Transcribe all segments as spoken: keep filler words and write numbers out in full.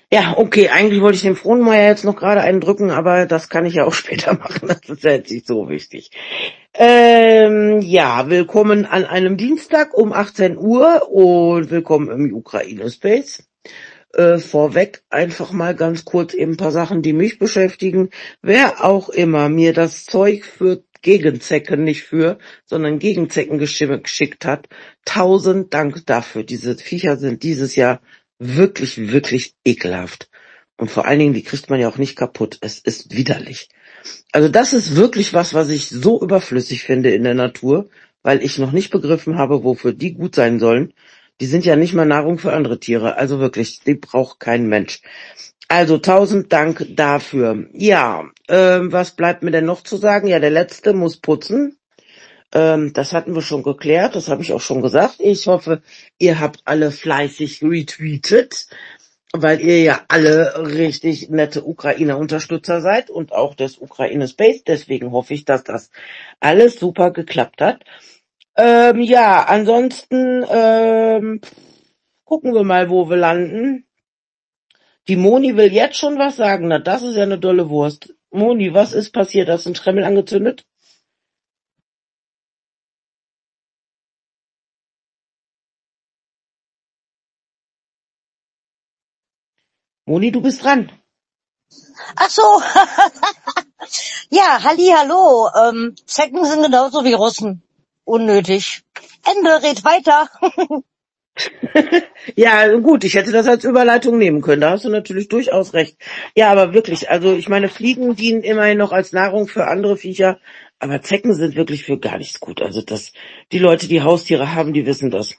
Ja, okay, eigentlich wollte ich dem Frohnmeier jetzt noch gerade einen drücken, aber das kann ich ja auch später machen. Das ist ja jetzt nicht so wichtig. Ähm, ja, willkommen an einem Dienstag um achtzehn Uhr und willkommen im Ukraine Space. Äh, vorweg einfach mal ganz kurz eben ein paar Sachen, die mich beschäftigen. Wer auch immer mir das Zeug für Gegenzecken, nicht für, sondern Gegenzecken gesch- geschickt hat, tausend Dank dafür. Diese Viecher sind dieses Jahr wirklich, wirklich ekelhaft. Und vor allen Dingen, die kriegt man ja auch nicht kaputt. Es ist widerlich. Also das ist wirklich was, was ich so überflüssig finde in der Natur, weil ich noch nicht begriffen habe, wofür die gut sein sollen. Die sind ja nicht mal Nahrung für andere Tiere. Also wirklich, die braucht kein Mensch. Also tausend Dank dafür. Ja, ähm, was bleibt mir denn noch zu sagen? Ja, der Letzte muss putzen. Ähm, das hatten wir schon geklärt, das habe ich auch schon gesagt. Ich hoffe, ihr habt alle fleißig retweetet, weil ihr ja alle richtig nette Ukraine-Unterstützer seid und auch des Ukraine Space. Deswegen hoffe ich, dass das alles super geklappt hat. Ähm, ja, ansonsten ähm, gucken wir mal, wo wir landen. Die Moni will jetzt schon was sagen. Na, das ist ja eine dolle Wurst. Moni, was ist passiert? Hast du einen Tremmel angezündet? Moni, du bist dran. Ach so, ja, halli, hallo. Ähm, Zecken sind genauso wie Russen. Unnötig. Ende, red weiter. Ja, gut, ich hätte das als Überleitung nehmen können. Da hast du natürlich durchaus recht. Ja, aber wirklich, also ich meine, Fliegen dienen immerhin noch als Nahrung für andere Viecher, aber Zecken sind wirklich für gar nichts gut. Also das, die Leute, die Haustiere haben, die wissen das.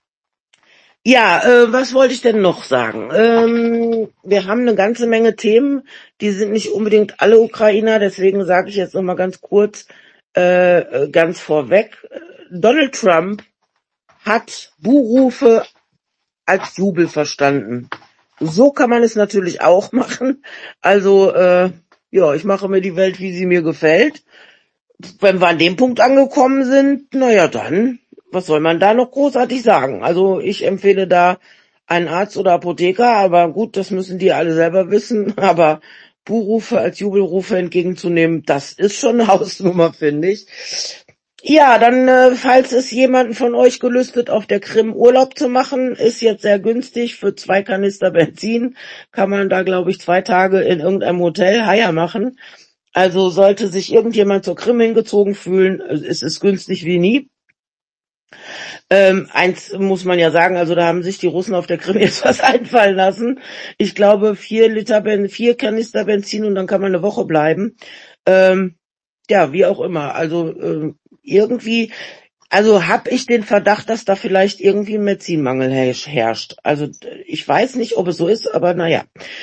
Ja, äh, was wollte ich denn noch sagen? Ähm, wir haben eine ganze Menge Themen, die sind nicht unbedingt alle Ukrainer, deswegen sage ich jetzt noch mal ganz kurz, äh, äh, ganz vorweg. Donald Trump hat Buhrufe als Jubel verstanden. So kann man es natürlich auch machen. Also, äh, ja, ich mache mir die Welt, wie sie mir gefällt. Wenn wir an dem Punkt angekommen sind, naja, dann, was soll man da noch großartig sagen? Also, ich empfehle da einen Arzt oder Apotheker, aber gut, das müssen die alle selber wissen. Aber Buhrufe als Jubelrufe entgegenzunehmen, das ist schon eine Hausnummer, finde ich. Ja, dann, äh, falls es jemanden von euch gelüstet, auf der Krim Urlaub zu machen, ist jetzt sehr günstig. Für zwei Kanister Benzin kann man da, glaube ich, zwei Tage in irgendeinem Hotel Haier machen. Also sollte sich irgendjemand zur Krim hingezogen fühlen, es ist günstig wie nie. Ähm, eins muss man ja sagen, also da haben sich die Russen auf der Krim jetzt was einfallen lassen. Ich glaube, vier Liter Ben, vier Kanister Benzin und dann kann man eine Woche bleiben. Ähm, ja, wie auch immer. Also äh, irgendwie, also habe ich den Verdacht, dass da vielleicht irgendwie ein Benzinmangel herrscht. Also ich weiß nicht, ob es so ist, aber naja.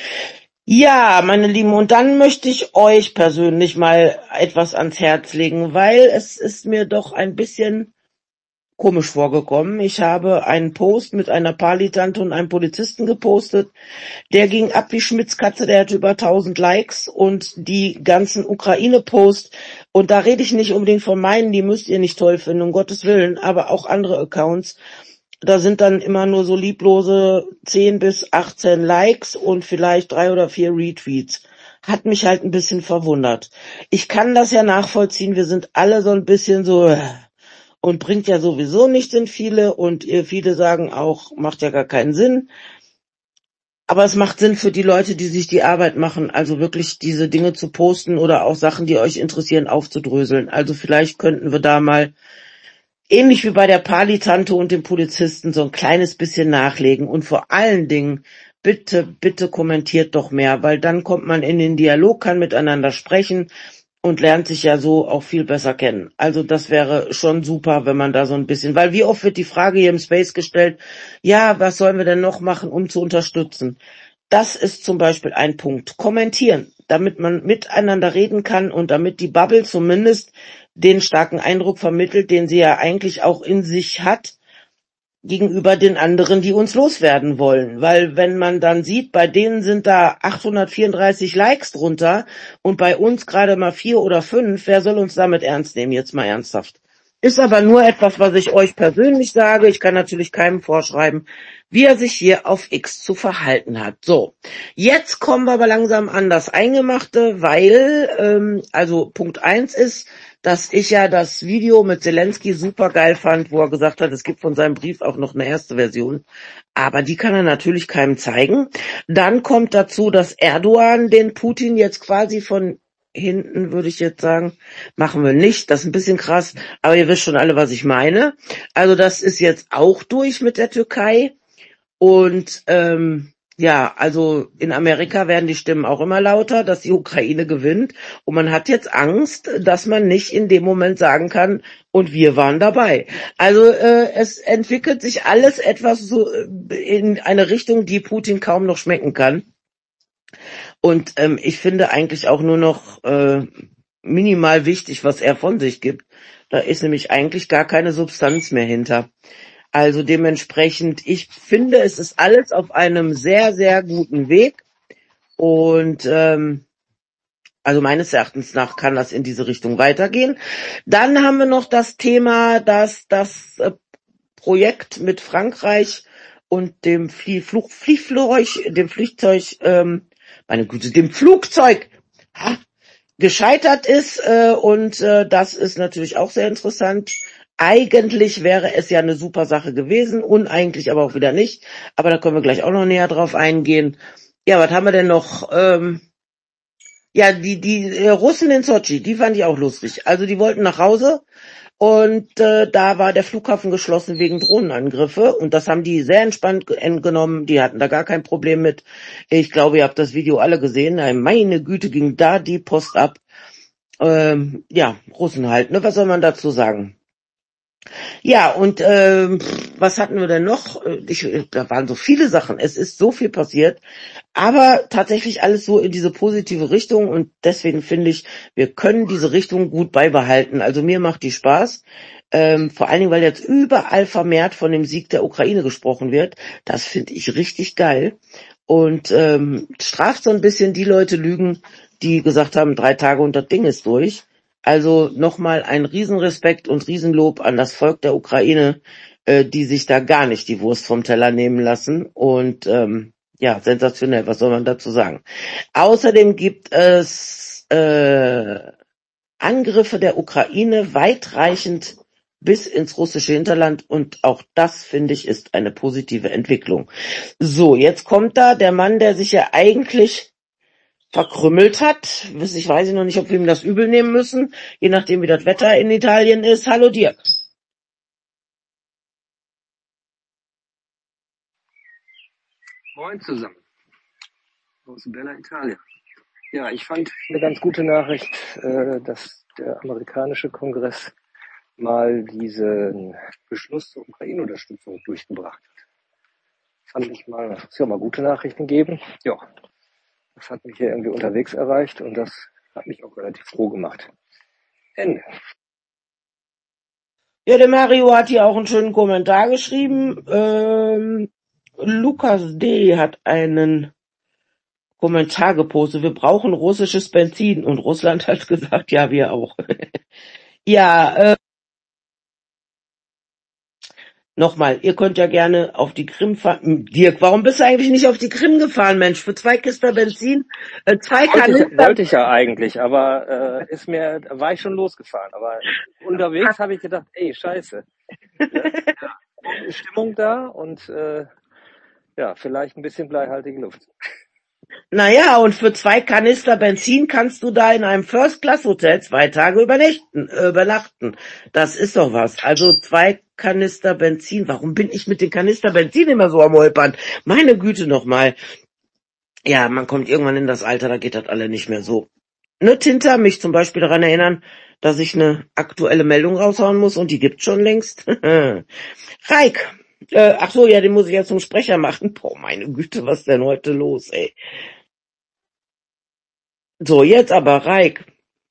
Ja, meine Lieben, und dann möchte ich euch persönlich mal etwas ans Herz legen, weil es ist mir doch ein bisschen komisch vorgekommen. Ich habe einen Post mit einer Pali-Tante und einem Polizisten gepostet. Der ging ab wie Schmitz Katze, der hatte über tausend Likes und die ganzen Ukraine-Posts. Und da rede ich nicht unbedingt von meinen, die müsst ihr nicht toll finden, um Gottes Willen, aber auch andere Accounts. Da sind dann immer nur so lieblose zehn bis achtzehn Likes und vielleicht drei oder vier Retweets. Hat mich halt ein bisschen verwundert. Ich kann das ja nachvollziehen, wir sind alle so ein bisschen so äh, und bringt ja sowieso nicht in viele und ihr viele sagen auch, macht ja gar keinen Sinn. Aber es macht Sinn für die Leute, die sich die Arbeit machen, also wirklich diese Dinge zu posten oder auch Sachen, die euch interessieren, aufzudröseln. Also vielleicht könnten wir da mal ähnlich wie bei der Pali-Tante und dem Polizisten so ein kleines bisschen nachlegen und vor allen Dingen bitte, bitte kommentiert doch mehr, weil dann kommt man in den Dialog, kann miteinander sprechen und lernt sich ja so auch viel besser kennen. Also das wäre schon super, wenn man da so ein bisschen, weil wie oft wird die Frage hier im Space gestellt, ja, was sollen wir denn noch machen, um zu unterstützen? Das ist zum Beispiel ein Punkt. Kommentieren, damit man miteinander reden kann und damit die Bubble zumindest den starken Eindruck vermittelt, den sie ja eigentlich auch in sich hat, gegenüber den anderen, die uns loswerden wollen. Weil wenn man dann sieht, bei denen sind da achthundertvierunddreißig Likes drunter und bei uns gerade mal vier oder fünf, wer soll uns damit ernst nehmen? Jetzt mal ernsthaft. Ist aber nur etwas, was ich euch persönlich sage. Ich kann natürlich keinem vorschreiben, wie er sich hier auf X zu verhalten hat. So, jetzt kommen wir aber langsam an das Eingemachte, weil, ähm, also Punkt eins ist, dass ich ja das Video mit Zelensky super geil fand, wo er gesagt hat, es gibt von seinem Brief auch noch eine erste Version. Aber die kann er natürlich keinem zeigen. Dann kommt dazu, dass Erdogan den Putin jetzt quasi von hinten, würde ich jetzt sagen, machen wir nicht. Das ist ein bisschen krass, aber ihr wisst schon alle, was ich meine. Also das ist jetzt auch durch mit der Türkei. Und ähm, ja, also in Amerika werden die Stimmen auch immer lauter, dass die Ukraine gewinnt. Und man hat jetzt Angst, dass man nicht in dem Moment sagen kann, und wir waren dabei. Also äh, es entwickelt sich alles etwas so äh, in eine Richtung, die Putin kaum noch schmecken kann. Und ähm, ich finde eigentlich auch nur noch äh, minimal wichtig, was er von sich gibt. Da ist nämlich eigentlich gar keine Substanz mehr hinter. Also dementsprechend, ich finde, es ist alles auf einem sehr, sehr guten Weg. Und ähm, also meines Erachtens nach kann das in diese Richtung weitergehen. Dann haben wir noch das Thema, dass das äh, Projekt mit Frankreich und dem Flie Flug Fliegflugzeug, dem Flugzeug, ähm, meine Güte, dem Flugzeug ha, gescheitert ist. Äh, und äh, das ist natürlich auch sehr interessant. Eigentlich wäre es ja eine super Sache gewesen, uneigentlich aber auch wieder nicht. Aber da können wir gleich auch noch näher drauf eingehen. Ja, was haben wir denn noch? Ähm, ja, die die äh, Russen in Sotschi, die fand ich auch lustig. Also die wollten nach Hause und äh, da war der Flughafen geschlossen wegen Drohnenangriffe und das haben die sehr entspannt ge- genommen. Die hatten da gar kein Problem mit. Ich glaube, ihr habt das Video alle gesehen. Äh, Meine Güte, ging da die Post ab. Ähm, ja, Russen halt, ne? Was soll man dazu sagen? Ja, und ähm, pff, was hatten wir denn noch? Äh, Ich, da waren so viele Sachen. Es ist so viel passiert, aber tatsächlich alles so in diese positive Richtung und deswegen finde ich, wir können diese Richtung gut beibehalten. Also mir macht die Spaß. Ähm, vor allen Dingen, weil jetzt überall vermehrt von dem Sieg der Ukraine gesprochen wird. Das finde ich richtig geil. Und ähm, straft so ein bisschen die Leute Lügen, die gesagt haben, drei Tage und das Ding ist durch. Also nochmal ein Riesenrespekt und Riesenlob an das Volk der Ukraine, äh, die sich da gar nicht die Wurst vom Teller nehmen lassen. Und ähm, ja, sensationell, was soll man dazu sagen? Außerdem gibt es äh, Angriffe der Ukraine weitreichend bis ins russische Hinterland und auch das, finde ich, ist eine positive Entwicklung. So, jetzt kommt da der Mann, der sich ja eigentlich verkrümmelt hat. Ich weiß noch nicht, ob wir ihm das übel nehmen müssen, je nachdem wie das Wetter in Italien ist. Hallo Dirk. Moin zusammen aus Bella Italia. Ja, ich fand eine ganz gute Nachricht, äh, dass der amerikanische Kongress mal diesen Beschluss zur Ukraine-Unterstützung durchgebracht hat. Fand ich mal, es ja mal gute Nachrichten geben. Ja, das hat mich hier irgendwie unterwegs erreicht und das hat mich auch relativ froh gemacht. Ende. Ja, der Mario hat hier auch einen schönen Kommentar geschrieben. Ähm, Lukas D. hat einen Kommentar gepostet. Wir brauchen russisches Benzin. Und Russland hat gesagt, ja, wir auch. ja, äh, nochmal, ihr könnt ja gerne auf die Krim fahren. Dirk, warum bist du eigentlich nicht auf die Krim gefahren, Mensch? Für zwei Kisten Benzin, äh, zwei Wollte ich, Kanister. wollte ich ja eigentlich, aber äh, ist mir, war ich schon losgefahren. Aber unterwegs habe ich gedacht, ey, scheiße. Ne? Ja, Stimmung da und äh, ja, vielleicht ein bisschen bleihaltige Luft. Naja, und für zwei Kanister Benzin kannst du da in einem First-Class-Hotel zwei Tage übernächten, äh, übernachten. Das ist doch was. Also zwei Kanister Benzin. Warum bin ich mit den Kanister Benzin immer so am Holpern? Meine Güte nochmal. Ja, man kommt irgendwann in das Alter, da geht das alle nicht mehr so. Ne, Tinta, mich zum Beispiel daran erinnern, dass ich eine aktuelle Meldung raushauen muss und die gibt's schon längst. Reik. Äh, ach so, ja, den muss ich ja zum Sprecher machen. Boah, meine Güte, was denn heute los, ey? So, jetzt aber, Reik.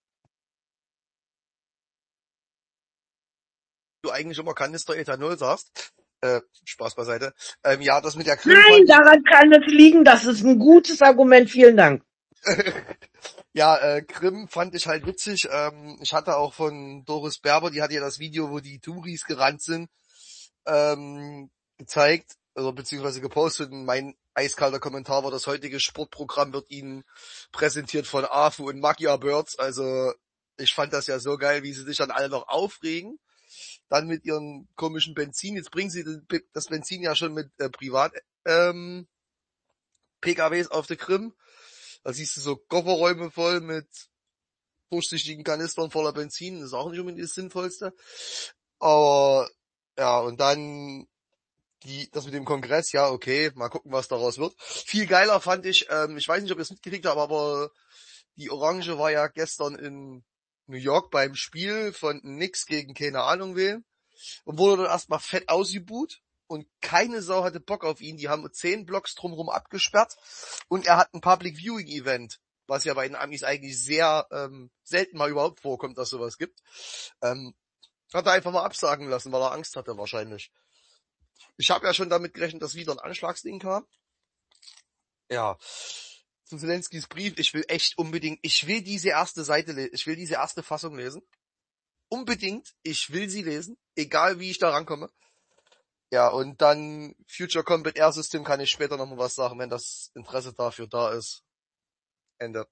Du eigentlich immer Kanister Ethanol sagst. Äh, Spaß beiseite. Ähm, ja, das mit der Krim Nein, fand ich, daran kann es liegen. Das ist ein gutes Argument. Vielen Dank. Ja, äh, Krim fand ich halt witzig. Ähm, ich hatte auch von Doris Berber, die hat ja das Video, wo die Touris gerannt sind, ähm, gezeigt, also beziehungsweise gepostet. Und mein eiskalter Kommentar war, das heutige Sportprogramm wird Ihnen präsentiert von A F U und Magyar Birds. Also ich fand das ja so geil, wie sie sich dann alle noch aufregen. Dann mit ihren komischen Benzin. Jetzt bringen sie das Benzin ja schon mit äh, Privat ähm, P K Ws auf der Krim. Da siehst du so Kofferräume voll mit durchsichtigen Kanistern voller Benzin. Das ist auch nicht unbedingt das Sinnvollste. Aber ja, und dann die, das mit dem Kongress, ja, okay, mal gucken, was daraus wird. Viel geiler fand ich, ähm, ich weiß nicht, ob ihr es mitgekriegt habt, aber die Orange war ja gestern in New York beim Spiel von Knicks gegen keine Ahnung wen und wurde dann erstmal fett ausgebuht und keine Sau hatte Bock auf ihn. Die haben zehn Blocks drumherum abgesperrt und er hat ein Public Viewing Event, was ja bei den Amis eigentlich sehr ähm, selten mal überhaupt vorkommt, dass sowas gibt. Ähm, hat er einfach mal absagen lassen, weil er Angst hatte wahrscheinlich. Ich habe ja schon damit gerechnet, dass wieder ein Anschlagsding kam. Ja, zu Zelenskys Brief, ich will echt unbedingt, ich will diese erste Seite lesen, ich will diese erste Fassung lesen. Unbedingt, ich will sie lesen, egal wie ich da rankomme. Ja, und dann Future Combat Air System kann ich später nochmal was sagen, wenn das Interesse dafür da ist. Ende.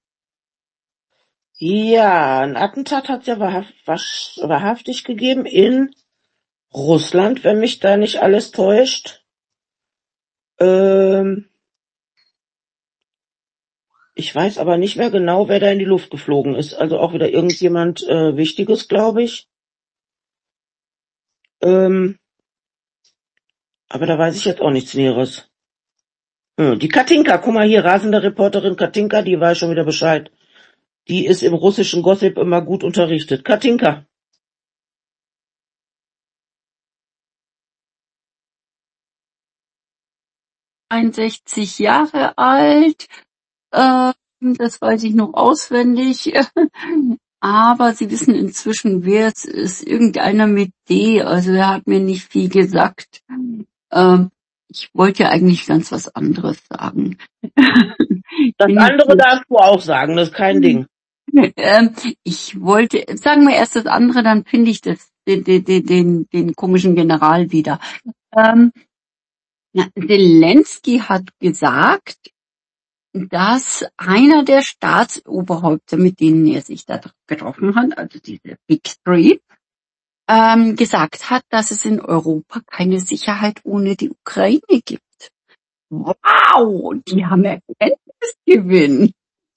Ja, ein Attentat hat es ja wahrhaft, wahrhaftig gegeben in Russland, wenn mich da nicht alles täuscht. Ähm, ich weiß aber nicht mehr genau, wer da in die Luft geflogen ist. Also auch wieder irgendjemand äh, Wichtiges, glaube ich. Ähm, aber da weiß ich jetzt auch nichts Näheres. Hm, die Katinka, guck mal hier, rasende Reporterin Katinka, die weiß schon wieder Bescheid. Die ist im russischen Gossip immer gut unterrichtet. Katinka. einundsechzig Jahre alt, äh, das weiß ich noch auswendig, aber Sie wissen inzwischen, wer es ist, irgendeiner mit D, also er hat mir nicht viel gesagt. Ähm, ich wollte ja eigentlich ganz was anderes sagen. Das Bin andere jetzt, darfst du auch sagen, das ist kein Ding. ähm, ich wollte, sagen wir erst das andere, dann finde ich das, den, den, den, den komischen General wieder. Ähm, ja, Zelensky hat gesagt, dass einer der Staatsoberhäupter, mit denen er sich da getroffen hat, also diese Big Three, ähm, gesagt hat, dass es in Europa keine Sicherheit ohne die Ukraine gibt. Wow, die haben Erkenntnisgewinn.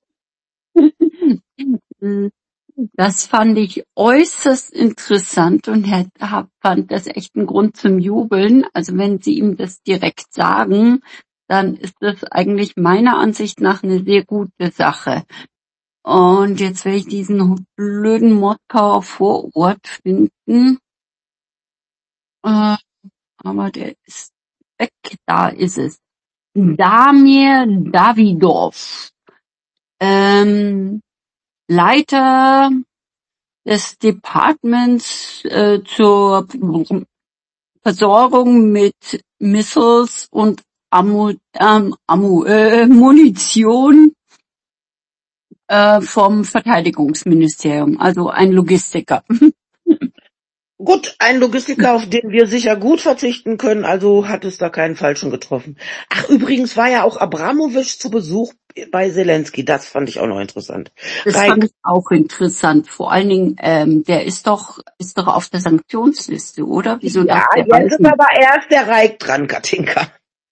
Das fand ich äußerst interessant und er fand das echt ein Grund zum Jubeln. Also wenn Sie ihm das direkt sagen, dann ist das eigentlich meiner Ansicht nach eine sehr gute Sache. Und jetzt will ich diesen blöden Moskauer Vorort finden. Äh, aber der ist weg. Da ist es. Damir Davidov. Ähm, Leiter des Departments äh, zur Versorgung mit Missiles und Ammu, ähm, Ammu, äh, Munition äh, vom Verteidigungsministerium, also ein Logistiker. Gut, ein Logistiker, auf den wir sicher gut verzichten können, also hat es da keinen Falschen getroffen. Ach, übrigens war ja auch Abramowitsch zu Besuch bei Zelensky, das fand ich auch noch interessant. Das Reik, fand ich auch interessant. Vor allen Dingen, ähm, der ist doch ist doch auf der Sanktionsliste, oder? Wieso ja, darf der jetzt ist reisen? aber erst der Reik dran, Katinka.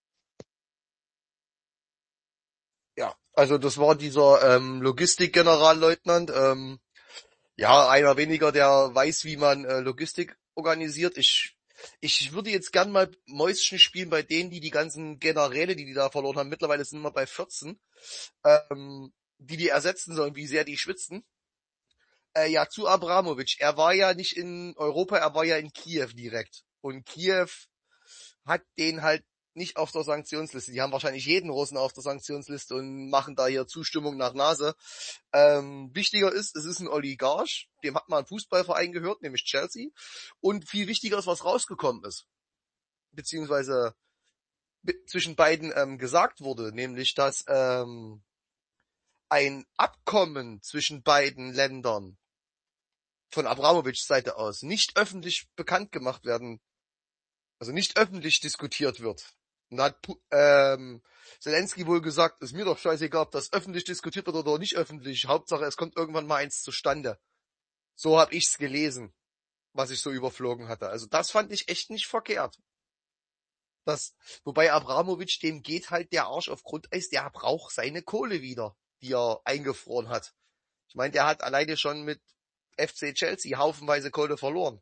Ja, also das war dieser ähm, Logistik-Generalleutnant, ähm, ja, einer weniger, der weiß, wie man äh, Logistik organisiert. Ich ich würde jetzt gern mal Mäuschen spielen bei denen, die die ganzen Generäle, die die da verloren haben, mittlerweile sind wir bei vierzehn, ähm, die die ersetzen sollen, wie sehr die schwitzen. Äh, ja, zu Abramowitsch. Er war ja nicht in Europa, er war ja in Kiew direkt. Und Kiew hat den halt nicht auf der Sanktionsliste. Die haben wahrscheinlich jeden Russen auf der Sanktionsliste und machen da hier Zustimmung nach Nase. Ähm, wichtiger ist, es ist ein Oligarch, dem hat mal ein Fußballverein gehört, nämlich Chelsea. Und viel wichtiger ist, was rausgekommen ist. Beziehungsweise be- zwischen beiden ähm, gesagt wurde, nämlich dass ähm, ein Abkommen zwischen beiden Ländern von Abramowitschs Seite aus nicht öffentlich bekannt gemacht werden, also nicht öffentlich diskutiert wird. Und da hat ähm, Zelensky wohl gesagt, ist mir doch scheißegal, ob das öffentlich diskutiert wird oder nicht öffentlich. Hauptsache, es kommt irgendwann mal eins zustande. So habe ich's gelesen, was ich so überflogen hatte. Also das fand ich echt nicht verkehrt. Das, wobei Abramowitsch, dem geht halt der Arsch auf Grundeis, der braucht seine Kohle wieder, die er eingefroren hat. Ich meine, der hat alleine schon mit F C Chelsea haufenweise Kohle verloren.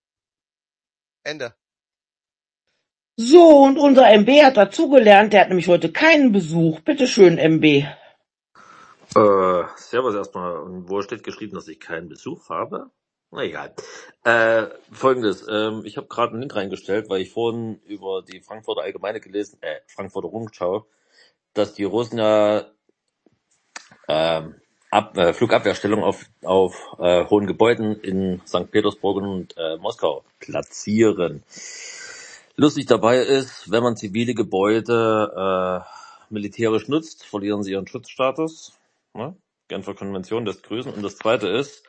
Ende. So, und unser M B hat dazugelernt, der hat nämlich heute keinen Besuch. Bitte schön, M B. Äh, servus erstmal. Und wo steht geschrieben, dass ich keinen Besuch habe? Na egal. Äh, folgendes, ähm, ich habe gerade einen Link reingestellt, weil ich vorhin über die Frankfurter Allgemeine gelesen, äh, Frankfurter Rundschau, dass die Russen ja ähm, Ab, äh, Flugabwehrstellung auf, auf äh, hohen Gebäuden in Sankt Petersburg und äh, Moskau platzieren. Lustig dabei ist, wenn man zivile Gebäude äh, militärisch nutzt, verlieren sie ihren Schutzstatus. Ne? Genfer Konvention, das Grüßen. Und das Zweite ist,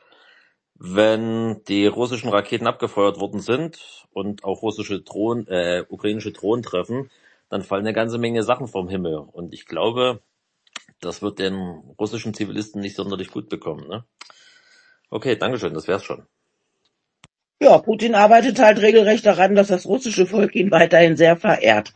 wenn die russischen Raketen abgefeuert worden sind und auch russische Drohnen, äh, ukrainische Drohnen treffen, dann fallen eine ganze Menge Sachen vom Himmel. Und ich glaube, das wird den russischen Zivilisten nicht sonderlich gut bekommen. Ne? Okay, dankeschön, das wär's schon. Ja, Putin arbeitet halt regelrecht daran, dass das russische Volk ihn weiterhin sehr verehrt.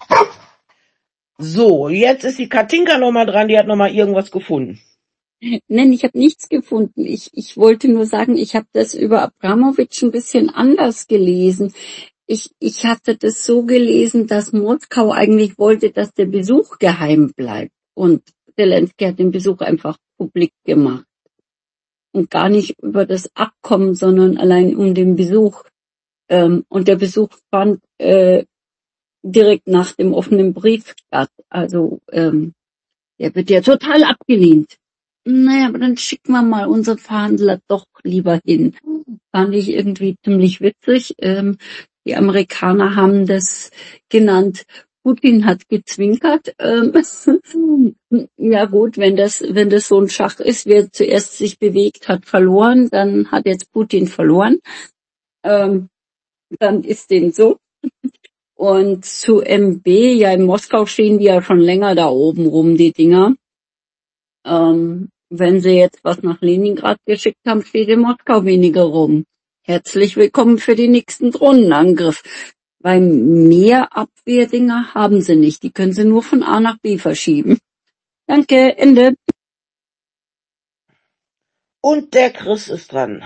So, jetzt ist die Katinka nochmal dran, die hat nochmal irgendwas gefunden. Nein, ich habe nichts gefunden. Ich, ich wollte nur sagen, ich habe das über Abramowitsch ein bisschen anders gelesen. Ich, ich hatte das so gelesen, dass Moskau eigentlich wollte, dass der Besuch geheim bleibt. Und Zelensky hat den Besuch einfach publik gemacht. Und gar nicht über das Abkommen, sondern allein um den Besuch. Ähm, und der Besuch fand äh, direkt nach dem offenen Brief statt. Also ähm, der wird ja total abgelehnt. Naja, aber dann schicken wir mal unsere Verhandler doch lieber hin. Fand ich irgendwie ziemlich witzig. Ähm, die Amerikaner haben das genannt, Putin hat gezwinkert. Ähm, ja gut, wenn das wenn das so ein Schach ist, wer zuerst sich bewegt, hat verloren, dann hat jetzt Putin verloren. Ähm, dann ist dem so. Und zu M B, ja in Moskau stehen die ja schon länger da oben rum, die Dinger. Ähm, wenn sie jetzt was nach Leningrad geschickt haben, steht in Moskau weniger rum. Herzlich willkommen für den nächsten Drohnenangriff. Weil mehr Abwehrdinger haben sie nicht. Die können sie nur von A nach B verschieben. Danke, Ende. Und der Chris ist dran.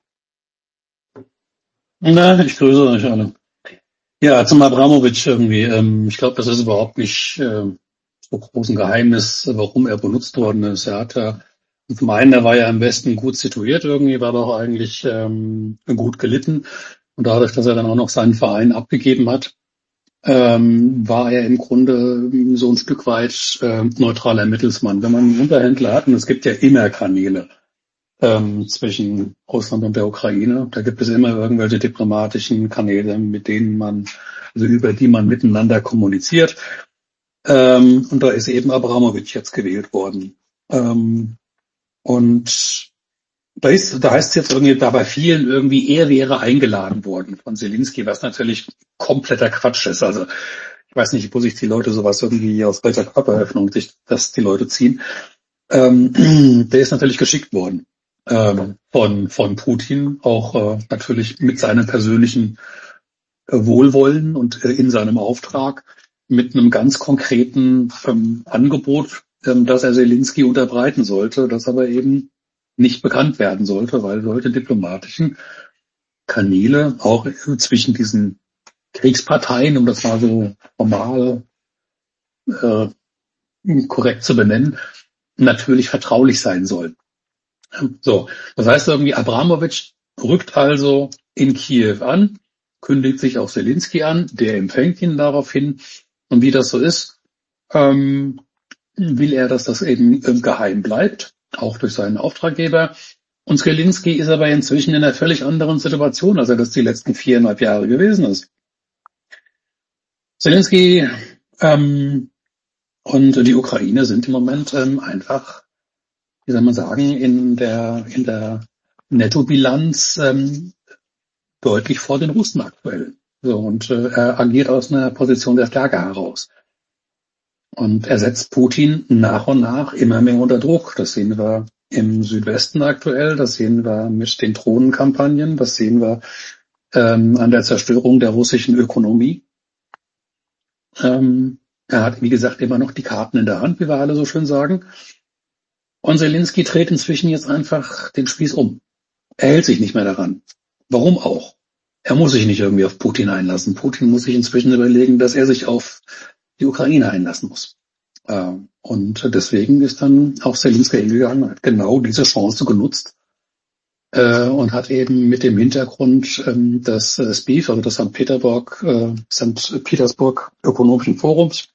Na, ich grüße euch alle. Ja, zum Abramowitsch irgendwie. Ähm, ich glaube, das ist überhaupt nicht äh, so groß ein Geheimnis, warum er benutzt worden ist. Er hat ja, zum einen, er war ja im Westen gut situiert irgendwie, war doch eigentlich ähm, gut gelitten. Und dadurch, dass er dann auch noch seinen Verein abgegeben hat, ähm, war er im Grunde so ein Stück weit äh, neutraler Mittelsmann. Wenn man einen Unterhändler hat, und es gibt ja immer Kanäle ähm, zwischen Russland und der Ukraine, da gibt es immer irgendwelche diplomatischen Kanäle, mit denen man, also über die man miteinander kommuniziert. Ähm, und da ist eben Abramowitsch jetzt gewählt worden. Ähm, und da ist, da heißt es jetzt irgendwie, da bei vielen irgendwie, er wäre eingeladen worden von Zelensky, was natürlich kompletter Quatsch ist. Also ich weiß nicht, wo sich die Leute sowas irgendwie aus welcher Körperöffnung sich das die Leute ziehen. Ähm, der ist natürlich geschickt worden ähm, von von Putin, auch äh, natürlich mit seinem persönlichen äh, Wohlwollen und äh, in seinem Auftrag mit einem ganz konkreten ähm, Angebot, ähm, das er Zelensky unterbreiten sollte, das aber eben nicht bekannt werden sollte, weil solche diplomatischen Kanäle auch zwischen diesen Kriegsparteien, um das mal so formal äh, korrekt zu benennen, natürlich vertraulich sein sollen. So, das heißt irgendwie, Abramowitsch rückt also in Kiew an, kündigt sich auch Zelensky an, der empfängt ihn daraufhin. Und wie das so ist, ähm, will er, dass das eben äh, geheim bleibt, auch durch seinen Auftraggeber. Und Zelensky ist aber inzwischen in einer völlig anderen Situation, als er das die letzten viereinhalb Jahre gewesen ist. Zelensky ähm, und die Ukraine sind im Moment ähm, einfach wie soll man sagen, in der in der Nettobilanz ähm, deutlich vor den Russen aktuell. So, und äh, er agiert aus einer Position der Stärke heraus. Und er setzt Putin nach und nach immer mehr unter Druck. Das sehen wir im Südwesten aktuell, das sehen wir mit den Drohnenkampagnen, das sehen wir ähm, an der Zerstörung der russischen Ökonomie. Ähm, er hat, wie gesagt, immer noch die Karten in der Hand, wie wir alle so schön sagen. Und Zelensky dreht inzwischen jetzt einfach den Spieß um. Er hält sich nicht mehr daran. Warum auch? Er muss sich nicht irgendwie auf Putin einlassen. Putin muss sich inzwischen überlegen, dass er sich auf die Ukraine einlassen muss. Und deswegen ist dann auch Zelensky hingegangen und hat genau diese Chance genutzt und hat eben mit dem Hintergrund des S B I F, also des Sankt Petersburg, Sankt Petersburg Ökonomischen Forums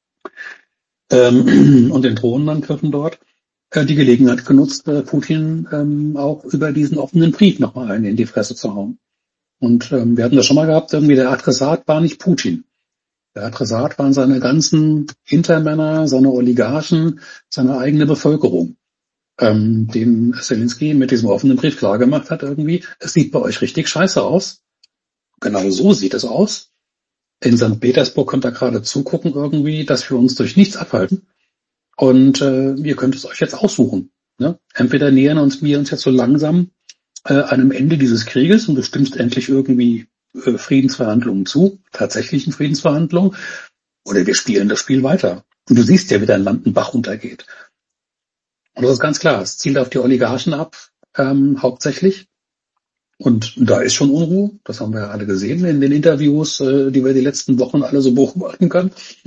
und den Drohnenangriffen dort die Gelegenheit genutzt, Putin auch über diesen offenen Brief nochmal einen in die Fresse zu hauen. Und ähm, wir hatten das schon mal gehabt, irgendwie der Adressat war nicht Putin. Der Adressat waren seine ganzen Hintermänner, seine Oligarchen, seine eigene Bevölkerung, ähm, dem Zelensky mit diesem offenen Brief klargemacht hat irgendwie, es sieht bei euch richtig scheiße aus. Genau so sieht es aus. In Sankt Petersburg könnt ihr gerade zugucken irgendwie, dass wir uns durch nichts abhalten. Und äh, ihr könnt es euch jetzt aussuchen. Ne? Entweder nähern uns wir uns jetzt so langsam äh, einem Ende dieses Krieges und du stimmst endlich irgendwie äh, Friedensverhandlungen zu, tatsächlichen Friedensverhandlungen, oder wir spielen das Spiel weiter. Und du siehst ja, wie dein Land einen Bach runtergeht. Und das ist ganz klar, es zielt auf die Oligarchen ab, ähm, hauptsächlich. Und da ist schon Unruhe, das haben wir ja alle gesehen in den Interviews, äh, die wir die letzten Wochen alle so beobachten können.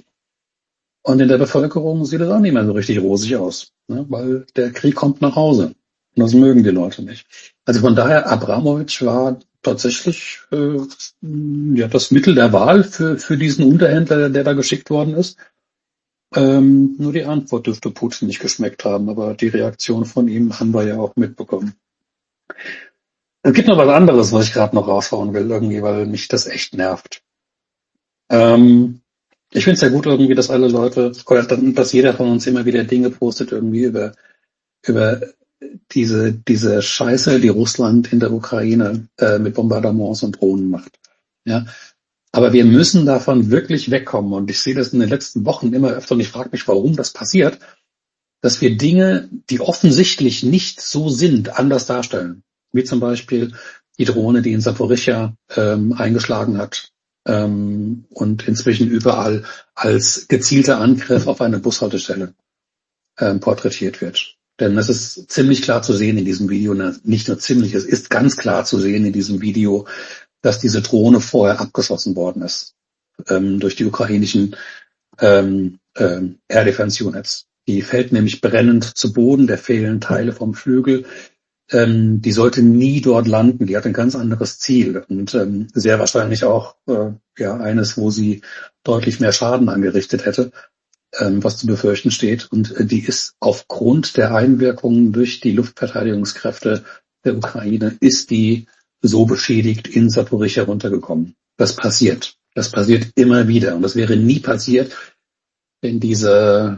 Und in der Bevölkerung sieht es auch nicht mehr so richtig rosig aus, ne? Weil der Krieg kommt nach Hause. Und das mögen die Leute nicht. Also von daher, Abramowitsch war tatsächlich äh, ja das Mittel der Wahl für für diesen Unterhändler, der da geschickt worden ist. Ähm, nur die Antwort dürfte Putin nicht geschmeckt haben, aber die Reaktion von ihm haben wir ja auch mitbekommen. Es gibt noch was anderes, was ich gerade noch raushauen will, irgendwie, weil mich das echt nervt. Ähm, ich finde es ja gut irgendwie, dass alle Leute, oder dass jeder von uns immer wieder Dinge postet irgendwie über über diese diese Scheiße, die Russland in der Ukraine äh, mit Bombardements und Drohnen macht. Ja, aber wir müssen davon wirklich wegkommen. Und ich sehe das in den letzten Wochen immer öfter und ich frage mich, warum das passiert, dass wir Dinge, die offensichtlich nicht so sind, anders darstellen. Wie zum Beispiel die Drohne, die in Saporischschja ähm, eingeschlagen hat ähm, und inzwischen überall als gezielter Angriff auf eine Bushaltestelle ähm, porträtiert wird. Denn es ist ziemlich klar zu sehen in diesem Video, nicht nur ziemlich, es ist ganz klar zu sehen in diesem Video, dass diese Drohne vorher abgeschossen worden ist ähm, durch die ukrainischen ähm, ähm, Air Defense Units. Die fällt nämlich brennend zu Boden, der fehlen Teile vom Flügel. Ähm, die sollte nie dort landen, die hat ein ganz anderes Ziel und ähm, sehr wahrscheinlich auch äh, ja eines, wo sie deutlich mehr Schaden angerichtet hätte, ähm, was zu befürchten steht. Und äh, die ist aufgrund der Einwirkungen durch die Luftverteidigungskräfte der Ukraine, ist die so beschädigt in Saporischschja runtergekommen. Das passiert. Das passiert immer wieder. Und das wäre nie passiert, wenn diese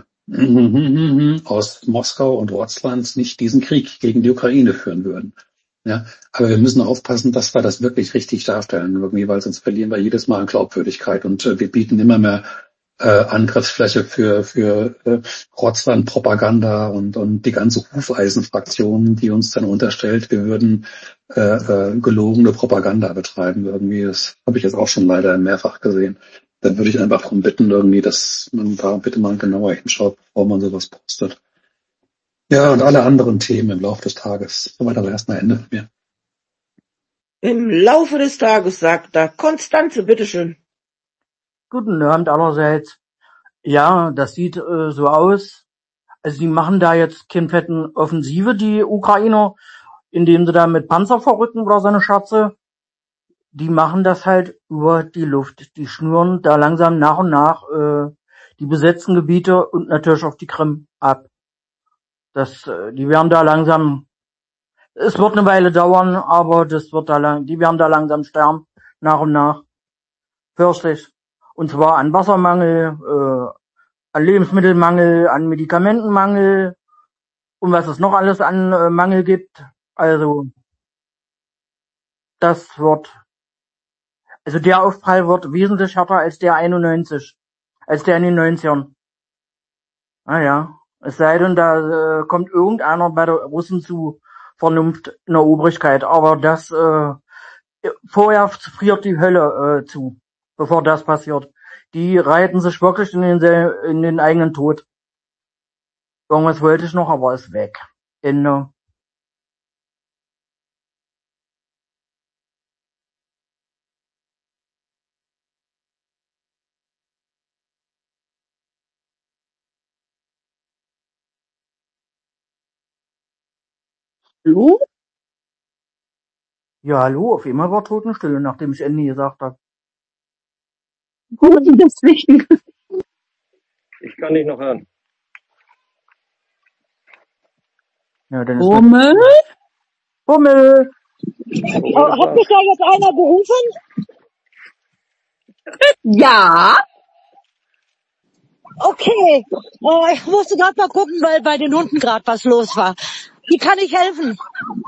aus Moskau und Russland nicht diesen Krieg gegen die Ukraine führen würden. Ja, aber wir müssen aufpassen, dass wir das wirklich richtig darstellen, irgendwie, weil sonst verlieren wir jedes Mal an Glaubwürdigkeit und äh, wir bieten immer mehr äh, Angriffsfläche für für äh, Russland-Propaganda und und die ganze Hufeisenfraktion, die uns dann unterstellt, wir würden äh, äh, gelogene Propaganda betreiben irgendwie. Das habe ich jetzt auch schon leider mehrfach gesehen. Dann würde ich einfach darum bitten, irgendwie, dass man da bitte mal genauer hinschaut, bevor man sowas postet. Ja, und alle anderen Themen im Laufe des Tages. Soweit aber erstmal Ende mit mir. Im Laufe des Tages, sagt da Konstanze, bitteschön. Guten Abend allerseits. Ja, das sieht äh, so aus. Also die machen da jetzt keine fetten Offensive, die Ukrainer, indem sie da mit Panzer verrücken oder so eine Scherze. Die machen das halt über die Luft. Die schnüren da langsam nach und nach äh, die besetzten Gebiete und natürlich auch die Krim ab. Das, äh, die werden da langsam, es wird eine Weile dauern, aber das wird da lang, die werden da langsam sterben, nach und nach. Fürchterlich. Und zwar an Wassermangel, äh, an Lebensmittelmangel, an Medikamentenmangel, Und was es noch alles an äh, Mangel gibt, also das wird, also der Aufprall wird wesentlich härter als der einundneunzig, als der in den neunzigern. Naja, es sei denn, da äh, kommt irgendeiner bei der Russen zu Vernunft in der Obrigkeit, aber das äh, vorher friert die Hölle äh, zu, bevor das passiert. Die reiten sich wirklich in den, sel- in den eigenen Tod. Irgendwas wollte ich noch, aber ist weg. Ende. Hallo? Ja, hallo, auf einmal war Totenstille, nachdem ich Ende gesagt habe. Gut, deswegen. Ich kann dich noch hören. Ja, dann ist mit Hummel? Hummel. Oh, hat mich da jetzt einer gerufen? Ja. Okay. Oh, ich musste gerade mal gucken, weil bei den Hunden gerade was los war. Wie kann ich helfen?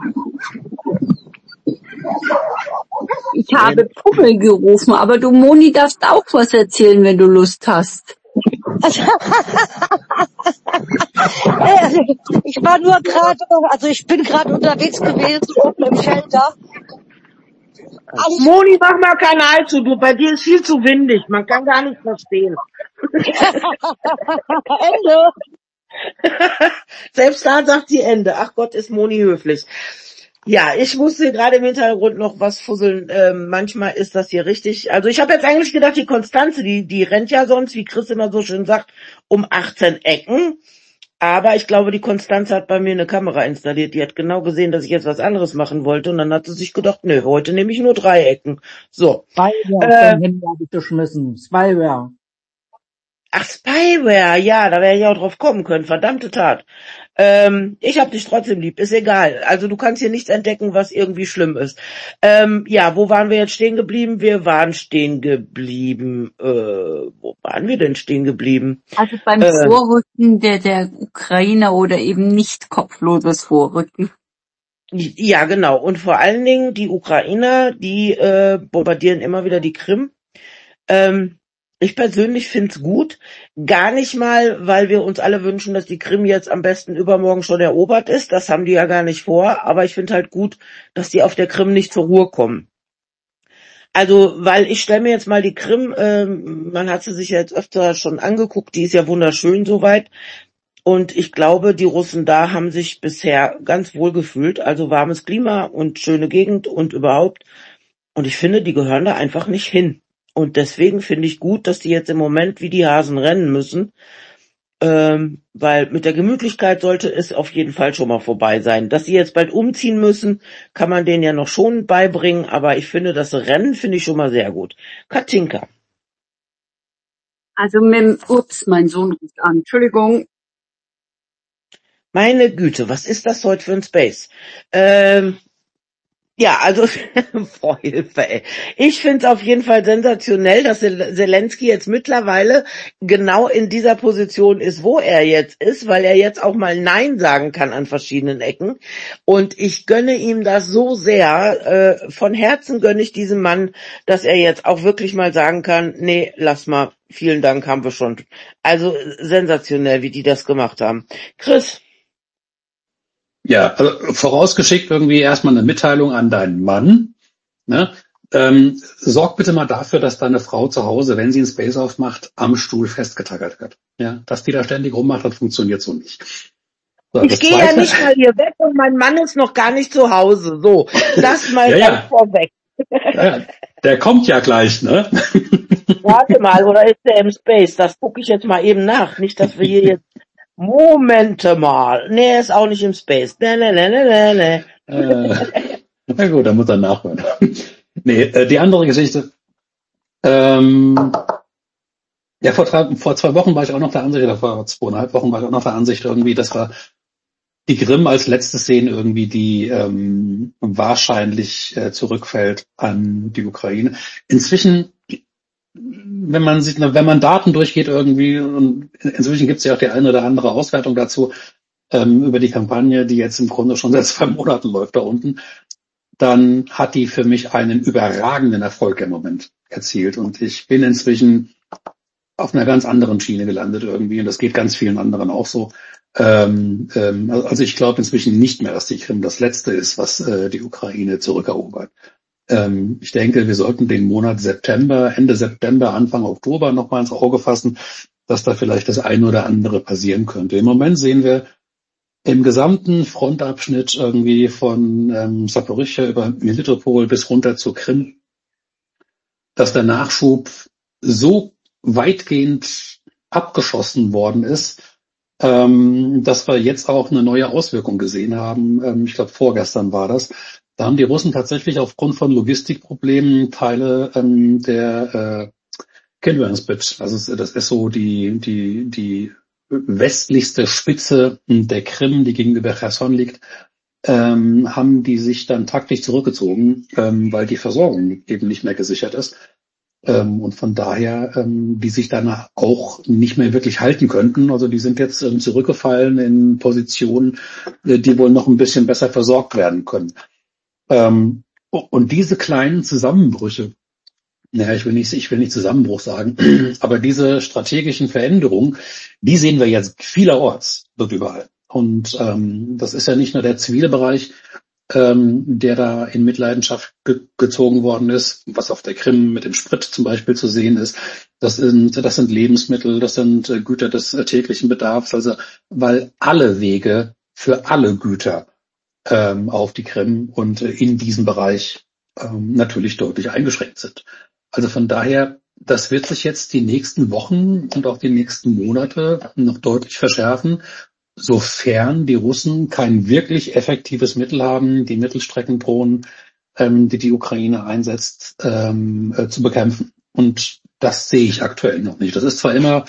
Ich habe Pummel gerufen, aber du, Moni, darfst auch was erzählen, wenn du Lust hast. Also, ich war nur gerade, also ich bin gerade unterwegs gewesen, oben im Shelter. Alles Moni, mach mal Kanal zu, du, bei dir ist viel zu windig, man kann gar nicht verstehen. Ende. Selbst da sagt sie Ende. Ach Gott, ist Moni höflich. Ja, ich musste gerade im Hintergrund noch was fusseln. Ähm, manchmal ist das hier richtig. Also ich habe jetzt eigentlich gedacht, die Konstanze, die, die rennt ja sonst, wie Chris immer so schön sagt, um achtzehn Ecken. Aber ich glaube, die Konstanze hat bei mir eine Kamera installiert. Die hat genau gesehen, dass ich jetzt was anderes machen wollte. Und dann hat sie sich gedacht, nö, heute nehme ich nur drei Ecken. So. Spyware auf Äh, dein Handy habe ich geschmissen. Spyware. Ach, Spyware, ja, da wäre ich auch drauf kommen können, verdammte Tat. Ähm, ich hab dich trotzdem lieb, ist egal. Also du kannst hier nichts entdecken, was irgendwie schlimm ist. Ähm, ja, wo waren wir jetzt stehen geblieben? Wir waren stehen geblieben. Äh, wo waren wir denn stehen geblieben? Also beim Äh, Vorrücken der, der Ukrainer oder eben nicht kopfloses Vorrücken. ja, genau. Und vor allen Dingen die Ukrainer, die äh, bombardieren immer wieder die Krim. Ähm, ich persönlich find's gut, gar nicht mal, weil wir uns alle wünschen, dass die Krim jetzt am besten übermorgen schon erobert ist. Das haben die ja gar nicht vor. Aber ich finde halt gut, dass die auf der Krim nicht zur Ruhe kommen. Also, weil ich stelle mir jetzt mal die Krim, ähm, man hat sie sich ja jetzt öfter schon angeguckt, die ist ja wunderschön soweit. Und ich glaube, die Russen da haben sich bisher ganz wohl gefühlt. Also warmes Klima und schöne Gegend und überhaupt. Und ich finde, die gehören da einfach nicht hin. Und deswegen finde ich gut, dass die jetzt im Moment wie die Hasen rennen müssen. Ähm, weil mit der Gemütlichkeit sollte es auf jeden Fall schon mal vorbei sein. Dass sie jetzt bald umziehen müssen, kann man denen ja noch schon beibringen. Aber ich finde, das Rennen finde ich schon mal sehr gut. Katinka. Also mit dem, ups, mein Sohn ruft an. Entschuldigung. Meine Güte, was ist das heute für ein Space? Ähm, Ja, also Frau Hilfe, ey. Ich finde es auf jeden Fall sensationell, dass Zel- Zelensky jetzt mittlerweile genau in dieser Position ist, wo er jetzt ist, weil er jetzt auch mal Nein sagen kann an verschiedenen Ecken. Und ich gönne ihm das so sehr, äh, von Herzen gönne ich diesem Mann, dass er jetzt auch wirklich mal sagen kann, nee, lass mal, vielen Dank, haben wir schon. Also sensationell, wie die das gemacht haben. Chris. Ja, also vorausgeschickt irgendwie erstmal eine Mitteilung an deinen Mann. Ne? Ähm, sorg bitte mal dafür, dass deine Frau zu Hause, wenn sie einen Space aufmacht, am Stuhl festgetackert wird. Ja, dass die da ständig rummacht, das funktioniert so nicht. So, Ich das gehe ja Zweite, nicht mal hier weg und mein Mann ist noch gar nicht zu Hause. So, das mal ja, ganz ja, vorweg. ja, der kommt ja gleich, ne? Warte mal, oder ist der im Space? Das gucke ich jetzt mal eben nach. Nicht, dass wir hier jetzt... Momente mal. Nee, er ist auch nicht im Space. Nee, nee, nee, nee, nee. Äh, na gut, dann muss er nachhören. Nee, äh, die andere Geschichte. Ähm, ja, vor, drei, vor zwei Wochen war ich auch noch der Ansicht, oder vor zweieinhalb Wochen war ich auch noch der Ansicht irgendwie, dass wir die Krim als letztes sehen, irgendwie, die ähm, wahrscheinlich äh, zurückfällt an die Ukraine. Inzwischen, wenn man sich, wenn man Daten durchgeht irgendwie, und inzwischen gibt es ja auch die eine oder andere Auswertung dazu, ähm, über die Kampagne, die jetzt im Grunde schon seit zwei Monaten läuft da unten, dann hat die für mich einen überragenden Erfolg im Moment erzielt. Und ich bin inzwischen auf einer ganz anderen Schiene gelandet irgendwie. Und das geht ganz vielen anderen auch so. Ähm, ähm, also ich glaube inzwischen nicht mehr, dass die Krim das Letzte ist, was äh, die Ukraine zurückerobert. Ähm, ich denke, wir sollten den Monat September, Ende September, Anfang Oktober nochmal ins Auge fassen, dass da vielleicht das eine oder andere passieren könnte. Im Moment sehen wir im gesamten Frontabschnitt irgendwie von ähm, Saporischschja über Melitopol bis runter zur Krim, dass der Nachschub so weitgehend abgeschossen worden ist, ähm, dass wir jetzt auch eine neue Auswirkung gesehen haben. Ähm, ich glaube, vorgestern war das. Da haben die Russen tatsächlich aufgrund von Logistikproblemen Teile ähm, der äh, Kinvanspit, also das ist so die die die westlichste Spitze der Krim, die gegenüber Cherson liegt, ähm, haben die sich dann taktisch zurückgezogen, ähm, weil die Versorgung eben nicht mehr gesichert ist. Ähm, und von daher, ähm, die sich dann auch nicht mehr wirklich halten könnten. Also die sind jetzt ähm, zurückgefallen in Positionen, äh, die wohl noch ein bisschen besser versorgt werden können. Ähm, und diese kleinen Zusammenbrüche, naja, ich will nicht, ich will nicht Zusammenbruch sagen, aber diese strategischen Veränderungen, die sehen wir jetzt vielerorts dort überall. Und ähm, das ist ja nicht nur der zivile Bereich, ähm, der da in Mitleidenschaft ge- gezogen worden ist, was auf der Krim mit dem Sprit zum Beispiel zu sehen ist. Das sind, das sind Lebensmittel, das sind äh, Güter des äh, täglichen Bedarfs, also weil alle Wege für alle Güter ähm, auf die Krim und äh, in diesem Bereich ähm, natürlich deutlich eingeschränkt sind. Also von daher, das wird sich jetzt die nächsten Wochen und auch die nächsten Monate noch deutlich verschärfen, sofern die Russen kein wirklich effektives Mittel haben, die Mittelstreckendrohnen, ähm, die die Ukraine einsetzt, ähm, äh, zu bekämpfen. Und das sehe ich aktuell noch nicht. Das ist zwar immer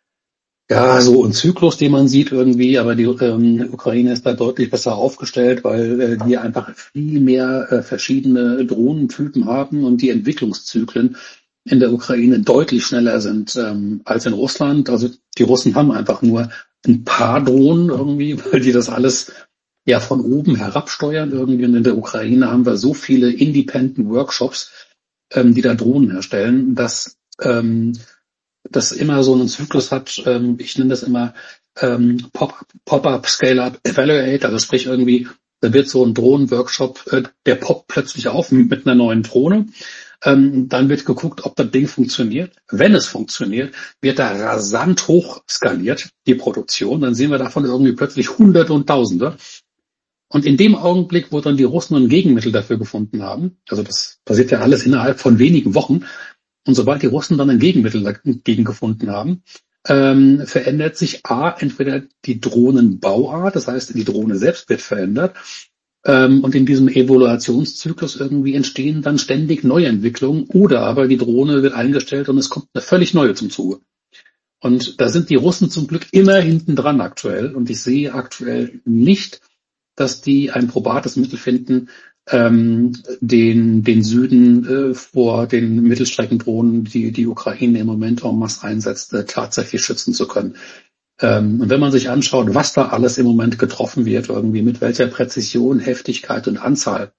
ja so ein Zyklus, den man sieht irgendwie, aber die ähm, Ukraine ist da deutlich besser aufgestellt, weil äh, die einfach viel mehr äh, verschiedene Drohnentypen haben und die Entwicklungszyklen in der Ukraine deutlich schneller sind ähm, als in Russland. Also die Russen haben einfach nur ein paar Drohnen irgendwie, weil die das alles ja von oben herabsteuern irgendwie. Und in der Ukraine haben wir so viele Independent Workshops, ähm, die da Drohnen herstellen, dass ähm, das immer so einen Zyklus hat. Ähm, ich nenne das immer ähm, Pop- Pop-up, Scale-up, Evaluate. Also sprich irgendwie, da wird so ein Drohnen-Workshop, äh, der poppt plötzlich auf mit einer neuen Drohne. Ähm, dann wird geguckt, ob das Ding funktioniert. Wenn es funktioniert, wird da rasant hoch skaliert, die Produktion. Dann sehen wir davon irgendwie plötzlich Hunderte und Tausende. Und in dem Augenblick, wo dann die Russen ein Gegenmittel dafür gefunden haben, also das passiert ja alles innerhalb von wenigen Wochen, und sobald die Russen dann ein Gegenmittel dagegen gefunden haben, ähm, verändert sich A, entweder die Drohnenbauart, das heißt, die Drohne selbst wird verändert, ähm, und in diesem Evaluationszyklus irgendwie entstehen dann ständig Neuentwicklungen, oder aber die Drohne wird eingestellt und es kommt eine völlig neue zum Zuge. Und da sind die Russen zum Glück immer hinten dran aktuell, und ich sehe aktuell nicht, dass die ein probates Mittel finden, ähm, den, den Süden äh, vor den Mittelstreckendrohnen, die die Ukraine im Moment en masse einsetzt, äh, tatsächlich schützen zu können. Ähm, und wenn man sich anschaut, was da alles im Moment getroffen wird, irgendwie mit welcher Präzision, Heftigkeit und Anzahl,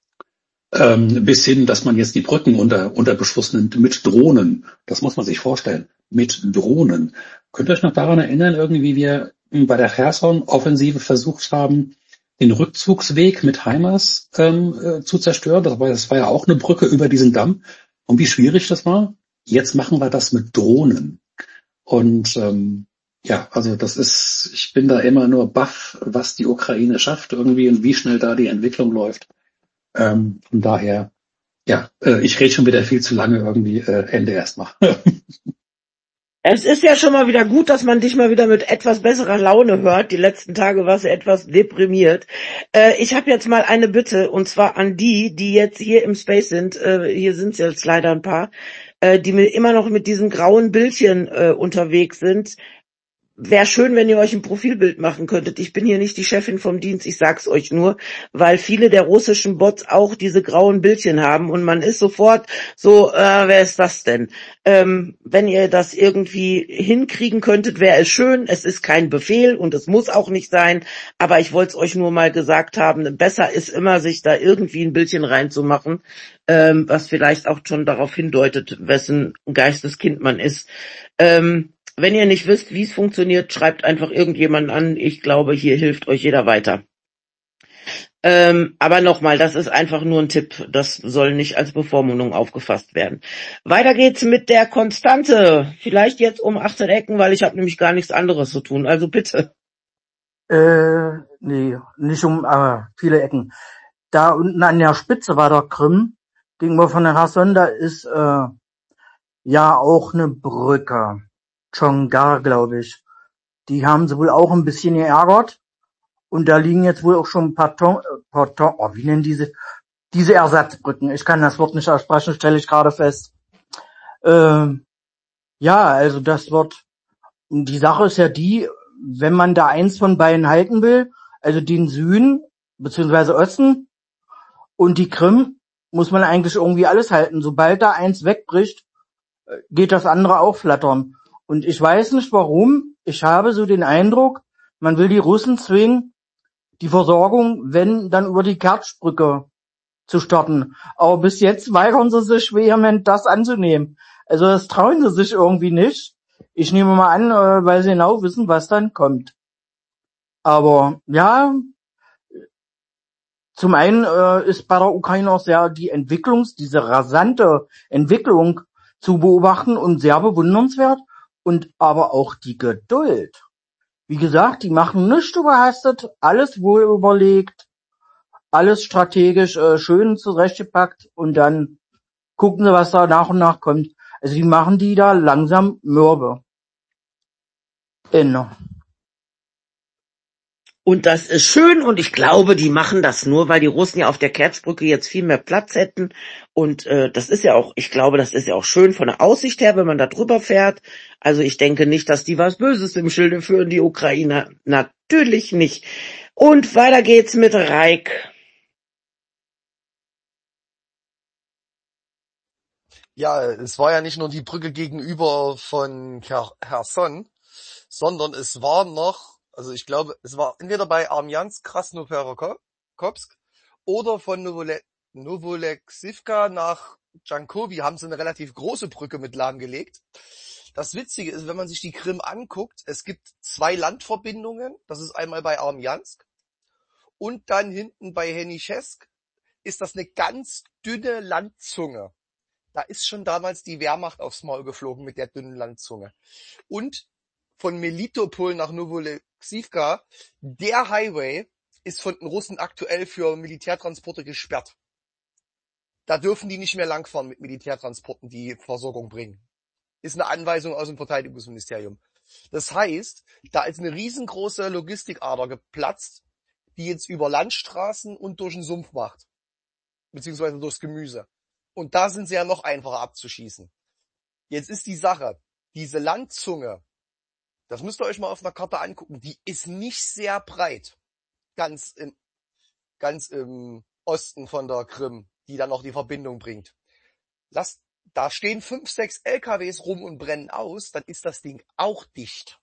ähm, bis hin, dass man jetzt die Brücken unter, unter Beschuss nimmt mit Drohnen. Das muss man sich vorstellen. Mit Drohnen. Könnt ihr euch noch daran erinnern, irgendwie, wie wir bei der Cherson-Offensive versucht haben, den Rückzugsweg mit HIMARS ähm, äh, zu zerstören? Das war, das war ja auch eine Brücke über diesen Damm. Und wie schwierig das war? Jetzt machen wir das mit Drohnen. Und ähm, ja, also das ist, ich bin da immer nur baff, was die Ukraine schafft irgendwie und wie schnell da die Entwicklung läuft. Ähm, von daher, ja, äh, ich rede schon wieder viel zu lange irgendwie, äh, Ende erstmal. Es ist ja schon mal wieder gut, dass man dich mal wieder mit etwas besserer Laune hört. Die letzten Tage warst du etwas deprimiert. Äh, ich habe jetzt mal eine Bitte, und zwar an die, die jetzt hier im Space sind. Äh, hier sind es jetzt leider ein paar, äh, die mir immer noch mit diesen grauen Bildchen äh, unterwegs sind. wäre schön, wenn ihr euch ein Profilbild machen könntet. Ich bin hier nicht die Chefin vom Dienst, ich sag's euch nur, weil viele der russischen Bots auch diese grauen Bildchen haben und man ist sofort so, äh, wer ist das denn? Ähm, wenn ihr das irgendwie hinkriegen könntet, wäre es schön. Es ist kein Befehl und es muss auch nicht sein, aber ich wollte es euch nur mal gesagt haben, besser ist immer, sich da irgendwie ein Bildchen reinzumachen, ähm, was vielleicht auch schon darauf hindeutet, wessen Geisteskind man ist. Ähm, wenn ihr nicht wisst, wie es funktioniert, schreibt einfach irgendjemanden an. Ich glaube, hier hilft euch jeder weiter. Ähm, aber nochmal, das ist einfach nur ein Tipp. Das soll nicht als Bevormundung aufgefasst werden. Weiter geht's mit der Konstante. Vielleicht jetzt um achtzehn Ecken, weil ich habe nämlich gar nichts anderes zu tun. Also bitte. Äh, nee, nicht um äh, viele Ecken. Da unten an der Spitze war der Krim, gegenüber von der Cherson, da ist äh, ja auch eine Brücke. Chongar, glaube ich. Die haben sie wohl auch ein bisschen geärgert. Und da liegen jetzt wohl auch schon ein paar Ton, äh, paar Ton oh, wie nennen diese, diese Ersatzbrücken? Ich kann das Wort nicht aussprechen, stelle ich gerade fest. Ähm, ja, also das wird, die Sache ist ja die, wenn man da eins von beiden halten will, also den Süden, beziehungsweise Osten und die Krim, muss man eigentlich irgendwie alles halten. Sobald da eins wegbricht, geht das andere auch flattern. Und ich weiß nicht warum, ich habe so den Eindruck, man will die Russen zwingen, die Versorgung, wenn, dann über die Kertschbrücke zu starten. Aber bis jetzt weigern sie sich vehement, das anzunehmen. Also das trauen sie sich irgendwie nicht. Ich nehme mal an, äh, weil sie genau wissen, was dann kommt. Aber ja, zum einen äh, ist bei der Ukraine auch sehr die Entwicklungs, diese rasante Entwicklung zu beobachten und sehr bewundernswert. Und aber auch die Geduld. Wie gesagt, die machen nichts überhastet, alles wohl überlegt, alles strategisch äh, schön zurechtgepackt und dann gucken sie, was da nach und nach kommt. Also die machen die da langsam mürbe. Inne. Und das ist schön und ich glaube, die machen das nur, weil die Russen ja auf der Kertschbrücke jetzt viel mehr Platz hätten. Und äh, das ist ja auch, ich glaube, das ist ja auch schön von der Aussicht her, wenn man da drüber fährt. Also ich denke nicht, dass die was Böses im Schilde führen, die Ukrainer. Natürlich nicht. Und weiter geht's mit Reik. Ja, es war ja nicht nur die Brücke gegenüber von Cherson, sondern es war noch, also ich glaube, es war entweder bei Armjansk, Krasnoperokopsk oder von Novole- Novolexivka nach Jankowi haben sie eine relativ große Brücke mit lahmgelegt. Das Witzige ist, wenn man sich die Krim anguckt, es gibt zwei Landverbindungen, das ist einmal bei Armjansk und dann hinten bei Henichesk ist das eine ganz dünne Landzunge. Da ist schon damals die Wehrmacht aufs Maul geflogen mit der dünnen Landzunge. Und von Melitopol nach Novolexivka, der Highway ist von den Russen aktuell für Militärtransporte gesperrt. Da dürfen die nicht mehr langfahren mit Militärtransporten, die Versorgung bringen. Ist eine Anweisung aus dem Verteidigungsministerium. Das heißt, da ist eine riesengroße Logistikader geplatzt, die jetzt über Landstraßen und durch den Sumpf macht. Beziehungsweise durchs Gemüse. Und da sind sie ja noch einfacher abzuschießen. Jetzt ist die Sache, diese Landzunge, das müsst ihr euch mal auf einer Karte angucken, die ist nicht sehr breit. Ganz im, ganz im Osten von der Krim, die dann noch die Verbindung bringt. Lasst, da stehen fünf, sechs L K Ws rum und brennen aus, dann ist das Ding auch dicht.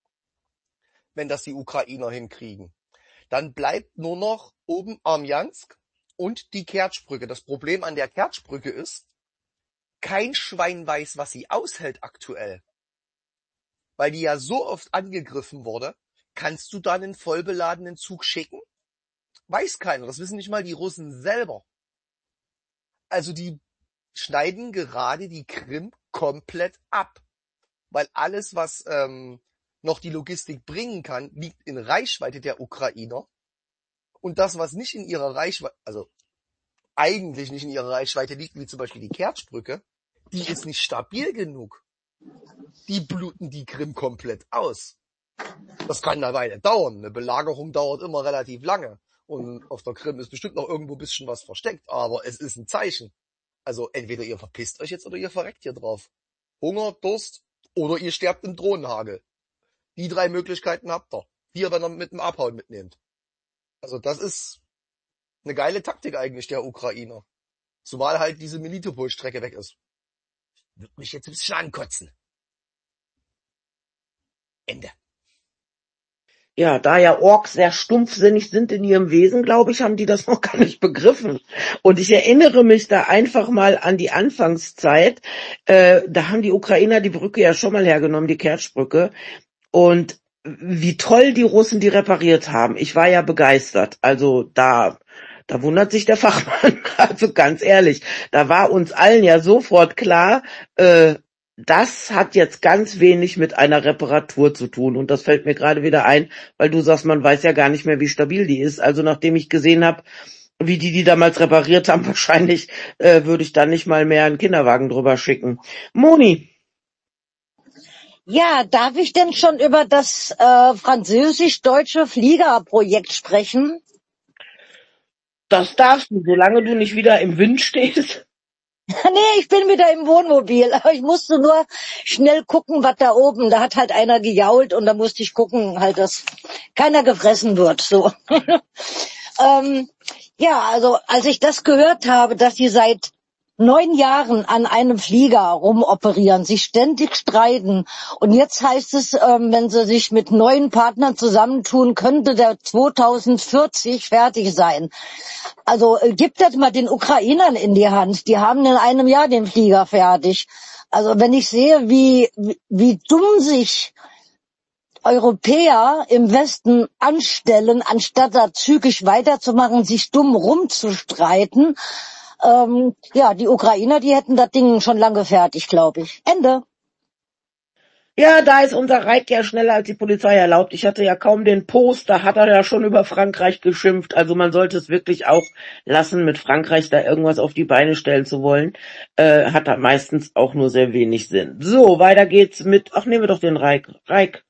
Wenn das die Ukrainer hinkriegen. Dann bleibt nur noch oben Armjansk und die Kertschbrücke. Das Problem an der Kertschbrücke ist, kein Schwein weiß, was sie aushält aktuell. Weil die ja so oft angegriffen wurde, kannst du da einen vollbeladenen Zug schicken? Weiß keiner, das wissen nicht mal die Russen selber. Also die schneiden gerade die Krim komplett ab. Weil alles, was ähm, noch die Logistik bringen kann, liegt in Reichweite der Ukrainer. Und das, was nicht in ihrer Reichweite, also eigentlich nicht in ihrer Reichweite liegt, wie zum Beispiel die Kertschbrücke, die ist nicht stabil genug. Die bluten die Krim komplett aus. Das kann eine Weile dauern. Eine Belagerung dauert immer relativ lange. Und auf der Krim ist bestimmt noch irgendwo ein bisschen was versteckt. Aber es ist ein Zeichen. Also entweder ihr verpisst euch jetzt oder ihr verreckt hier drauf. Hunger, Durst oder ihr sterbt im Drohnenhagel. Die drei Möglichkeiten habt ihr, die ihr dann mit dem Abhauen mitnehmt. Also das ist eine geile Taktik eigentlich der Ukrainer. Zumal halt diese Melitopol-Strecke weg ist. Wird mich jetzt ein bisschen ankotzen. Ende. Ja, da ja Orks sehr stumpfsinnig sind in ihrem Wesen, glaube ich, haben die das noch gar nicht begriffen. Und ich erinnere mich da einfach mal an die Anfangszeit. Äh, da haben die Ukrainer die Brücke ja schon mal hergenommen, die Kertschbrücke. Und wie toll die Russen die repariert haben. Ich war ja begeistert. Also da, da wundert sich der Fachmann. Also ganz ehrlich, da war uns allen ja sofort klar, äh, das hat jetzt ganz wenig mit einer Reparatur zu tun. Und das fällt mir gerade wieder ein, weil du sagst, man weiß ja gar nicht mehr, wie stabil die ist. Also nachdem ich gesehen habe, wie die die damals repariert haben, wahrscheinlich äh, würde ich dann nicht mal mehr einen Kinderwagen drüber schicken. Moni. Ja, darf ich denn schon über das äh, französisch-deutsche Fliegerprojekt sprechen? Das darfst du, solange du nicht wieder im Wind stehst. Nee, ich bin wieder im Wohnmobil, aber ich musste nur schnell gucken, was da oben, da hat halt einer gejault und da musste ich gucken, halt, dass keiner gefressen wird, so. ähm, ja, also als ich das gehört habe, dass die seit neun Jahren an einem Flieger rumoperieren, sich ständig streiten und jetzt heißt es, ähm, wenn sie sich mit neuen Partnern zusammentun, könnte der zweitausendvierzig fertig sein. Also äh, gibt das mal den Ukrainern in die Hand. Die haben in einem Jahr den Flieger fertig. Also wenn ich sehe, wie, wie, wie dumm sich Europäer im Westen anstellen, anstatt da zügig weiterzumachen, sich dumm rumzustreiten, ähm, ja, die Ukrainer, die hätten das Ding schon lange fertig, glaube ich. Ende. Ja, da ist unser Reik ja schneller als die Polizei erlaubt. Ich hatte ja kaum den Post, da hat er ja schon über Frankreich geschimpft. Also man sollte es wirklich auch lassen, mit Frankreich da irgendwas auf die Beine stellen zu wollen. Äh, hat da meistens auch nur sehr wenig Sinn. So, weiter geht's mit, ach, nehmen wir doch den Reik. Reik.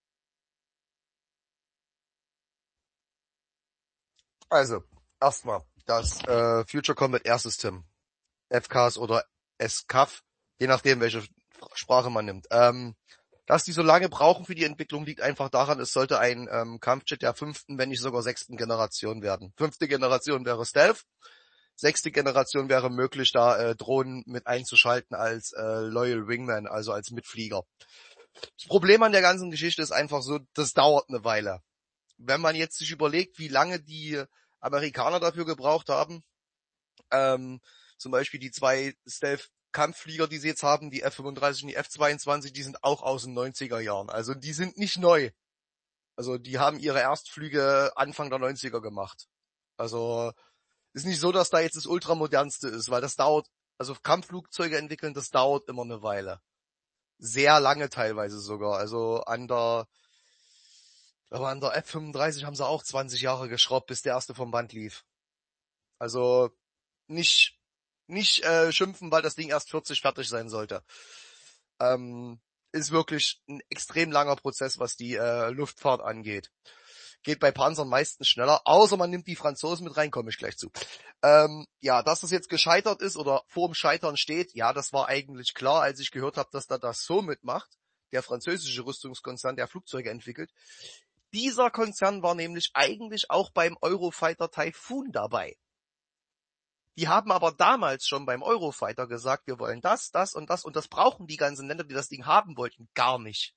Also, erstmal das äh, Future Combat Air System. F C A S oder S C A F, je nachdem, welche Sprache man nimmt. Ähm, dass die so lange brauchen für die Entwicklung, liegt einfach daran, es sollte ein ähm, Kampfjet der fünften, wenn nicht sogar sechsten Generation werden. Fünfte Generation wäre Stealth, sechste Generation wäre möglich, da äh, Drohnen mit einzuschalten als äh, Loyal Wingman, also als Mitflieger. Das Problem an der ganzen Geschichte ist einfach so, das dauert eine Weile. Wenn man jetzt sich überlegt, wie lange die Amerikaner dafür gebraucht haben, ähm, zum Beispiel die zwei Stealth-Kampfflieger, die sie jetzt haben, die F fünfunddreißig und die F zweiundzwanzig, die sind auch aus den neunziger Jahren. Also die sind nicht neu. Also die haben ihre Erstflüge Anfang der neunziger gemacht. Also ist nicht so, dass da jetzt das ultramodernste ist, weil das dauert, also Kampfflugzeuge entwickeln, das dauert immer eine Weile. Sehr lange teilweise sogar. Also an der, aber an der F fünfunddreißig haben sie auch zwanzig Jahre geschraubt, bis der erste vom Band lief. Also nicht nicht äh, schimpfen, weil das Ding erst vierzig fertig sein sollte. Ähm, ist wirklich ein extrem langer Prozess, was die äh, Luftfahrt angeht. Geht bei Panzern meistens schneller, außer man nimmt die Franzosen mit rein, komme ich gleich zu. Ähm, ja, dass das jetzt gescheitert ist oder vor dem Scheitern steht, ja, das war eigentlich klar, als ich gehört habe, dass da das so mitmacht, der französische Rüstungskonzern, der Flugzeuge entwickelt. Dieser Konzern war nämlich eigentlich auch beim Eurofighter Typhoon dabei. Die haben aber damals schon beim Eurofighter gesagt, wir wollen das, das und das und das brauchen die ganzen Länder, die das Ding haben wollten, gar nicht.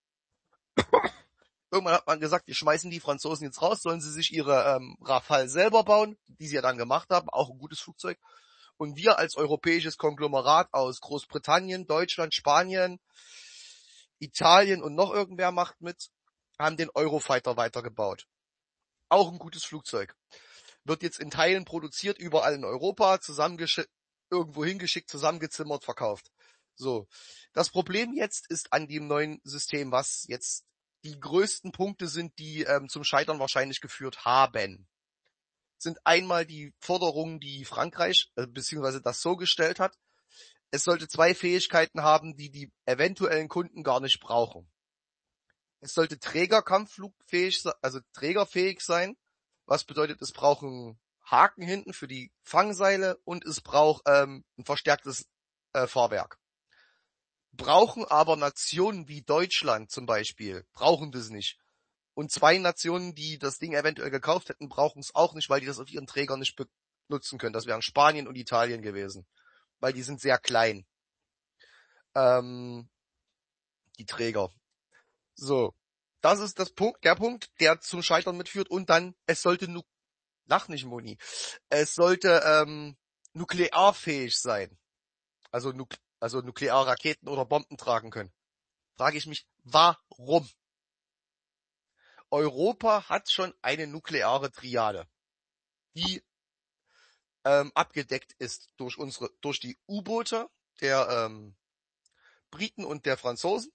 Irgendwann hat man gesagt, wir schmeißen die Franzosen jetzt raus, sollen sie sich ihre ähm, Rafale selber bauen, die sie ja dann gemacht haben, auch ein gutes Flugzeug. Und wir als europäisches Konglomerat aus Großbritannien, Deutschland, Spanien, Italien und noch irgendwer macht mit, haben den Eurofighter weitergebaut. Auch ein gutes Flugzeug. Wird jetzt in Teilen produziert, überall in Europa, zusammengeschickt, irgendwo hingeschickt, zusammengezimmert, verkauft. So. Das Problem jetzt ist an dem neuen System, was jetzt die größten Punkte sind, die ähm, zum Scheitern wahrscheinlich geführt haben, sind einmal die Forderungen, die Frankreich, äh, beziehungsweise das so gestellt hat. Es sollte zwei Fähigkeiten haben, die die eventuellen Kunden gar nicht brauchen. Es sollte trägerkampfflugfähig, also trägerfähig sein. Was bedeutet, es braucht einen Haken hinten für die Fangseile und es braucht ähm, ein verstärktes äh, Fahrwerk. brauchen aber Nationen wie Deutschland zum Beispiel, brauchen das nicht. Und zwei Nationen, die das Ding eventuell gekauft hätten, brauchen es auch nicht, weil die das auf ihren Trägern nicht benutzen können. Das wären Spanien und Italien gewesen, weil die sind sehr klein, ähm, die Träger. So, das ist das Punkt, der Punkt, der zum Scheitern mitführt. Und dann, es sollte nu lach nicht, Moni, es sollte ähm, nuklearfähig sein, also, Nuk also Nuklearraketen oder Bomben tragen können. Frage ich mich, warum? Europa hat schon eine nukleare Triade, die ähm, abgedeckt ist durch unsere, durch die U-Boote der ähm, Briten und der Franzosen,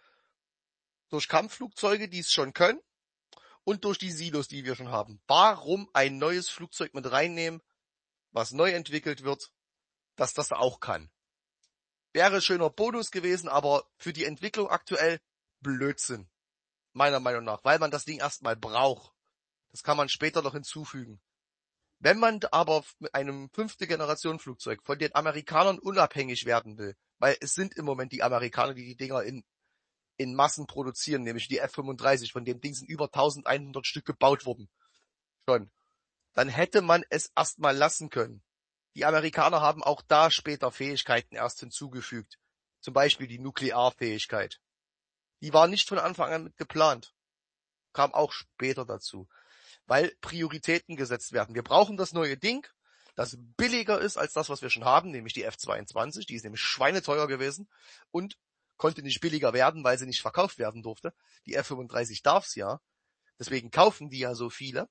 durch Kampfflugzeuge, die es schon können, und durch die Silos, die wir schon haben. Warum ein neues Flugzeug mit reinnehmen, was neu entwickelt wird, dass das auch kann? Wäre schöner Bonus gewesen, aber für die Entwicklung aktuell Blödsinn. Meiner Meinung nach, weil man das Ding erstmal braucht. Das kann man später noch hinzufügen. Wenn man aber mit einem fünfte Generation Flugzeug von den Amerikanern unabhängig werden will, weil es sind im Moment die Amerikaner, die die Dinger in, in Massen produzieren, nämlich die F fünfunddreißig, von dem Ding sind über eintausendeinhundert Stück gebaut worden. Schon. Dann hätte man es erstmal lassen können. Die Amerikaner haben auch da später Fähigkeiten erst hinzugefügt. Zum Beispiel die Nuklearfähigkeit. Die war nicht von Anfang an mit geplant. Kam auch später dazu. Weil Prioritäten gesetzt werden. Wir brauchen das neue Ding, das billiger ist als das, was wir schon haben, nämlich die F zweiundzwanzig. Die ist nämlich schweineteuer gewesen und konnte nicht billiger werden, weil sie nicht verkauft werden durfte. Die F fünfunddreißig darf's ja. Deswegen kaufen die ja so viele.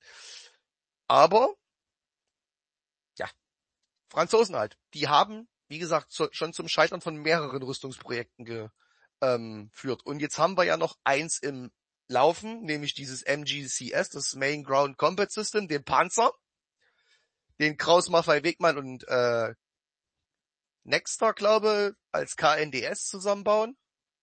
Aber, ja, Franzosen halt. Die haben, wie gesagt, so, schon zum Scheitern von mehreren Rüstungsprojekten geführt. Ähm, und jetzt haben wir ja noch eins im Laufen, nämlich dieses M G C S, das Main Ground Combat System, den Panzer, den Kraus Maffei Wegmann und äh, Nexter, glaube als K N D S zusammenbauen.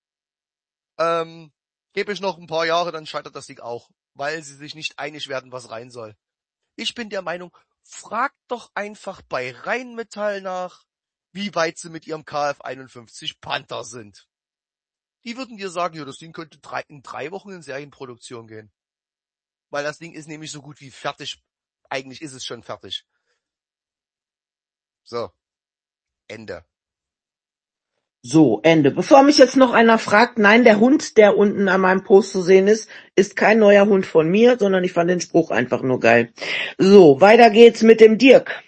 Ähm, gebe ich noch ein paar Jahre, dann scheitert das Ding auch, weil sie sich nicht einig werden, was rein soll. Ich bin der Meinung, fragt doch einfach bei Rheinmetall nach, wie weit sie mit ihrem K F einundfünfzig Panther sind. Die würden dir sagen, ja, das Ding könnte drei, in drei Wochen in Serienproduktion gehen. Weil das Ding ist nämlich so gut wie fertig. Eigentlich ist es schon fertig. So. Ende. So, Ende. Bevor mich jetzt noch einer fragt, nein, der Hund, der unten an meinem Post zu sehen ist, ist kein neuer Hund von mir, sondern ich fand den Spruch einfach nur geil. So, weiter geht's mit dem Dirk.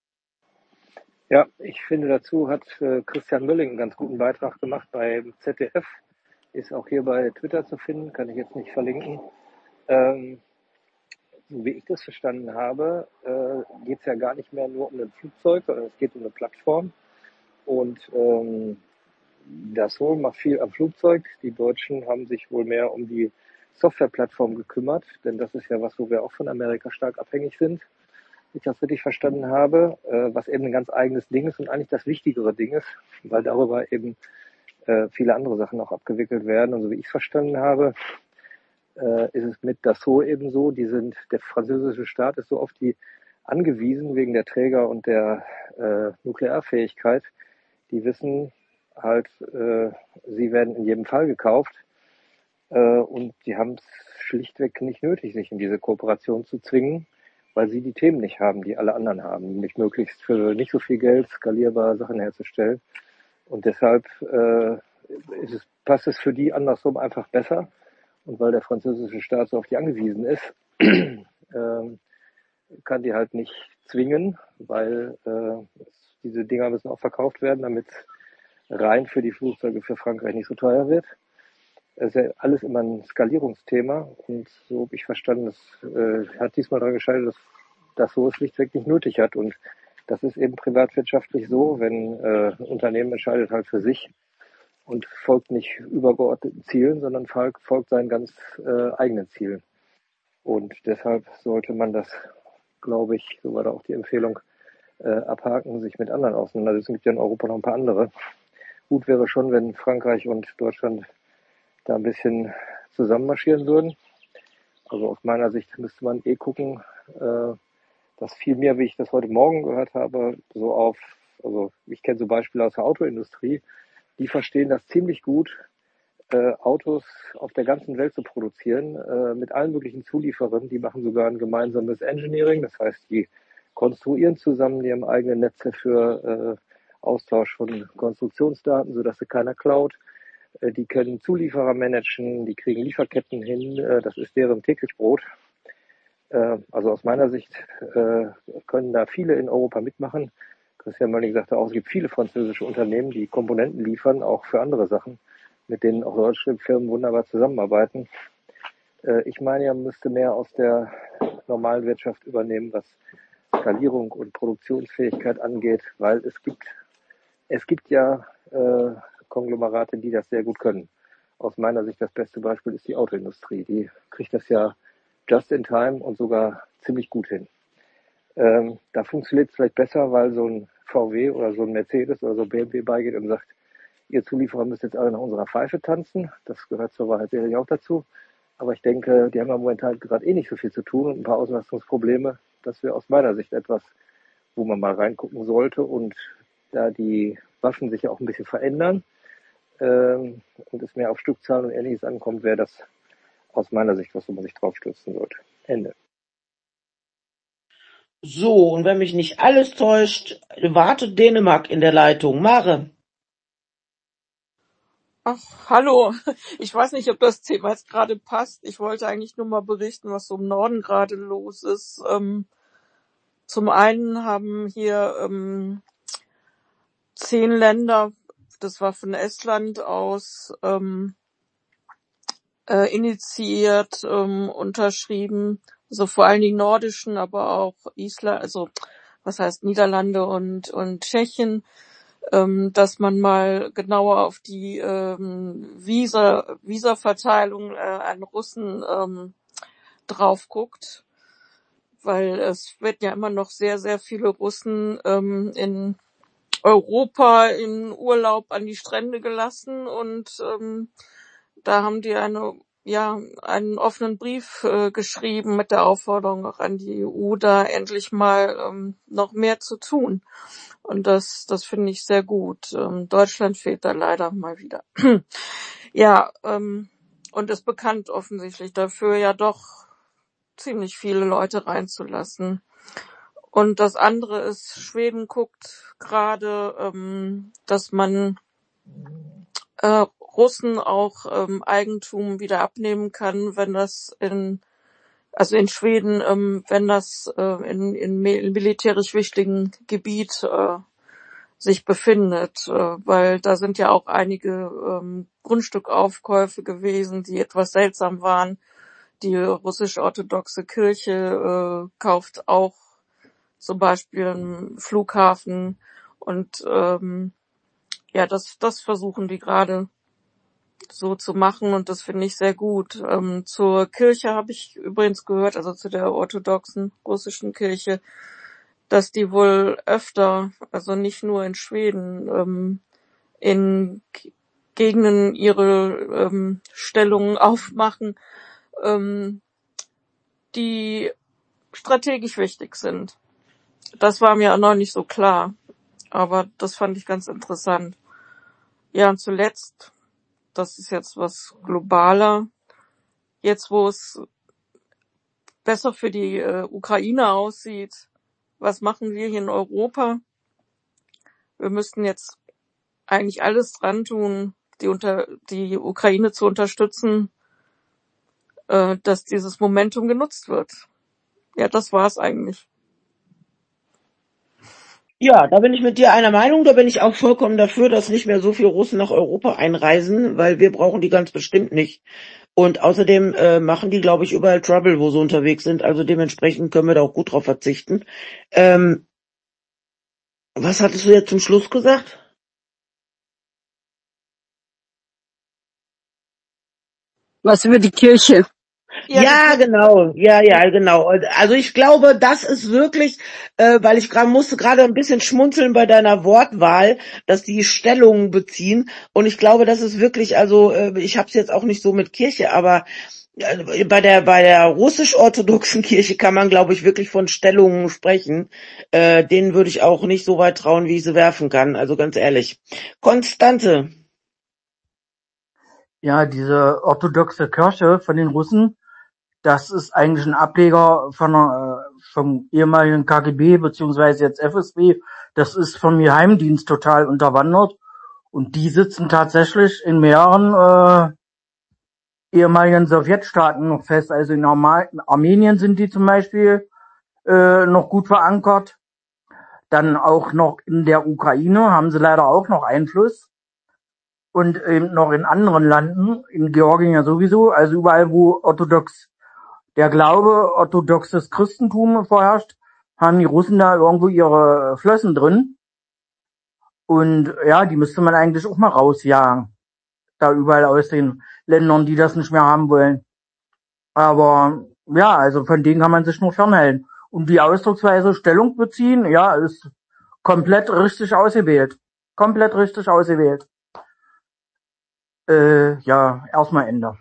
Ja, ich finde, dazu hat äh, Christian Mölling einen ganz guten Beitrag gemacht beim Z D F. Ist auch hier bei Twitter zu finden, kann ich jetzt nicht verlinken. Ähm, so wie ich das verstanden habe, äh, geht es ja gar nicht mehr nur um ein Flugzeug, sondern es geht um eine Plattform. Und ähm, Dassault macht viel am Flugzeug. Die Deutschen haben sich wohl mehr um die Softwareplattform gekümmert, denn das ist ja was, wo wir auch von Amerika stark abhängig sind. Ich das richtig verstanden habe, äh, was eben ein ganz eigenes Ding ist und eigentlich das wichtigere Ding ist, weil darüber eben äh, viele andere Sachen auch abgewickelt werden. Und so wie ich es verstanden habe, äh, ist es mit Dassault eben so, die sind, der französische Staat ist so auf die angewiesen wegen der Träger und der äh, Nuklearfähigkeit. Die wissen halt, äh, sie werden in jedem Fall gekauft äh, und die haben es schlichtweg nicht nötig, sich in diese Kooperation zu zwingen, weil sie die Themen nicht haben, die alle anderen haben, nämlich möglichst für nicht so viel Geld skalierbare Sachen herzustellen. Und deshalb äh, ist es, passt es für die andersrum einfach besser. Und weil der französische Staat so auf die angewiesen ist, äh, kann die halt nicht zwingen, weil äh, diese Dinger müssen auch verkauft werden, damit rein für die Flugzeuge für Frankreich nicht so teuer wird. Es ist ja alles immer ein Skalierungsthema und so habe ich verstanden, das äh, hat diesmal daran gescheitert, dass das so schlichtweg nicht nötig hat. Und das ist eben privatwirtschaftlich so, wenn äh, ein Unternehmen entscheidet halt für sich und folgt nicht übergeordneten Zielen, sondern folgt, folgt seinen ganz äh, eigenen Zielen. Und deshalb sollte man das, glaube ich, so war da auch die Empfehlung, äh, abhaken, sich mit anderen auseinandersetzen. Es gibt ja in Europa noch ein paar andere. Gut wäre schon, wenn Frankreich und Deutschland da ein bisschen zusammen marschieren würden. Also aus meiner Sicht müsste man eh gucken, äh, dass viel mehr, wie ich das heute Morgen gehört habe, so auf, also ich kenne so Beispiele aus der Autoindustrie, die verstehen das ziemlich gut, äh, Autos auf der ganzen Welt zu produzieren, äh, mit allen möglichen Zulieferern. Die machen sogar ein gemeinsames Engineering, das heißt, die konstruieren zusammen, die haben eigene Netze für äh, Austausch von Konstruktionsdaten, sodass sie keiner klaut. Äh, die können Zulieferer managen, die kriegen Lieferketten hin, äh, das ist deren täglich Brot. Äh, also aus meiner Sicht äh, können da viele in Europa mitmachen. Christian Mölling sagte auch, es gibt viele französische Unternehmen, die Komponenten liefern, auch für andere Sachen, mit denen auch deutsche Firmen wunderbar zusammenarbeiten. Äh, ich meine, man müsste mehr aus der normalen Wirtschaft übernehmen, was Skalierung und Produktionsfähigkeit angeht, weil es gibt, es gibt ja äh, Konglomerate, die das sehr gut können. Aus meiner Sicht das beste Beispiel ist die Autoindustrie. Die kriegt das ja just in time und sogar ziemlich gut hin. Ähm, da funktioniert es vielleicht besser, weil so ein V W oder so ein Mercedes oder so ein B M W beigeht und sagt, ihr Zulieferer müsst jetzt alle nach unserer Pfeife tanzen. Das gehört zur Wahrheit sicherlich auch dazu. Aber ich denke, die haben ja momentan gerade eh nicht so viel zu tun und ein paar Auslastungsprobleme. Das wäre aus meiner Sicht etwas, wo man mal reingucken sollte. Und da die Waffen sich ja auch ein bisschen verändern ähm, und es mehr auf Stückzahlen und Ähnliches ankommt, wäre das aus meiner Sicht was, wo man sich drauf stürzen sollte. Ende. So, und wenn mich nicht alles täuscht, wartet Dänemark in der Leitung. Mare. Ach, hallo. Ich weiß nicht, ob das Thema jetzt gerade passt. Ich wollte eigentlich nur mal berichten, was so im Norden gerade los ist. Ähm, zum einen haben hier ähm, zehn Länder, das war von Estland aus, ähm, äh, initiiert, ähm, unterschrieben, also vor allem die nordischen, aber auch Island, also was heißt Niederlande und und Tschechien, ähm, dass man mal genauer auf die ähm, Visa Visaverteilung äh, an Russen ähm, drauf guckt, weil es wird ja immer noch sehr sehr viele Russen ähm, in Europa in Urlaub an die Strände gelassen und ähm, da haben die eine ja einen offenen Brief äh, geschrieben mit der Aufforderung auch an die E U, da endlich mal ähm, noch mehr zu tun. Und das das finde ich sehr gut. Ähm, Deutschland fehlt da leider mal wieder. Ja, ähm, und ist bekannt offensichtlich dafür, ja doch ziemlich viele Leute reinzulassen. Und das andere ist, Schweden guckt gerade, ähm, dass man äh, Russen auch ähm, Eigentum wieder abnehmen kann, wenn das in, also in Schweden, ähm, wenn das äh, in, in militärisch wichtigen Gebiet äh, sich befindet, äh, weil da sind ja auch einige ähm, Grundstückaufkäufe gewesen, die etwas seltsam waren. Die russisch-orthodoxe Kirche äh, kauft auch zum Beispiel einen Flughafen und ähm, ja, das das versuchen die gerade so zu machen und das finde ich sehr gut. Ähm, zur Kirche habe ich übrigens gehört, also zu der orthodoxen russischen Kirche, dass die wohl öfter, also nicht nur in Schweden, ähm, in G- Gegenden ihre ähm, Stellungen aufmachen, ähm, die strategisch wichtig sind. Das war mir auch noch nicht so klar, aber das fand ich ganz interessant. Ja, und zuletzt, das ist jetzt was globaler, jetzt wo es besser für die äh, Ukraine aussieht, was machen wir hier in Europa? Wir müssten jetzt eigentlich alles dran tun, die unter die Ukraine zu unterstützen, äh, dass dieses Momentum genutzt wird. Ja, das war's eigentlich. Ja, da bin ich mit dir einer Meinung. Da bin ich auch vollkommen dafür, dass nicht mehr so viele Russen nach Europa einreisen, weil wir brauchen die ganz bestimmt nicht. Und außerdem äh, machen die, glaube ich, überall Trouble, wo sie unterwegs sind. Also dementsprechend können wir da auch gut drauf verzichten. Ähm, was hattest du jetzt zum Schluss gesagt? Was über die Kirche. Ja, die Ja, Kirche, genau. Ja, ja, genau. Also ich glaube, das ist wirklich, äh, weil ich gerade musste gerade ein bisschen schmunzeln bei deiner Wortwahl, dass die Stellungen beziehen. Und ich glaube, das ist wirklich, also äh, ich habe es jetzt auch nicht so mit Kirche, aber äh, bei der bei der russisch-orthodoxen Kirche kann man, glaube ich, wirklich von Stellungen sprechen. Äh, denen würde ich auch nicht so weit trauen, wie ich sie werfen kann. Also ganz ehrlich. Konstante. Ja, diese orthodoxe Kirche von den Russen, das ist eigentlich ein Ableger von einer, äh, vom ehemaligen K G B beziehungsweise jetzt F S B. Das ist vom Geheimdienst total unterwandert. Und die sitzen tatsächlich in mehreren äh, ehemaligen Sowjetstaaten noch fest. Also in Arma- Armenien sind die zum Beispiel äh, noch gut verankert. Dann auch noch in der Ukraine haben sie leider auch noch Einfluss. Und eben noch in anderen Landen, in Georgien ja sowieso, also überall, wo orthodox der Glaube, orthodoxes Christentum vorherrscht, haben die Russen da irgendwo ihre Flossen drin. Und ja, die müsste man eigentlich auch mal rausjagen. Da überall aus den Ländern, die das nicht mehr haben wollen. Aber ja, also von denen kann man sich nur fernhalten. Und die Ausdrucksweise Stellung beziehen, ja, ist komplett richtig ausgewählt. Komplett richtig ausgewählt. Äh, ja, erstmal Ende.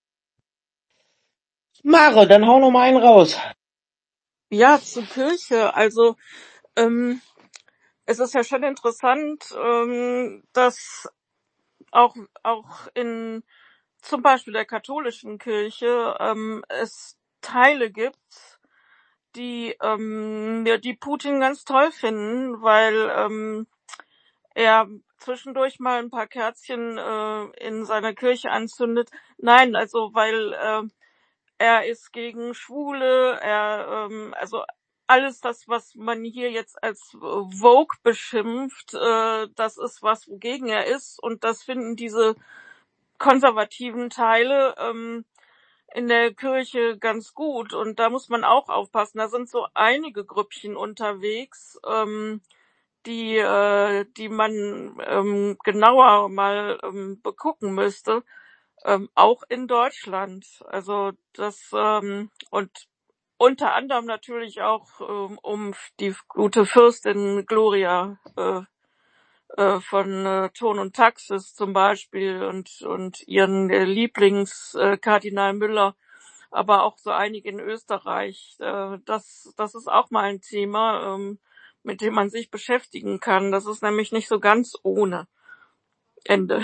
Mare, dann hau noch mal einen raus. Ja, zur Kirche. Also ähm, es ist ja schon interessant, ähm, dass auch auch in zum Beispiel der katholischen Kirche ähm, es Teile gibt, die ähm, ja, die Putin ganz toll finden, weil ähm, er zwischendurch mal ein paar Kerzchen äh, in seiner Kirche anzündet. Nein, also weil äh, er ist gegen Schwule, er ähm, also alles das, was man hier jetzt als äh, Vogue beschimpft, äh, das ist was, wogegen er ist, und das finden diese konservativen Teile ähm, in der Kirche ganz gut, und da muss man auch aufpassen. Da sind so einige Grüppchen unterwegs, ähm, die äh, die man ähm, genauer mal ähm, begucken müsste, ähm, auch in Deutschland. Also das ähm, und unter anderem natürlich auch ähm, um die gute Fürstin Gloria äh, äh, von äh, Ton und Taxis zum Beispiel, und und ihren äh, Lieblings äh, Kardinal Müller, aber auch so einige in Österreich. Äh, das das ist auch mal ein Thema, ähm, mit dem man sich beschäftigen kann. Das ist nämlich nicht so ganz ohne Ende.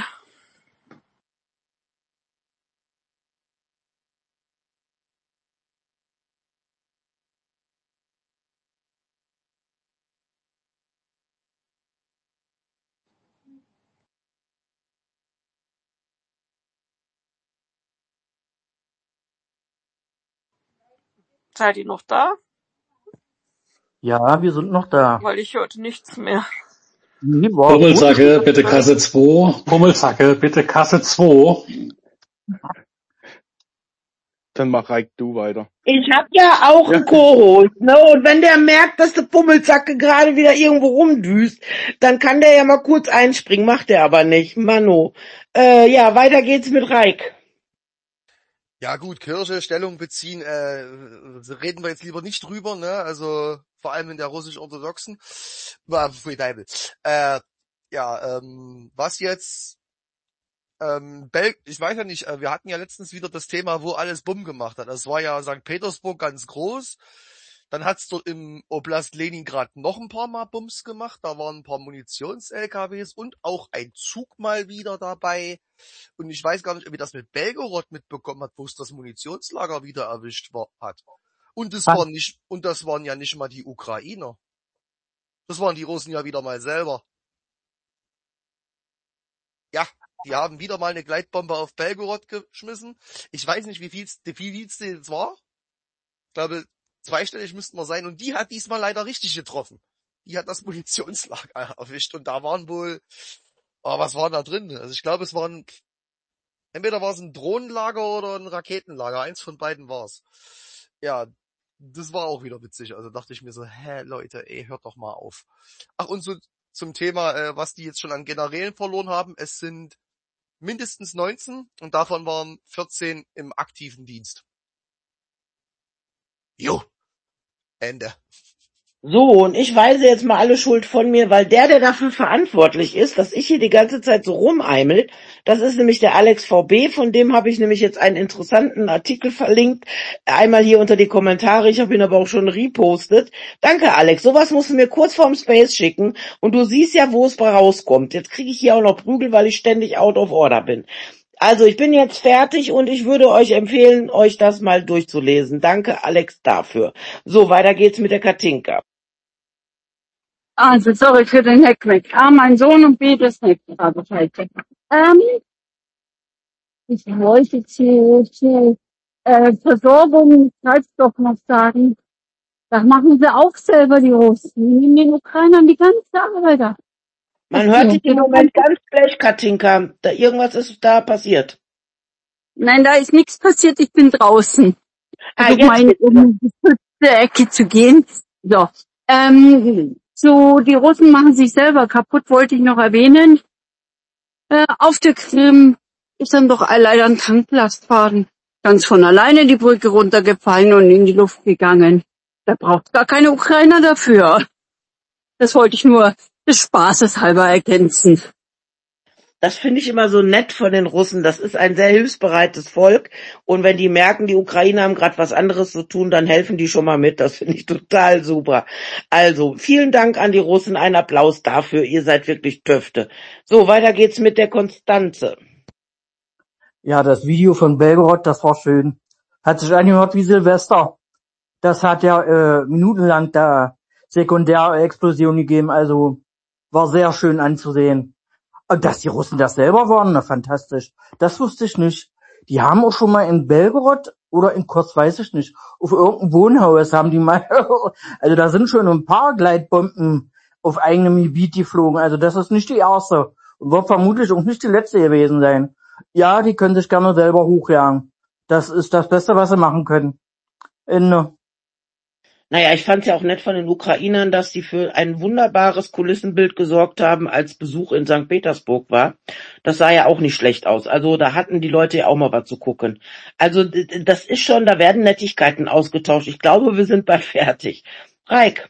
Seid ihr noch da? Ja, wir sind noch da. Weil ich hörte nichts mehr. Nee, war gut. Pummelsacke, bitte Kasse zwei. Pummelsacke, bitte Kasse zwei. Dann mach Reik du weiter. Ich hab ja auch Ja. einen Co-Host, ne? Und wenn der merkt, dass der Pummelzacke gerade wieder irgendwo rumdüst, dann kann der ja mal kurz einspringen, macht er aber nicht. Mano. Äh, ja, weiter geht's mit Reik. Ja gut, Kirche, Stellung beziehen, äh, reden wir jetzt lieber nicht drüber, ne? Also vor allem in der russisch-orthodoxen. Äh, ja, ähm, was jetzt ähm, Bel ich weiß ja nicht, äh, wir hatten ja letztens wieder das Thema, wo alles Bumm gemacht hat. Das war ja Sankt Petersburg ganz groß. Dann hat's dort im Oblast Leningrad noch ein paar Mal Bums gemacht. Da waren ein paar Munitions-L K Ws und auch ein Zug mal wieder dabei. Und ich weiß gar nicht, ob ihr das mit Belgorod mitbekommen habt, wo es das Munitionslager wieder erwischt war, hat. Und das Was? waren nicht, und das waren ja nicht mal die Ukrainer. Das waren die Russen ja wieder mal selber. Ja, die haben wieder mal eine Gleitbombe auf Belgorod geschmissen. Ich weiß nicht, wie viel's, wie viel's jetzt war. Ich glaube, zweistellig müssten wir sein. Und die hat diesmal leider richtig getroffen. Die hat das Munitionslager erwischt. Und da waren wohl, oh, was war da drin? Also ich glaube, es waren, entweder war es ein Drohnenlager oder ein Raketenlager. Eins von beiden war's. Ja, das war auch wieder witzig. Also dachte ich mir so, hä, Leute, ey, hört doch mal auf. Ach, und so zum Thema, äh, was die jetzt schon an Generälen verloren haben. Es sind mindestens neunzehn und davon waren vierzehn im aktiven Dienst. Jo. Ende. So, und ich weise jetzt mal alle Schuld von mir, weil der, der dafür verantwortlich ist, dass ich hier die ganze Zeit so rumeimel, das ist nämlich der Alex V B, von dem habe ich nämlich jetzt einen interessanten Artikel verlinkt, einmal hier unter die Kommentare, ich habe ihn aber auch schon repostet. Danke Alex, sowas musst du mir kurz vorm Space schicken und du siehst ja, wo es rauskommt. Jetzt kriege ich hier auch noch Prügel, weil ich ständig out of order bin. Also ich bin jetzt fertig und ich würde euch empfehlen, euch das mal durchzulesen. Danke, Alex, dafür. So, weiter geht's mit der Katinka. Also, sorry für den Heckmeck. A, mein Sohn und B, das Heck habe ich heute. Ähm, ich wollte zu, zu äh, Versorgung, Treibstoff noch sagen. Das machen sie auch selber, die Russen. Die nehmen den Ukrainern die ganze Arbeit ab. Man Das hört geht dich im doch Moment einfach. ganz schlecht, Katinka. Da irgendwas ist da passiert. Nein, da ist nichts passiert, ich bin draußen. Ah, Versuch jetzt mal in geht's wieder. die geschützte Ecke zu gehen. So. Ähm, so, die Russen machen sich selber kaputt, wollte ich noch erwähnen. Äh, auf der Krim ist dann doch leider ein Tanklastwagen ganz von alleine die Brücke runtergefallen und in die Luft gegangen. Da braucht gar keine Ukrainer dafür. Das wollte ich nur des Spaßes halber ergänzen. Das finde ich immer so nett von den Russen. Das ist ein sehr hilfsbereites Volk. Und wenn die merken, die Ukrainer haben gerade was anderes zu tun, dann helfen die schon mal mit. Das finde ich total super. Also, vielen Dank an die Russen. Ein Applaus dafür. Ihr seid wirklich Töfte. So, weiter geht's mit der Konstanze. Ja, das Video von Belgorod, das war schön. Hat sich angehört wie Silvester. Das hat ja äh, minutenlang da Sekundärexplosion gegeben, also war sehr schön anzusehen. Und dass die Russen das selber waren, na fantastisch. Das wusste ich nicht. Die haben auch schon mal in Belgorod oder in Kurs, weiß ich nicht, auf irgendeinem Wohnhaus haben die mal, also da sind schon ein paar Gleitbomben auf eigenem Gebiet geflogen. Also das ist nicht die erste und wird vermutlich auch nicht die letzte gewesen sein. Ja, die können sich gerne selber hochjagen. Das ist das Beste, was sie machen können. Ende. Naja, ich fand es ja auch nett von den Ukrainern, dass sie für ein wunderbares Kulissenbild gesorgt haben, als Besuch in Sankt Petersburg war. Das sah ja auch nicht schlecht aus. Also da hatten die Leute ja auch mal was zu gucken. Also das ist schon, da werden Nettigkeiten ausgetauscht. Ich glaube, wir sind bald fertig. Reik.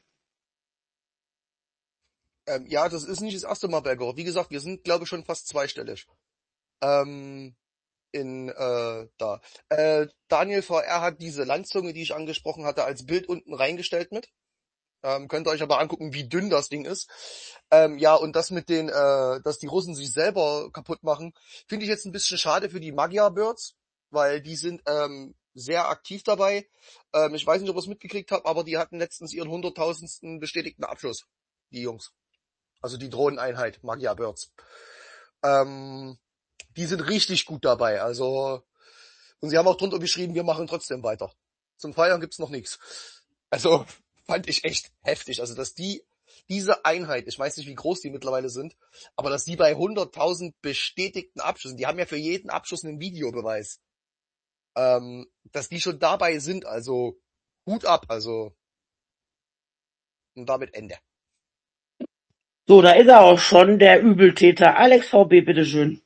Ähm, ja, das ist nicht das erste Mal Belgorod. Wie gesagt, wir sind, glaube ich, schon fast zweistellig. Ähm, in äh, da. Äh, Daniel V R hat diese Landzunge, die ich angesprochen hatte, als Bild unten reingestellt mit. Ähm, könnt ihr euch aber angucken, wie dünn das Ding ist. Ähm, ja, und das mit den, äh, dass die Russen sich selber kaputt machen, finde ich jetzt ein bisschen schade für die Magyar Birds, weil die sind ähm, sehr aktiv dabei. Ähm, ich weiß nicht, ob ihr es mitgekriegt habt, aber die hatten letztens ihren hunderttausendsten bestätigten Abschuss, die Jungs. Also die Drohneneinheit Magyar Birds. Ähm, die sind richtig gut dabei. Also und sie haben auch drunter geschrieben, wir machen trotzdem weiter. Zum Feiern gibt's noch nichts. Also fand ich echt heftig. Also dass die diese Einheit, ich weiß nicht, wie groß die mittlerweile sind, aber dass die bei hunderttausend bestätigten Abschüssen, die haben ja für jeden Abschuss einen Videobeweis, ähm, dass die schon dabei sind. Also Hut ab. Also und damit Ende. So, da ist er auch schon, der Übeltäter. Alex V B, bitteschön.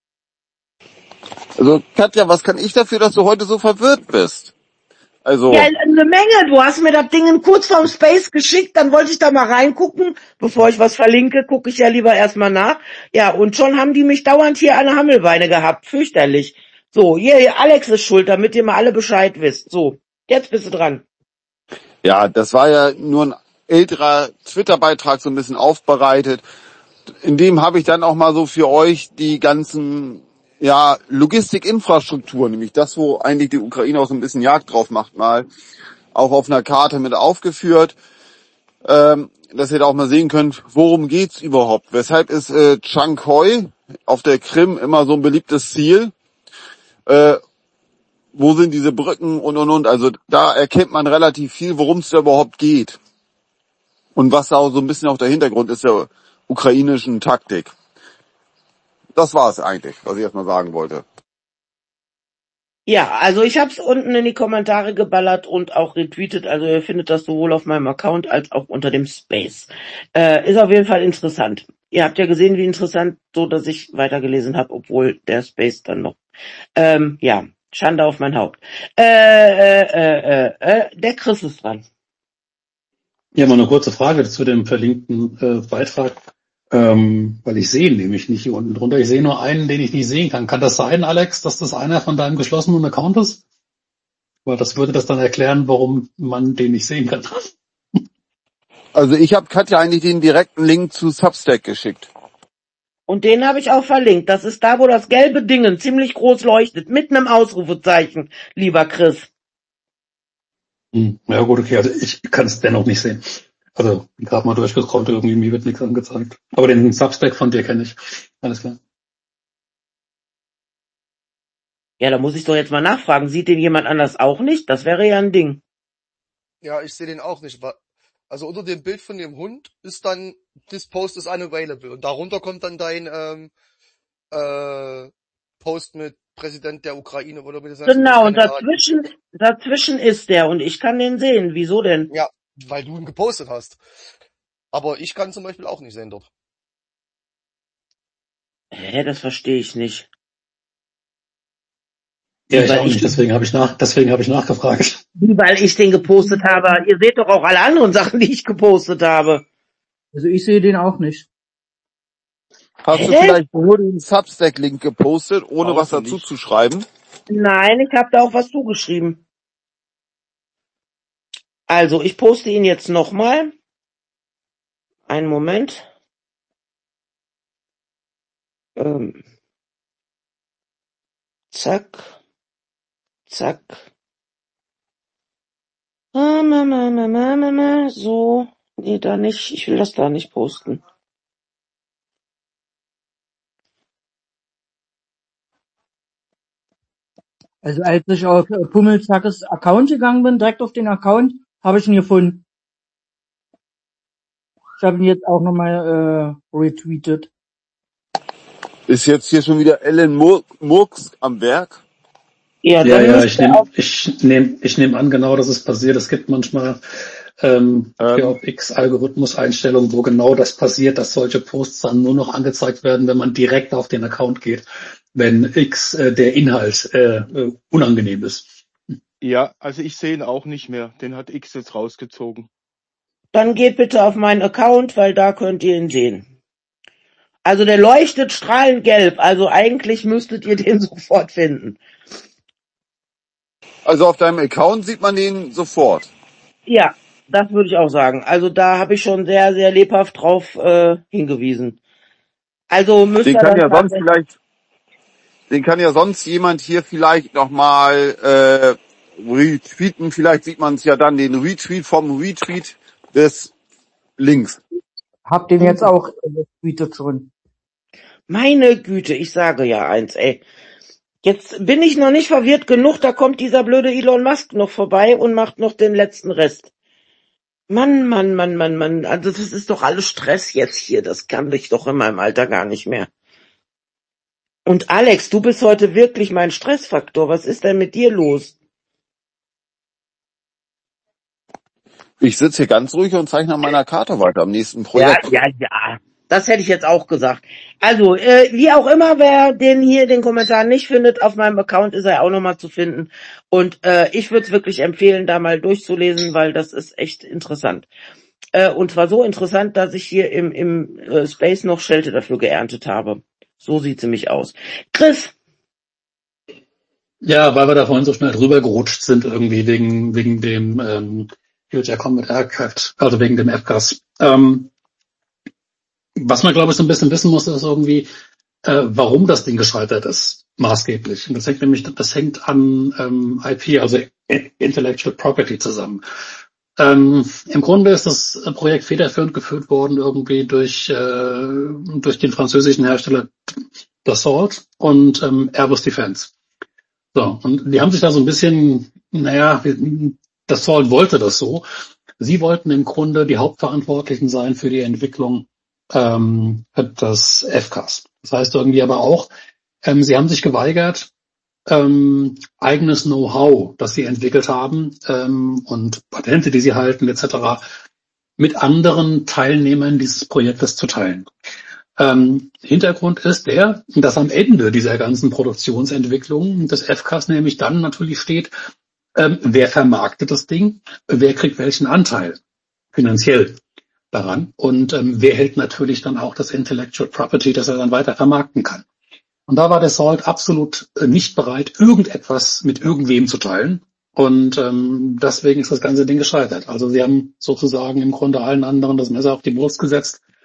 Also Katja, was kann ich dafür, dass du heute so verwirrt bist? Also Ja, eine Menge. Du hast mir das Ding kurz vorm Space geschickt, dann wollte ich da mal reingucken. Bevor ich was verlinke, gucke ich ja lieber erstmal nach. Ja, und schon haben die mich dauernd hier an der Hammelbeine gehabt. Fürchterlich. So, hier, Alex ist schuld, damit ihr mal alle Bescheid wisst. So, jetzt bist du dran. ja, das war ja nur ein älterer Twitter-Beitrag, so ein bisschen aufbereitet. In dem habe ich dann auch mal so für euch die ganzen ja Logistikinfrastruktur, nämlich das, wo eigentlich die Ukraine auch so ein bisschen Jagd drauf macht, mal auch auf einer Karte mit aufgeführt, ähm, dass ihr da auch mal sehen könnt, worum geht's überhaupt. Weshalb ist äh, Tschankoi auf der Krim immer so ein beliebtes Ziel? Äh, wo sind diese Brücken und und und. Also da erkennt man relativ viel, worum es da überhaupt geht. Und was da auch so ein bisschen auch der Hintergrund ist der ukrainischen Taktik. Das war es eigentlich, was ich erstmal sagen wollte. Ja, also ich habe es unten in die Kommentare geballert und auch retweetet. Also ihr findet das sowohl auf meinem Account als auch unter dem Space. Äh, ist auf jeden Fall interessant. Ihr habt ja gesehen, wie interessant, so dass ich weitergelesen habe, obwohl der Space dann noch. Ähm, ja, Schande auf mein Haupt. Äh, äh, äh, äh, äh, der Chris ist dran. Ja, mal eine kurze Frage zu dem verlinkten äh, Beitrag, ähm, weil ich sehe ihn nämlich nicht hier unten drunter. Ich sehe nur einen, den ich nicht sehen kann. Kann das sein, Alex, dass das einer von deinem geschlossenen Account ist? Weil das würde das dann erklären, warum man den nicht sehen kann. Also ich habe Katja eigentlich den direkten Link zu Substack geschickt. Und den habe ich auch verlinkt. Das ist da, wo das gelbe Dingen ziemlich groß leuchtet, mit einem Ausrufezeichen, lieber Chris. Hm, ja gut, okay, also ich kann es dennoch nicht sehen. Also gerade mal durchgescrollt, irgendwie mir wird nichts angezeigt. Aber den Substack von dir kenne ich. Alles klar. Ja, da muss ich doch jetzt mal nachfragen. Sieht den jemand anders auch nicht? Das wäre ja ein Ding. Ja, ich sehe den auch nicht. wa- Also unter dem Bild von dem Hund ist dann this post is unavailable und darunter kommt dann dein ähm, äh, Post mit Präsident der Ukraine oder wie das heißt, und das Genau, und keine Ahnung. dazwischen, dazwischen ist der und ich kann den sehen. Wieso denn? Ja, weil du ihn gepostet hast. Aber ich kann zum Beispiel auch nicht sehen dort. Hä, das verstehe ich nicht. Ja, Wie, ich weil auch ich, nicht, deswegen habe ich nach, deswegen habe ich nachgefragt. wie, weil ich den gepostet habe. Ihr seht doch auch alle anderen Sachen, die ich gepostet habe. Also ich sehe den auch nicht. Hast du Hä? vielleicht nur den Substack-Link gepostet, ohne was Außen dazu nicht. zu schreiben? Nein, ich habe da auch was zugeschrieben. Also, ich poste ihn jetzt nochmal. Einen Moment. Ähm, zack, zack. Ah, ma, ma, ma, ma, ma, ma. So. Nee, da nicht. Ich will das da nicht posten. Also als ich auf äh, Pummelzackes Account gegangen bin, direkt auf den Account, habe ich ihn gefunden. Ich habe ihn jetzt auch nochmal äh, retweetet. Ist jetzt hier schon wieder Ellen Mur Murks am Werk? Ja, Ja, dann ja, müsst ich ihr nehme auf, ich nehm, ich nehm an, genau das ist passiert. Es gibt manchmal ähm, hier Ähm, auf X Algorithmus-Einstellungen, wo genau das passiert, dass solche Posts dann nur noch angezeigt werden, wenn man direkt auf den Account geht, wenn X äh, der Inhalt äh, äh, unangenehm ist. Ja, also ich sehe ihn auch nicht mehr. Den hat X jetzt rausgezogen. dann geht bitte auf meinen Account, weil da könnt ihr ihn sehen. Also der leuchtet strahlend gelb, also eigentlich müsstet ihr den sofort finden. also auf deinem Account sieht man den sofort. Ja, das würde ich auch sagen. Also da habe ich schon sehr, sehr lebhaft drauf äh, hingewiesen. Also müsst Den ihr kann dann ja sonst tatsächlich, vielleicht, den kann ja sonst jemand hier vielleicht nochmal äh, retweeten. Vielleicht sieht man es ja dann, den Retweet vom Retweet des Links. Hab den jetzt auch äh, retweetet schon. meine Güte, ich sage ja eins, ey. Jetzt bin ich noch nicht verwirrt genug, da kommt dieser blöde Elon Musk noch vorbei und macht noch den letzten Rest. Mann, Mann, Mann, Mann, Mann, also das ist doch alles Stress jetzt hier, das kann ich doch in meinem Alter gar nicht mehr. Und Alex, du bist heute wirklich mein Stressfaktor, was ist denn mit dir los? Ich sitze hier ganz ruhig und zeichne an meiner Karte weiter am nächsten Ja, Projekt. ja, ja, das hätte ich jetzt auch gesagt. Also, äh, wie auch immer, wer den hier, den Kommentar nicht findet, auf meinem Account ist er auch nochmal zu finden. Und äh, ich würde es wirklich empfehlen, da mal durchzulesen, weil das ist echt interessant. Äh, und zwar so interessant, dass ich hier im, im äh, Space noch Schelte dafür geerntet habe. So sieht's nämlich aus. Chris, Ja, weil wir da vorhin so schnell drüber gerutscht sind, irgendwie wegen wegen dem ähm, Future Combat Aircraft, also wegen dem F C A S. Ähm, was man, glaube ich, so ein bisschen wissen muss, ist irgendwie, äh, warum das Ding gescheitert ist, maßgeblich. Und das hängt nämlich, das hängt an ähm, I P, also Intellectual Property zusammen. Ähm, Im Grunde ist das Projekt federführend geführt worden irgendwie durch äh, durch den französischen Hersteller Dassault und ähm, Airbus Defence. So, und die haben sich da so ein bisschen, naja, Dassault wollte das so. Sie wollten im Grunde die Hauptverantwortlichen sein für die Entwicklung ähm, des F C A S. Das heißt irgendwie aber auch, ähm, sie haben sich geweigert, ähm, eigenes Know-how, das sie entwickelt haben ähm, und Patente, die sie halten et cetera, mit anderen Teilnehmern dieses Projektes zu teilen. Ähm, Hintergrund ist der, dass am Ende dieser ganzen Produktionsentwicklung des F C A S nämlich dann natürlich steht, ähm, wer vermarktet das Ding, wer kriegt welchen Anteil finanziell daran und ähm, wer hält natürlich dann auch das Intellectual Property, das er dann weiter vermarkten kann. Und da war der Salt absolut äh, nicht bereit, irgendetwas mit irgendwem zu teilen. Und ähm, deswegen ist das ganze Ding gescheitert. Also sie haben sozusagen im Grunde allen anderen das Messer auf die Brust gesetzt,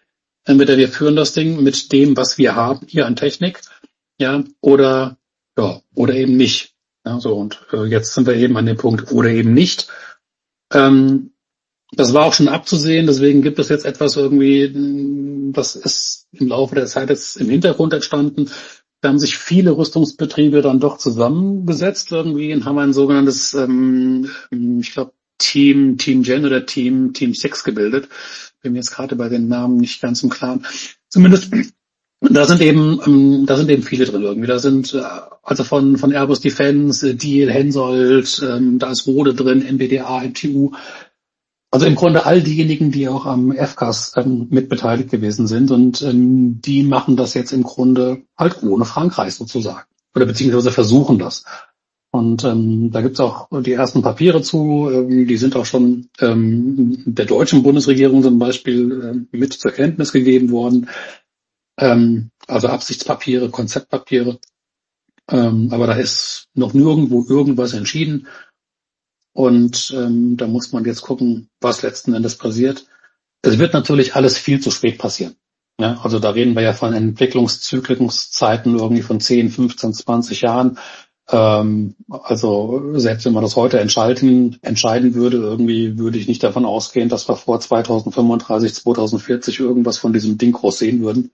Entweder wir führen das Ding mit dem, was wir haben hier an Technik, ja, oder ja, oder eben nicht. Ja, so und äh, jetzt sind wir eben an dem Punkt oder eben nicht. Ähm, das war auch schon abzusehen, deswegen gibt es jetzt etwas irgendwie, mh, das ist im Laufe der Zeit jetzt im Hintergrund entstanden. Da haben sich viele Rüstungsbetriebe dann doch zusammengesetzt irgendwie und haben ein sogenanntes, ähm, ich glaube, Team, Team Gen oder Team, Team Six gebildet. Bin mir jetzt gerade bei den Namen nicht ganz im Klaren. Zumindest, da sind eben, ähm, da sind eben viele drin irgendwie. Da sind, äh, also von, von Airbus Defense, äh, Diehl, Hensoldt, ähm, da ist Rode drin, M B D A, M T U. Also im Grunde all diejenigen, die auch am F C A S ähm, mit beteiligt gewesen sind und ähm, die machen das jetzt im Grunde halt ohne Frankreich sozusagen. Oder beziehungsweise versuchen das. Und ähm, da gibt's auch die ersten Papiere zu, ähm, die sind auch schon ähm, der deutschen Bundesregierung zum Beispiel äh, mit zur Kenntnis gegeben worden. Ähm, also Absichtspapiere, Konzeptpapiere. Ähm, aber da ist noch nirgendwo irgendwas entschieden. Und ähm, da muss man jetzt gucken, was letzten Endes passiert. Es wird natürlich alles viel zu spät passieren. Ja, also da reden wir ja von Entwicklungszyklungszeiten irgendwie von zehn, fünfzehn, zwanzig Jahren. Ähm, also selbst wenn man das heute entscheiden, entscheiden würde, irgendwie würde ich nicht davon ausgehen, dass wir vor zweitausendfünfunddreißig, zweitausendvierzig irgendwas von diesem Ding groß sehen würden.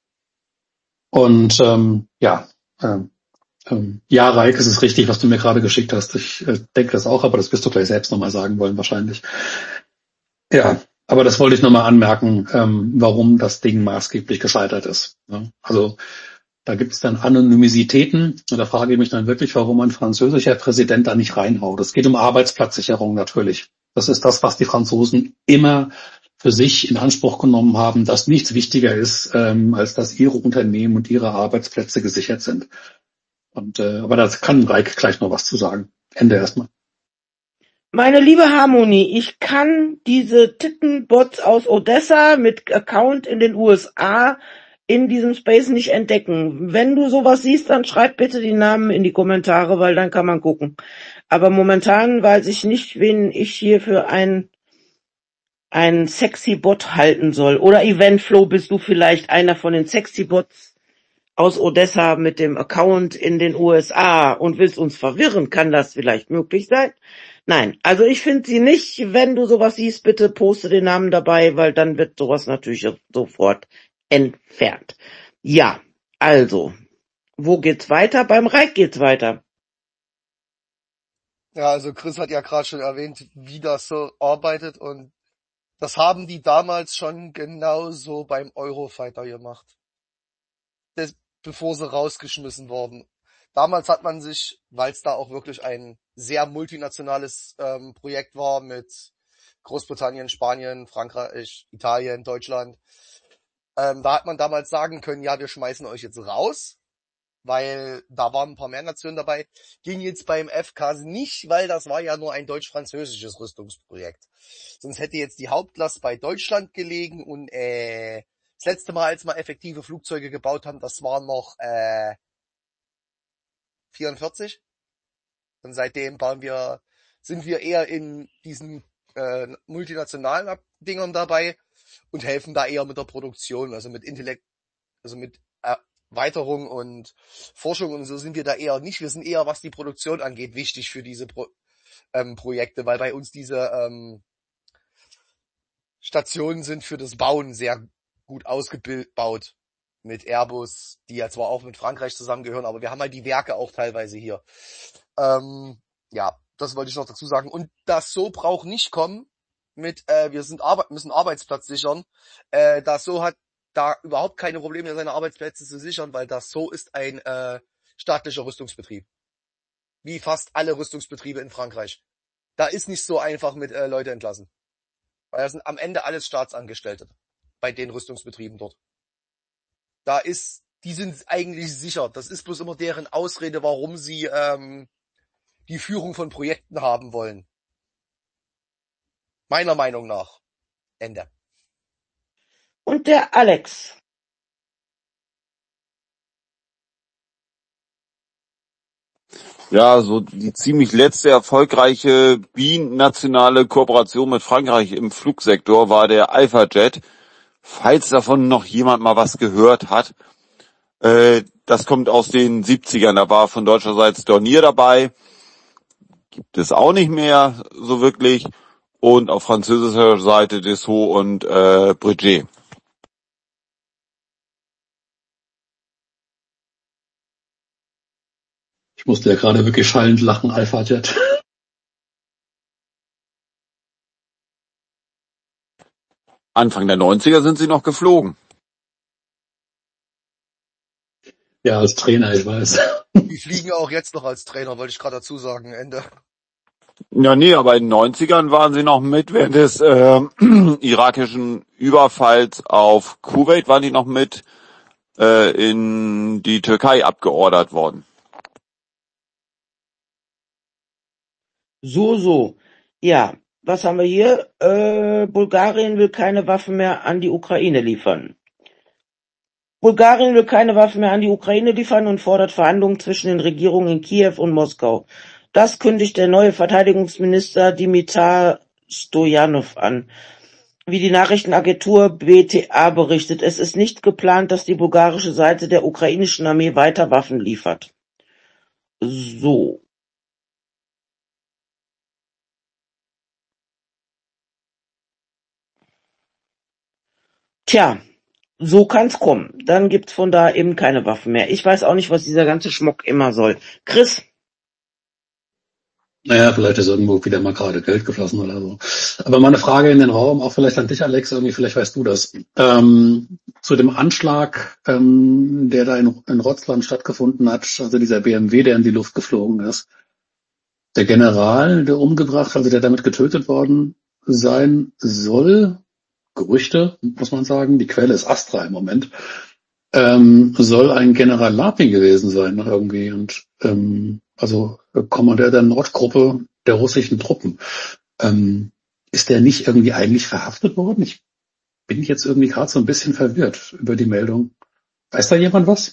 Und ähm, ja, ähm, ähm, ja, Raik, es ist richtig, was du mir gerade geschickt hast. Ich äh, denke das auch, aber das wirst du gleich selbst nochmal sagen wollen wahrscheinlich. Ja, aber das wollte ich nochmal anmerken, ähm, warum das Ding maßgeblich gescheitert ist. Ja, also da gibt es dann Anonymisitäten und da frage ich mich dann wirklich, warum ein französischer Präsident da nicht reinhaut. Es geht um Arbeitsplatzsicherung natürlich. Das ist das, was die Franzosen immer für sich in Anspruch genommen haben, dass nichts wichtiger ist, ähm, als dass ihre Unternehmen und ihre Arbeitsplätze gesichert sind. Und äh, aber da kann Raik gleich noch was zu sagen. Ende erstmal. Meine liebe Harmonie, ich kann diese Tittenbots aus Odessa mit Account in den U S A in diesem Space nicht entdecken. Wenn du sowas siehst, dann schreib bitte die Namen in die Kommentare, weil dann kann man gucken. Aber momentan weiß ich nicht, wen ich hier für ein ein sexy Bot halten soll. Oder Eventflow, bist du vielleicht einer von den sexy Bots aus Odessa mit dem Account in den U S A und willst uns verwirren? Kann das vielleicht möglich sein? Nein, also ich finde sie nicht. Wenn du sowas siehst, bitte poste den Namen dabei, weil dann wird sowas natürlich sofort entfernt. Ja, also, wo geht's weiter? Beim Raik geht's weiter. Ja, also Chris hat ja gerade schon erwähnt, wie das so arbeitet und das haben die damals schon genauso beim Eurofighter gemacht. Das, bevor sie rausgeschmissen wurden. Damals hat man sich, weil es da auch wirklich ein sehr multinationales ähm, Projekt war mit Großbritannien, Spanien, Frankreich, Italien, Deutschland, ähm, da hat man damals sagen können, ja, wir schmeißen euch jetzt raus, weil da waren ein paar mehr Nationen dabei. Ging jetzt beim F C A S nicht, weil das war ja nur ein deutsch-französisches Rüstungsprojekt. Sonst hätte jetzt die Hauptlast bei Deutschland gelegen und äh, das letzte Mal, als wir effektive Flugzeuge gebaut haben, das war noch äh, vierundvierzig. Und seitdem bauen wir, sind wir eher in diesen äh, multinationalen Dingern dabei und helfen da eher mit der Produktion, also mit Intellekt, also mit Erweiterung und Forschung und so sind wir da eher nicht. Wir sind eher, was die Produktion angeht, wichtig für diese Pro- ähm, Projekte, weil bei uns diese ähm, Stationen sind für das Bauen sehr gut ausgebaut mit Airbus, die ja zwar auch mit Frankreich zusammengehören, aber wir haben halt die Werke auch teilweise hier. Ähm, ja, das wollte ich noch dazu sagen. Und das so braucht nicht kommen mit, äh, wir sind Arbe- müssen Arbeitsplatz sichern. Äh, das so hat da überhaupt keine Probleme, seine Arbeitsplätze zu sichern, weil das so ist ein äh, staatlicher Rüstungsbetrieb. Wie fast alle Rüstungsbetriebe in Frankreich. Da ist nicht so einfach mit äh, Leute entlassen. Weil das sind am Ende alles Staatsangestellte bei den Rüstungsbetrieben dort. Da ist, die sind eigentlich sicher. Das ist bloß immer deren Ausrede, warum sie ähm, die Führung von Projekten haben wollen. Meiner Meinung nach. Ende. Und der Alex. Ja, so die ziemlich letzte erfolgreiche binationale Kooperation mit Frankreich im Flugsektor war der Alpha Jet. falls davon noch jemand mal was gehört hat. Äh, das kommt aus den siebzigern, da war von deutscher Seite Dornier dabei. Gibt es auch nicht mehr so wirklich. Und auf französischer Seite Dessau und äh, Breguet. Ich musste ja gerade wirklich schallend lachen, Alpha Jet. Anfang der neunziger sind sie noch geflogen. Ja, als Trainer, ich weiß. Die fliegen auch jetzt noch als Trainer, wollte ich gerade dazu sagen. Ende. Ja, nee, aber in den neunzigern waren sie noch mit, während des äh, irakischen Überfalls auf Kuwait waren die noch mit äh, in die Türkei abgeordert worden. So, so. Ja, was haben wir hier? Äh, Bulgarien will keine Waffen mehr an die Ukraine liefern. Bulgarien will keine Waffen mehr an die Ukraine liefern und fordert Verhandlungen zwischen den Regierungen in Kiew und Moskau. Das kündigt der neue Verteidigungsminister Dimitar Stojanov an. Wie die Nachrichtenagentur B T A berichtet, es ist nicht geplant, dass die bulgarische Seite der ukrainischen Armee weiter Waffen liefert. So. Tja, so kann's kommen. Dann gibt's von da eben keine Waffen mehr. Ich weiß auch nicht, was dieser ganze Schmuck immer soll. Chris? Naja, vielleicht ist irgendwo wieder mal gerade Geld geflossen oder so. Aber mal eine Frage in den Raum, auch vielleicht an dich, Alex, irgendwie, vielleicht weißt du das. Ähm, zu dem Anschlag, ähm, der da in, in Rotzland stattgefunden hat, also dieser B M W, der in die Luft geflogen ist. Der General, der umgebracht, also der damit getötet worden sein soll, Gerüchte, muss man sagen, die Quelle ist Astra im Moment, ähm, soll ein General Lapin gewesen sein noch irgendwie und ähm, also äh, Kommandeur der Nordgruppe der russischen Truppen. Ähm, ist der nicht irgendwie eigentlich verhaftet worden? Ich bin jetzt irgendwie gerade so ein bisschen verwirrt über die Meldung. Weiß da jemand was?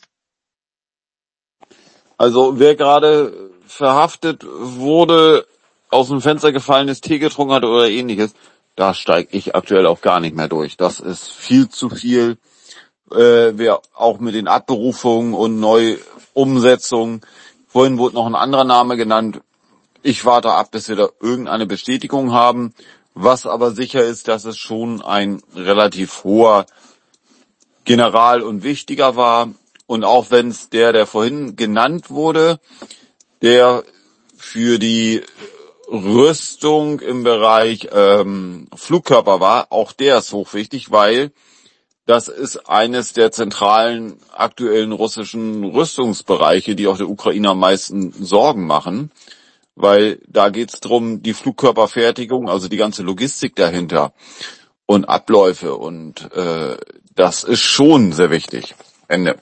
Also wer gerade verhaftet wurde, aus dem Fenster gefallen ist, Tee getrunken hat oder ähnliches, da steige ich aktuell auch gar nicht mehr durch. Das ist viel zu viel. Äh, wer auch mit den Abberufungen und Neuumsetzungen. Vorhin wurde noch ein anderer Name genannt. Ich warte ab, bis wir da irgendeine Bestätigung haben. Was aber sicher ist, dass es schon ein relativ hoher General und wichtiger war. Und auch wenn es der, der vorhin genannt wurde, der für die Rüstung im Bereich ähm, Flugkörper war, auch der ist hochwichtig, weil das ist eines der zentralen aktuellen russischen Rüstungsbereiche, die auch der Ukraine am meisten Sorgen machen, weil da geht's drum, die Flugkörperfertigung, also die ganze Logistik dahinter und Abläufe und äh, das ist schon sehr wichtig. Ende.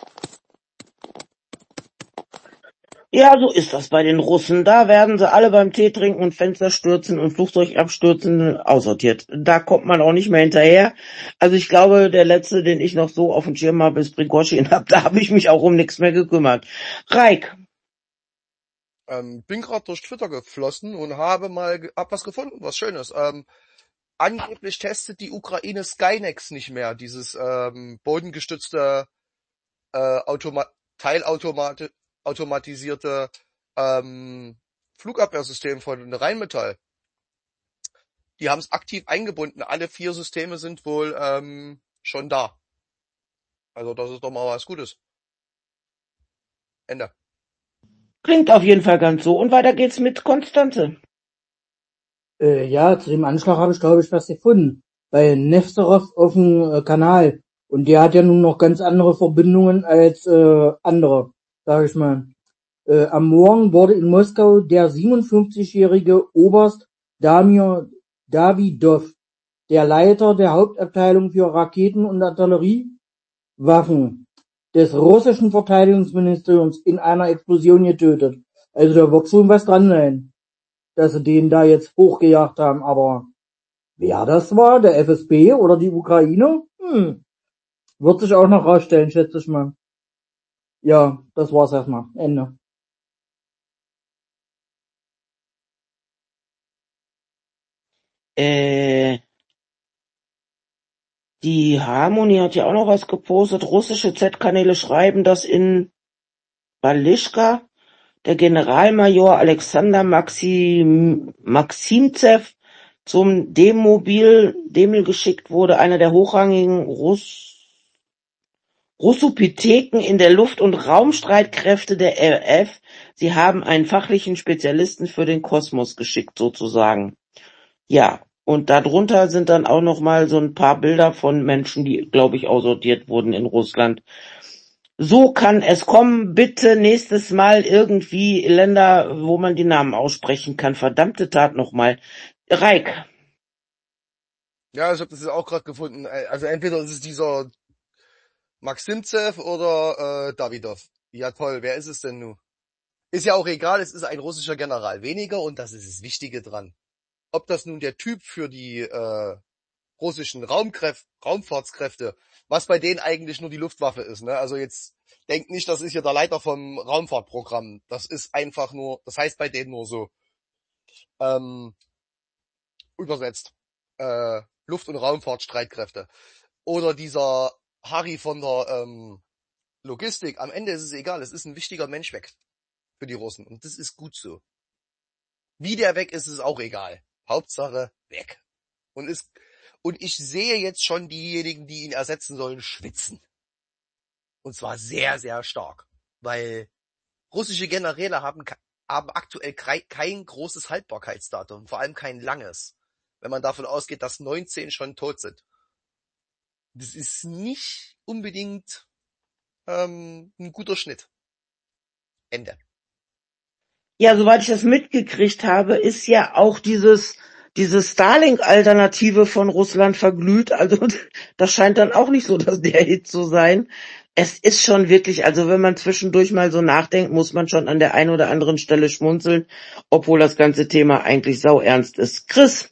Ja, so ist das bei den Russen. Da werden sie alle beim Tee trinken und Fenster stürzen und Flugzeug abstürzen aussortiert. Da kommt man auch nicht mehr hinterher. Also ich glaube, der letzte, den ich noch so auf dem Schirm habe, ist Prigozhin. Da habe ich mich auch um nichts mehr gekümmert. Reik. Ähm, bin gerade durch Twitter geflossen und habe mal ge- hab was gefunden, was Schönes. Ähm, angeblich testet die Ukraine Skynex nicht mehr, dieses ähm, bodengestützte äh, Automa teilautomati automatisierte ähm, Flugabwehrsystem von Rheinmetall. Die haben es aktiv eingebunden. Alle vier Systeme sind wohl ähm, schon da. Also das ist doch mal was Gutes. Ende. Klingt auf jeden Fall ganz so. Und weiter geht's mit Konstanze. Äh, ja, zu dem Anschlag habe ich, glaube ich, was gefunden. Bei Nesterov auf dem äh, Kanal. Und der hat ja nun noch ganz andere Verbindungen als äh, andere, sage ich mal. Äh, am Morgen wurde in Moskau der siebenundfünfzigjährige Oberst Damir Davidov, der Leiter der Hauptabteilung für Raketen- und Artilleriewaffen des russischen Verteidigungsministeriums, in einer Explosion getötet. Also da wird schon was dran sein, dass sie den da jetzt hochgejagt haben. Aber wer das war, der F S B oder die Ukraine, hm, wird sich auch noch rausstellen, schätze ich mal. Ja, das war's erstmal. Ende. Äh, Die Harmony hat ja auch noch was gepostet. Russische Z-Kanäle schreiben, dass in Balischka der Generalmajor Alexander Maxim, Maximzew zum Demobil, Demil geschickt wurde, einer der hochrangigen Russ, Russopitheken in der Luft- und Raumstreitkräfte der R F. Sie haben einen fachlichen Spezialisten für den Kosmos geschickt, sozusagen. Ja, und darunter sind dann auch noch mal so ein paar Bilder von Menschen, die, glaube ich, aussortiert wurden in Russland. So kann es kommen. Bitte nächstes Mal irgendwie Länder, wo man die Namen aussprechen kann. Verdammte Tat nochmal. Reik. Ja, ich habe das jetzt auch gerade gefunden. Also entweder ist es dieser Maximzew oder äh, Davidov. Ja toll, wer ist es denn nun? Ist ja auch egal, es ist ein russischer General weniger und das ist das Wichtige dran. Ob das nun der Typ für die äh, russischen Raumkräfte, Raumfahrtskräfte, was bei denen eigentlich nur die Luftwaffe ist, ne? Also jetzt denkt nicht, das ist hier der Leiter vom Raumfahrtprogramm. Das ist einfach nur, das heißt bei denen nur so. Ähm, übersetzt. Äh, Luft- und Raumfahrtstreitkräfte. Oder dieser Harry von der ähm, Logistik. Am Ende ist es egal, es ist ein wichtiger Mensch weg für die Russen. Und das ist gut so. Wie der weg ist, ist auch egal. Hauptsache weg. Und ist, und ich sehe jetzt schon diejenigen, die ihn ersetzen sollen, schwitzen. Und zwar sehr, sehr stark. Weil russische Generäle haben, haben aktuell kein großes Haltbarkeitsdatum. Vor allem kein langes. Wenn man davon ausgeht, dass neunzehn schon tot sind. Das ist nicht unbedingt ähm, ein guter Schnitt. Ende. Ja, soweit ich das mitgekriegt habe, ist ja auch dieses diese Starlink-Alternative von Russland verglüht. Also das scheint dann auch nicht so dass der Hit zu sein. Es ist schon wirklich, also wenn man zwischendurch mal so nachdenkt, muss man schon an der einen oder anderen Stelle schmunzeln, obwohl das ganze Thema eigentlich sauernst ist. Chris?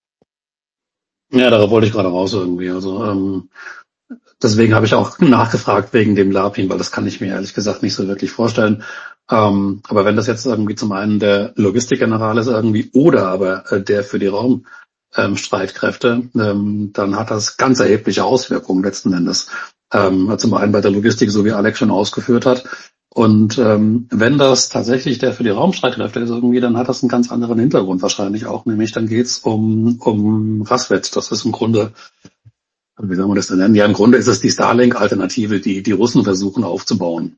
Ja, darauf wollte ich gerade raus irgendwie. Also ähm, deswegen habe ich auch nachgefragt wegen dem Lapin, weil das kann ich mir ehrlich gesagt nicht so wirklich vorstellen. Ähm, aber wenn das jetzt irgendwie zum einen der Logistikgeneral ist irgendwie oder aber äh, der für die Raumstreitkräfte, ähm, dann hat das ganz erhebliche Auswirkungen letzten Endes. Ähm, zum einen bei der Logistik, so wie Alex schon ausgeführt hat. Und ähm, wenn das tatsächlich der für die Raumstreitkräfte ist irgendwie, dann hat das einen ganz anderen Hintergrund wahrscheinlich auch. Nämlich dann geht's um um Rasvet. Das ist im Grunde, wie soll man das denn nennen? Ja, im Grunde ist es die Starlink-Alternative, die die Russen versuchen aufzubauen.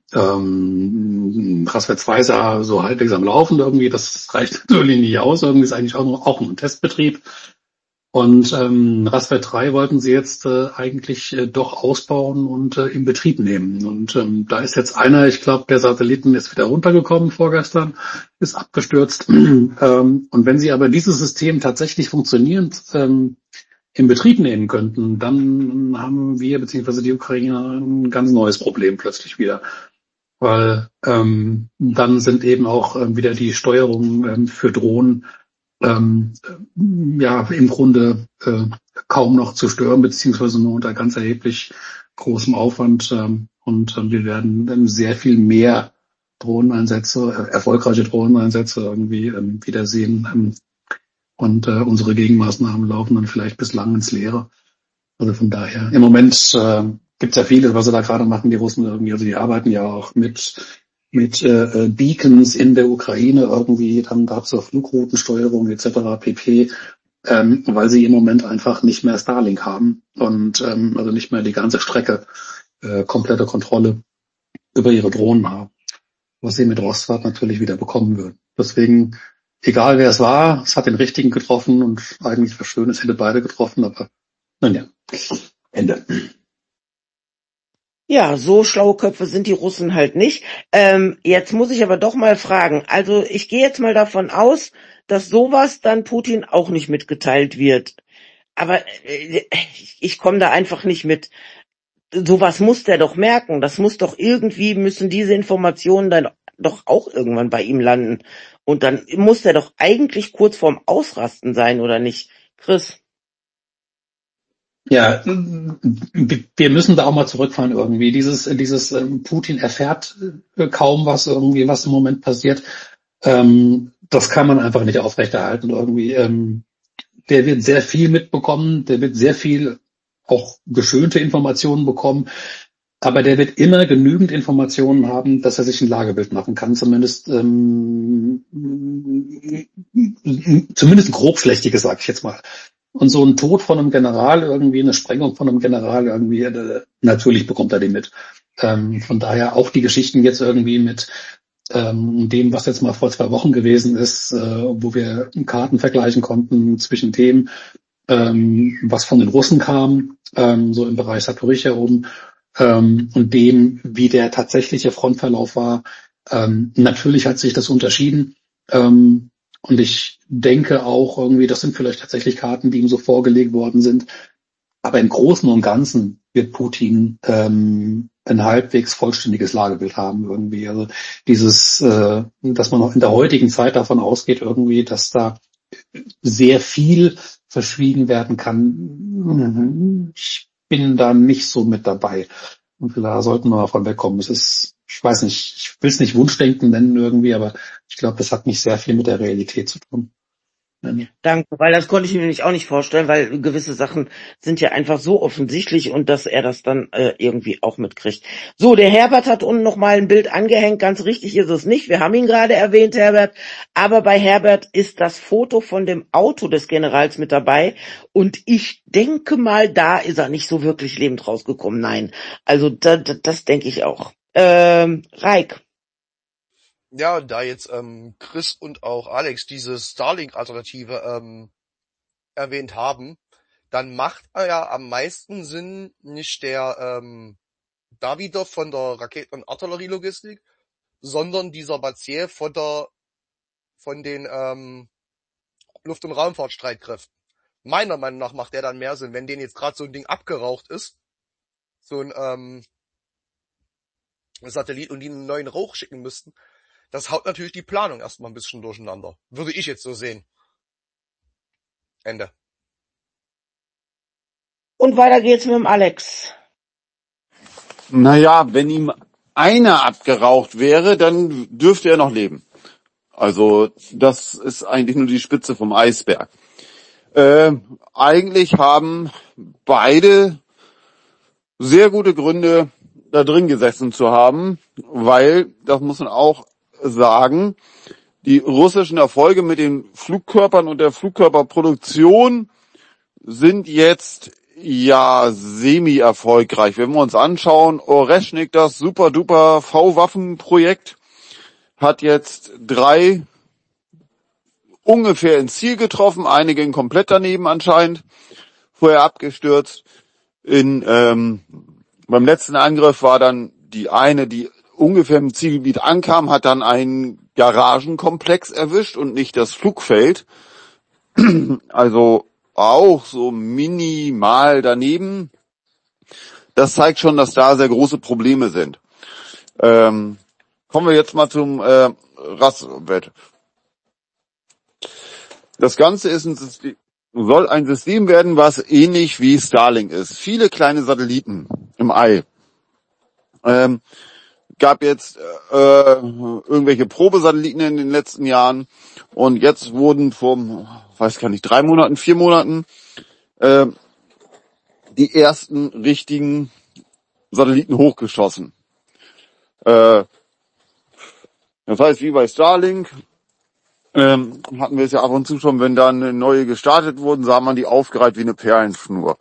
Ähm, Rasvet zwei ist ja so halbwegs am Laufen irgendwie. Das reicht natürlich nicht aus. Irgendwie ist eigentlich auch nur auch ein Testbetrieb. Und ähm, Rasvet drei wollten sie jetzt äh, eigentlich äh, doch ausbauen und äh, in Betrieb nehmen. Und ähm, da ist jetzt einer, ich glaube, der Satelliten ist wieder runtergekommen vorgestern, ist abgestürzt. ähm, und wenn sie aber dieses System tatsächlich funktionierend ähm, in Betrieb nehmen könnten, dann haben wir beziehungsweise die Ukrainer ein ganz neues Problem plötzlich wieder. Weil ähm, dann sind eben auch ähm, wieder die Steuerungen ähm, für Drohnen Ähm, ja, im Grunde äh, kaum noch zu stören, beziehungsweise nur unter ganz erheblich großem Aufwand. Ähm, und äh, wir werden ähm, sehr viel mehr Drohneneinsätze, äh, erfolgreiche Drohneneinsätze irgendwie ähm, wiedersehen. Ähm, und äh, unsere Gegenmaßnahmen laufen dann vielleicht bislang ins Leere. Also von daher, im Moment äh, gibt es ja vieles, was sie da gerade machen, die Russen irgendwie. Also die arbeiten ja auch mit mit äh, Beacons in der Ukraine irgendwie, dann gab es auch Flugroutensteuerung et cetera pp., ähm, weil sie im Moment einfach nicht mehr Starlink haben und ähm, also nicht mehr die ganze Strecke äh, komplette Kontrolle über ihre Drohnen haben, was sie mit Rostwart natürlich wieder bekommen würden. Deswegen, egal wer es war, es hat den Richtigen getroffen und eigentlich war schön, es hätte beide getroffen, aber naja, Ende. Ja, so schlaue Köpfe sind die Russen halt nicht. Ähm, jetzt muss ich aber doch mal fragen. Also ich gehe jetzt mal davon aus, dass sowas dann Putin auch nicht mitgeteilt wird. Aber äh, ich komme da einfach nicht mit. Sowas muss der doch merken. Das muss doch irgendwie, müssen diese Informationen dann doch auch irgendwann bei ihm landen. Und dann muss der doch eigentlich kurz vorm Ausrasten sein, oder nicht? Chris? Ja, wir müssen da auch mal zurückfahren irgendwie. Dieses, dieses ähm, Putin erfährt äh, kaum was irgendwie, was im Moment passiert. Ähm, das kann man einfach nicht aufrechterhalten irgendwie. Ähm, der wird sehr viel mitbekommen, der wird sehr viel auch geschönte Informationen bekommen. Aber der wird immer genügend Informationen haben, dass er sich ein Lagebild machen kann, zumindest ähm, zumindest ein grobschlächtiges, sag ich jetzt mal. Und so ein Tod von einem General irgendwie, eine Sprengung von einem General irgendwie, äh, natürlich bekommt er den mit. Ähm, von daher auch die Geschichten jetzt irgendwie mit ähm, dem, was jetzt mal vor zwei Wochen gewesen ist, äh, wo wir Karten vergleichen konnten zwischen dem, ähm, was von den Russen kam, ähm, so im Bereich Saporischschja oben, ähm, und dem, wie der tatsächliche Frontverlauf war. Ähm, natürlich hat sich das unterschieden. Ähm, und ich denke auch irgendwie, das sind vielleicht tatsächlich Karten, die ihm so vorgelegt worden sind. Aber im Großen und Ganzen wird Putin ähm, ein halbwegs vollständiges Lagebild haben irgendwie. Also dieses, äh, dass man auch in der heutigen Zeit davon ausgeht irgendwie, dass da sehr viel verschwiegen werden kann. Ich bin da nicht so mit dabei. Und da sollten wir davon wegkommen. Es ist, ich weiß nicht, ich will es nicht Wunschdenken nennen irgendwie, aber ich glaube, das hat nicht sehr viel mit der Realität zu tun. Danke, weil das konnte ich mir nämlich auch nicht vorstellen, weil gewisse Sachen sind ja einfach so offensichtlich und dass er das dann äh, irgendwie auch mitkriegt. So, der Herbert hat unten noch mal ein Bild angehängt, ganz richtig ist es nicht, wir haben ihn gerade erwähnt, Herbert, aber bei Herbert ist das Foto von dem Auto des Generals mit dabei und ich denke mal, da ist er nicht so wirklich lebend rausgekommen, nein, also da, da, das denke ich auch. Ähm, Raik. Ja, und da jetzt ähm, Chris und auch Alex diese Starlink-Alternative ähm, erwähnt haben, dann macht er ja am meisten Sinn nicht der ähm, Davidoff von der Raketen- und Artillerielogistik, sondern dieser Bazier von der von den ähm, Luft- und Raumfahrtstreitkräften. Meiner Meinung nach macht der dann mehr Sinn, wenn denen jetzt gerade so ein Ding abgeraucht ist, so ein ähm, Satellit und die einen neuen Rauch schicken müssten. Das haut natürlich die Planung erstmal ein bisschen durcheinander. Würde ich jetzt so sehen. Ende. Und weiter geht's mit dem Alex. Naja, wenn ihm einer abgeraucht wäre, dann dürfte er noch leben. Also das ist eigentlich nur die Spitze vom Eisberg. Äh, eigentlich haben beide sehr gute Gründe, da drin gesessen zu haben, weil, das muss man auch sagen, die russischen Erfolge mit den Flugkörpern und der Flugkörperproduktion sind jetzt ja semi-erfolgreich. Wenn wir uns anschauen, Oreschnik, das super-duper V-Waffen-Projekt, hat jetzt drei ungefähr ins Ziel getroffen, einige gingen komplett daneben anscheinend, vorher abgestürzt. In ähm, beim letzten Angriff war dann die eine, die ungefähr im Zielgebiet ankam, hat dann einen Garagenkomplex erwischt und nicht das Flugfeld. Also auch so minimal daneben. Das zeigt schon, dass da sehr große Probleme sind. Ähm, kommen wir jetzt mal zum äh, Rasswett. Das Ganze ist ein System, soll ein System werden, was ähnlich wie Starlink ist. Viele kleine Satelliten im All. Ähm, gab jetzt äh, irgendwelche Probesatelliten in den letzten Jahren und jetzt wurden vor, weiß gar nicht, drei Monaten, vier Monaten äh, die ersten richtigen Satelliten hochgeschossen. Äh, das heißt, wie bei Starlink ähm, hatten wir es ja ab und zu schon, wenn dann neue gestartet wurden, sah man die aufgereiht wie eine Perlenschnur.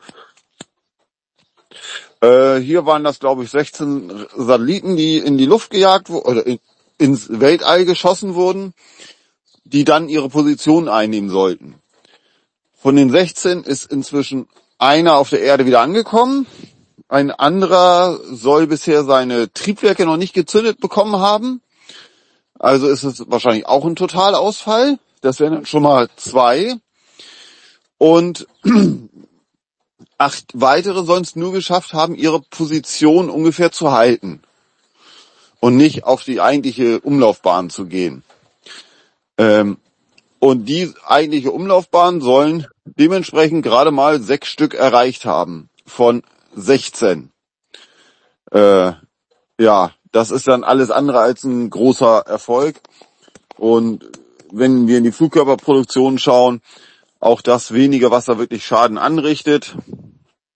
Äh, hier waren das, glaube ich, sechzehn Satelliten, die in die Luft gejagt wurden, oder in, ins Weltall geschossen wurden, die dann ihre Position einnehmen sollten. Von den sechzehn ist inzwischen einer auf der Erde wieder angekommen. Ein anderer soll bisher seine Triebwerke noch nicht gezündet bekommen haben. Also ist es wahrscheinlich auch ein Totalausfall. Das wären dann schon mal zwei. Und acht weitere sollen es nur geschafft haben, ihre Position ungefähr zu halten und nicht auf die eigentliche Umlaufbahn zu gehen. Ähm, und die eigentliche Umlaufbahn sollen dementsprechend gerade mal sechs Stück erreicht haben von sechzehn. Äh, ja, das ist dann alles andere als ein großer Erfolg. Und wenn wir in die Flugkörperproduktion schauen, auch das wenige, was da wirklich Schaden anrichtet.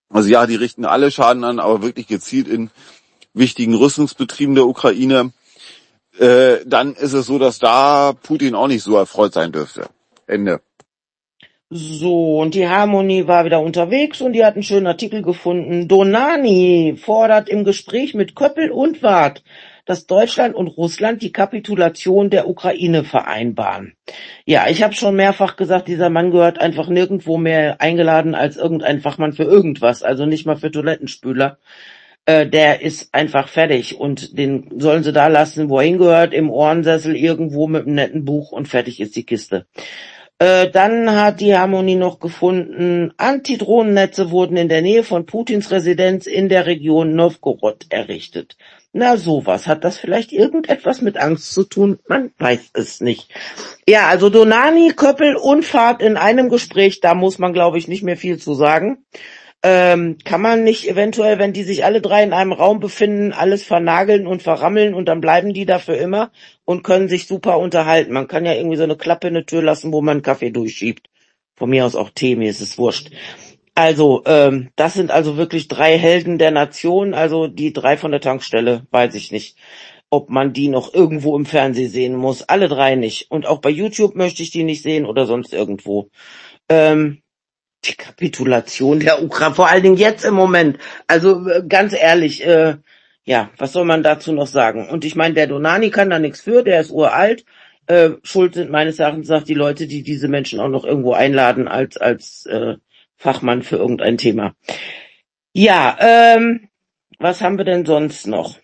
Also ja, die richten alle Schaden an, aber wirklich gezielt in wichtigen Rüstungsbetrieben der Ukraine. Äh, dann ist es so, dass da Putin auch nicht so erfreut sein dürfte. Ende. So, und die Harmonie war wieder unterwegs und die hat einen schönen Artikel gefunden. Donani fordert im Gespräch mit Köppel und Wart, dass Deutschland und Russland die Kapitulation der Ukraine vereinbaren. Ja, ich habe schon mehrfach gesagt, dieser Mann gehört einfach nirgendwo mehr eingeladen als irgendein Fachmann für irgendwas, also nicht mal für Toilettenspüler. Äh, der ist einfach fertig und den sollen sie da lassen, wo er hingehört, im Ohrensessel irgendwo mit einem netten Buch und fertig ist die Kiste. Äh, dann hat die Harmonie noch gefunden, Antidrohnennetze wurden in der Nähe von Putins Residenz in der Region Nowgorod errichtet. Na sowas, hat das vielleicht irgendetwas mit Angst zu tun? Man weiß es nicht. Ja, also Donani, Köppel und Fahrt in einem Gespräch, da muss man, glaube ich, nicht mehr viel zu sagen. Ähm, kann man nicht eventuell, wenn die sich alle drei in einem Raum befinden, alles vernageln und verrammeln und dann bleiben die da für immer und können sich super unterhalten. Man kann ja irgendwie so eine Klappe in der Tür lassen, wo man einen Kaffee durchschiebt. Von mir aus auch Tee, mir ist es wurscht. Also, ähm, das sind also wirklich drei Helden der Nation, also die drei von der Tankstelle, weiß ich nicht, ob man die noch irgendwo im Fernsehen sehen muss. Alle drei nicht. Und auch bei YouTube möchte ich die nicht sehen oder sonst irgendwo. Ähm, Die Kapitulation der Ukraine, vor allen Dingen jetzt im Moment. Also äh, ganz ehrlich, äh, ja, was soll man dazu noch sagen? Und ich meine, der Donani kann da nichts für, der ist uralt. Äh, schuld sind meines Erachtens nach die Leute, die diese Menschen auch noch irgendwo einladen als als äh, Fachmann für irgendein Thema. Ja, ähm, was haben wir denn sonst noch?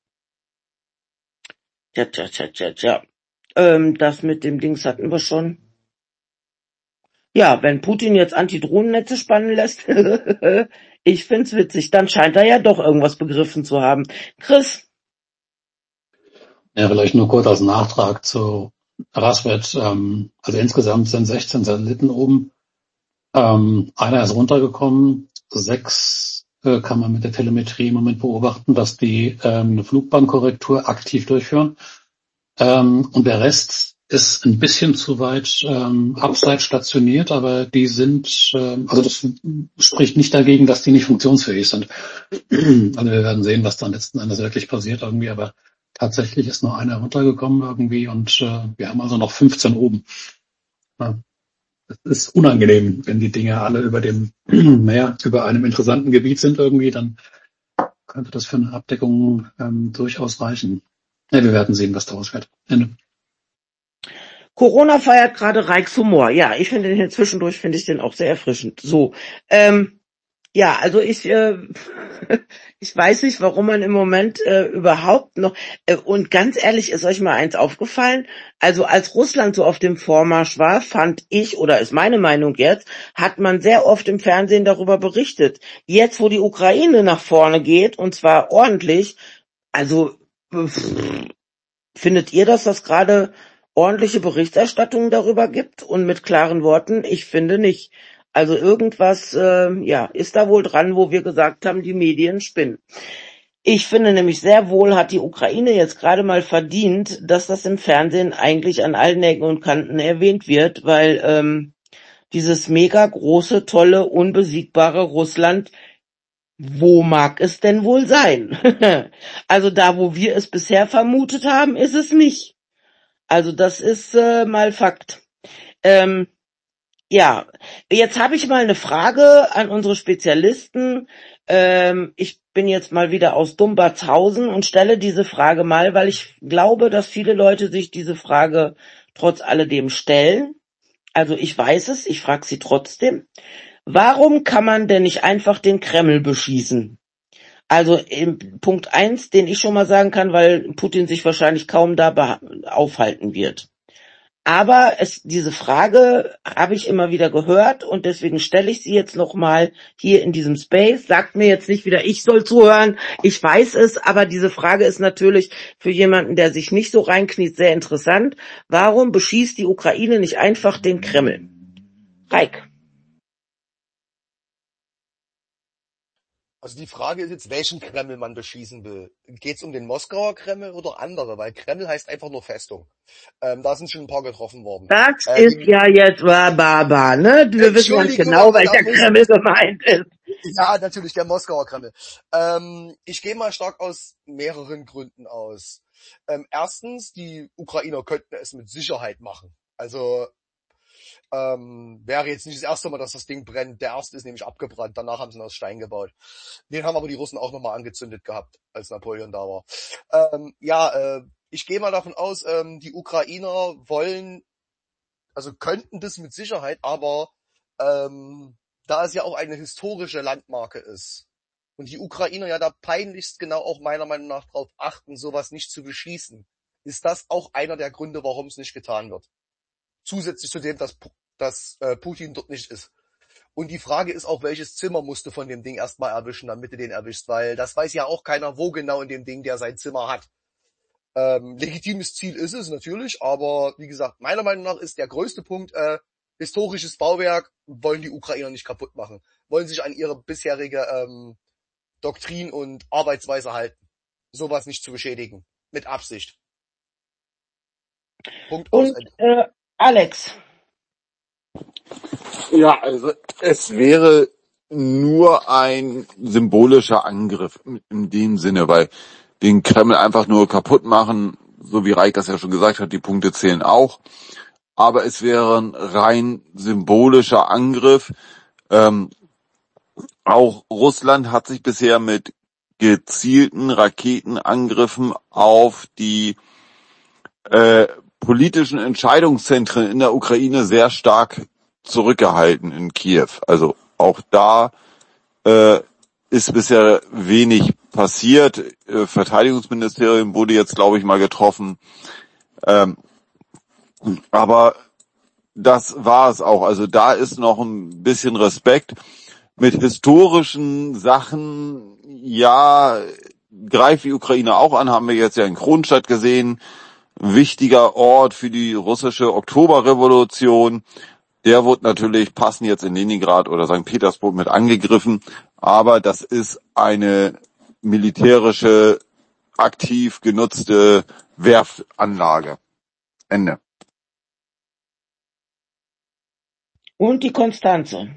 Tja, tja, tja, tja, tja. Ähm, das mit dem Dings hatten wir schon. Ja, wenn Putin jetzt Antidrohnennetze spannen lässt, ich find's witzig, dann scheint er ja doch irgendwas begriffen zu haben. Chris? Ja, vielleicht nur kurz als Nachtrag zu Rasvet. Ähm, also insgesamt sind sechzehn Satelliten oben. Ähm, einer ist runtergekommen. Sechs äh, kann man mit der Telemetrie im Moment beobachten, dass die ähm, eine Flugbahnkorrektur aktiv durchführen. Ähm, und der Rest ist ein bisschen zu weit ähm, abseits stationiert, aber die sind, ähm, also das spricht nicht dagegen, dass die nicht funktionsfähig sind. Also wir werden sehen, was dann letzten Endes wirklich passiert irgendwie, aber tatsächlich ist nur einer runtergekommen irgendwie und äh, wir haben also noch fünfzehn oben. Ja, das ist unangenehm, wenn die Dinge alle über dem Meer, über einem interessanten Gebiet sind irgendwie, dann könnte das für eine Abdeckung ähm, durchaus reichen. Ja, wir werden sehen, was daraus wird. Ende. Corona feiert gerade Reichs Humor. Ja, ich finde den hier zwischendurch, finde ich den auch sehr erfrischend. So, ähm, ja, also ich, äh, ich weiß nicht, warum man im Moment äh, überhaupt noch, äh, und ganz ehrlich, ist euch mal eins aufgefallen? Also als Russland so auf dem Vormarsch war, fand ich, oder ist meine Meinung jetzt, hat man sehr oft im Fernsehen darüber berichtet. Jetzt, wo die Ukraine nach vorne geht, und zwar ordentlich, also pff, findet ihr, dass das gerade ordentliche Berichterstattung darüber gibt und mit klaren Worten? Ich finde nicht. Also irgendwas, äh, ja, ist da wohl dran, wo wir gesagt haben, die Medien spinnen. Ich finde nämlich sehr wohl hat die Ukraine jetzt gerade mal verdient, dass das im Fernsehen eigentlich an allen Ecken und Kanten erwähnt wird, weil ähm, dieses mega große, tolle, unbesiegbare Russland, wo mag es denn wohl sein? Also da, wo wir es bisher vermutet haben, ist es nicht. Also das ist äh, mal Fakt. Ähm, ja, jetzt habe ich mal eine Frage an unsere Spezialisten. Ähm, ich bin jetzt mal wieder aus Dumbartshausen und stelle diese Frage mal, weil ich glaube, dass viele Leute sich diese Frage trotz alledem stellen. Also ich weiß es, ich frage sie trotzdem. Warum kann man denn nicht einfach den Kreml beschießen? Also im Punkt eins, den ich schon mal sagen kann, weil Putin sich wahrscheinlich kaum da beha- aufhalten wird. Aber es, diese Frage habe ich immer wieder gehört und deswegen stelle ich sie jetzt nochmal hier in diesem Space. Sagt mir jetzt nicht wieder, ich soll zuhören, ich weiß es, aber diese Frage ist natürlich für jemanden, der sich nicht so reinkniet, sehr interessant. Warum beschießt die Ukraine nicht einfach den Kreml? Reik. Also die Frage ist jetzt, welchen Kreml man beschießen will. Geht es um den Moskauer Kreml oder andere? Weil Kreml heißt einfach nur Festung. Ähm, da sind schon ein paar getroffen worden. Das Äh, ist die, ja jetzt Baba, ne? Wir wissen ganz Entschuldigung, genau, aber da welcher muss, Kreml gemeint ist. Ja, natürlich, der Moskauer Kreml. Ähm, ich gehe mal stark aus mehreren Gründen aus. Ähm, erstens, die Ukrainer könnten es mit Sicherheit machen. Also ähm, wäre jetzt nicht das erste Mal, dass das Ding brennt. Der erste ist nämlich abgebrannt. Danach haben sie ihn aus Stein gebaut. Den haben aber die Russen auch nochmal angezündet gehabt, als Napoleon da war. Ähm, ja, äh, ich gehe mal davon aus, ähm, die Ukrainer wollen, also könnten das mit Sicherheit, aber ähm, da es ja auch eine historische Landmarke ist und die Ukrainer ja da peinlichst genau auch meiner Meinung nach darauf achten, sowas nicht zu beschießen, ist das auch einer der Gründe, warum es nicht getan wird. Zusätzlich zu dem, dass, dass äh, Putin dort nicht ist. Und die Frage ist auch, welches Zimmer musst du von dem Ding erstmal erwischen, damit du den erwischst, weil das weiß ja auch keiner, wo genau in dem Ding der sein Zimmer hat. Ähm, legitimes Ziel ist es natürlich, aber wie gesagt, meiner Meinung nach ist der größte Punkt, äh, historisches Bauwerk wollen die Ukrainer nicht kaputt machen, wollen sich an ihre bisherige ähm, Doktrin und Arbeitsweise halten, sowas nicht zu beschädigen, mit Absicht. Punkt aus. Und äh, Alex, Ja, also es wäre nur ein symbolischer Angriff in dem Sinne, weil den Kreml einfach nur kaputt machen, so wie Reik das ja schon gesagt hat, die Punkte zählen auch. Aber es wäre ein rein symbolischer Angriff. Ähm, auch Russland hat sich bisher mit gezielten Raketenangriffen auf die äh, politischen Entscheidungszentren in der Ukraine sehr stark zurückgehalten in Kiew. Also auch da äh, ist bisher wenig passiert. Äh, Verteidigungsministerium wurde jetzt, glaube ich, mal getroffen. Ähm, aber das war es auch. Also da ist noch ein bisschen Respekt. Mit historischen Sachen, ja, greift die Ukraine auch an, haben wir jetzt ja in Kronstadt gesehen. Wichtiger Ort für die russische Oktoberrevolution. Der wurde natürlich passend jetzt in Leningrad oder Sankt Petersburg mit angegriffen. Aber das ist eine militärische, aktiv genutzte Werftanlage. Ende. und die Konstanze.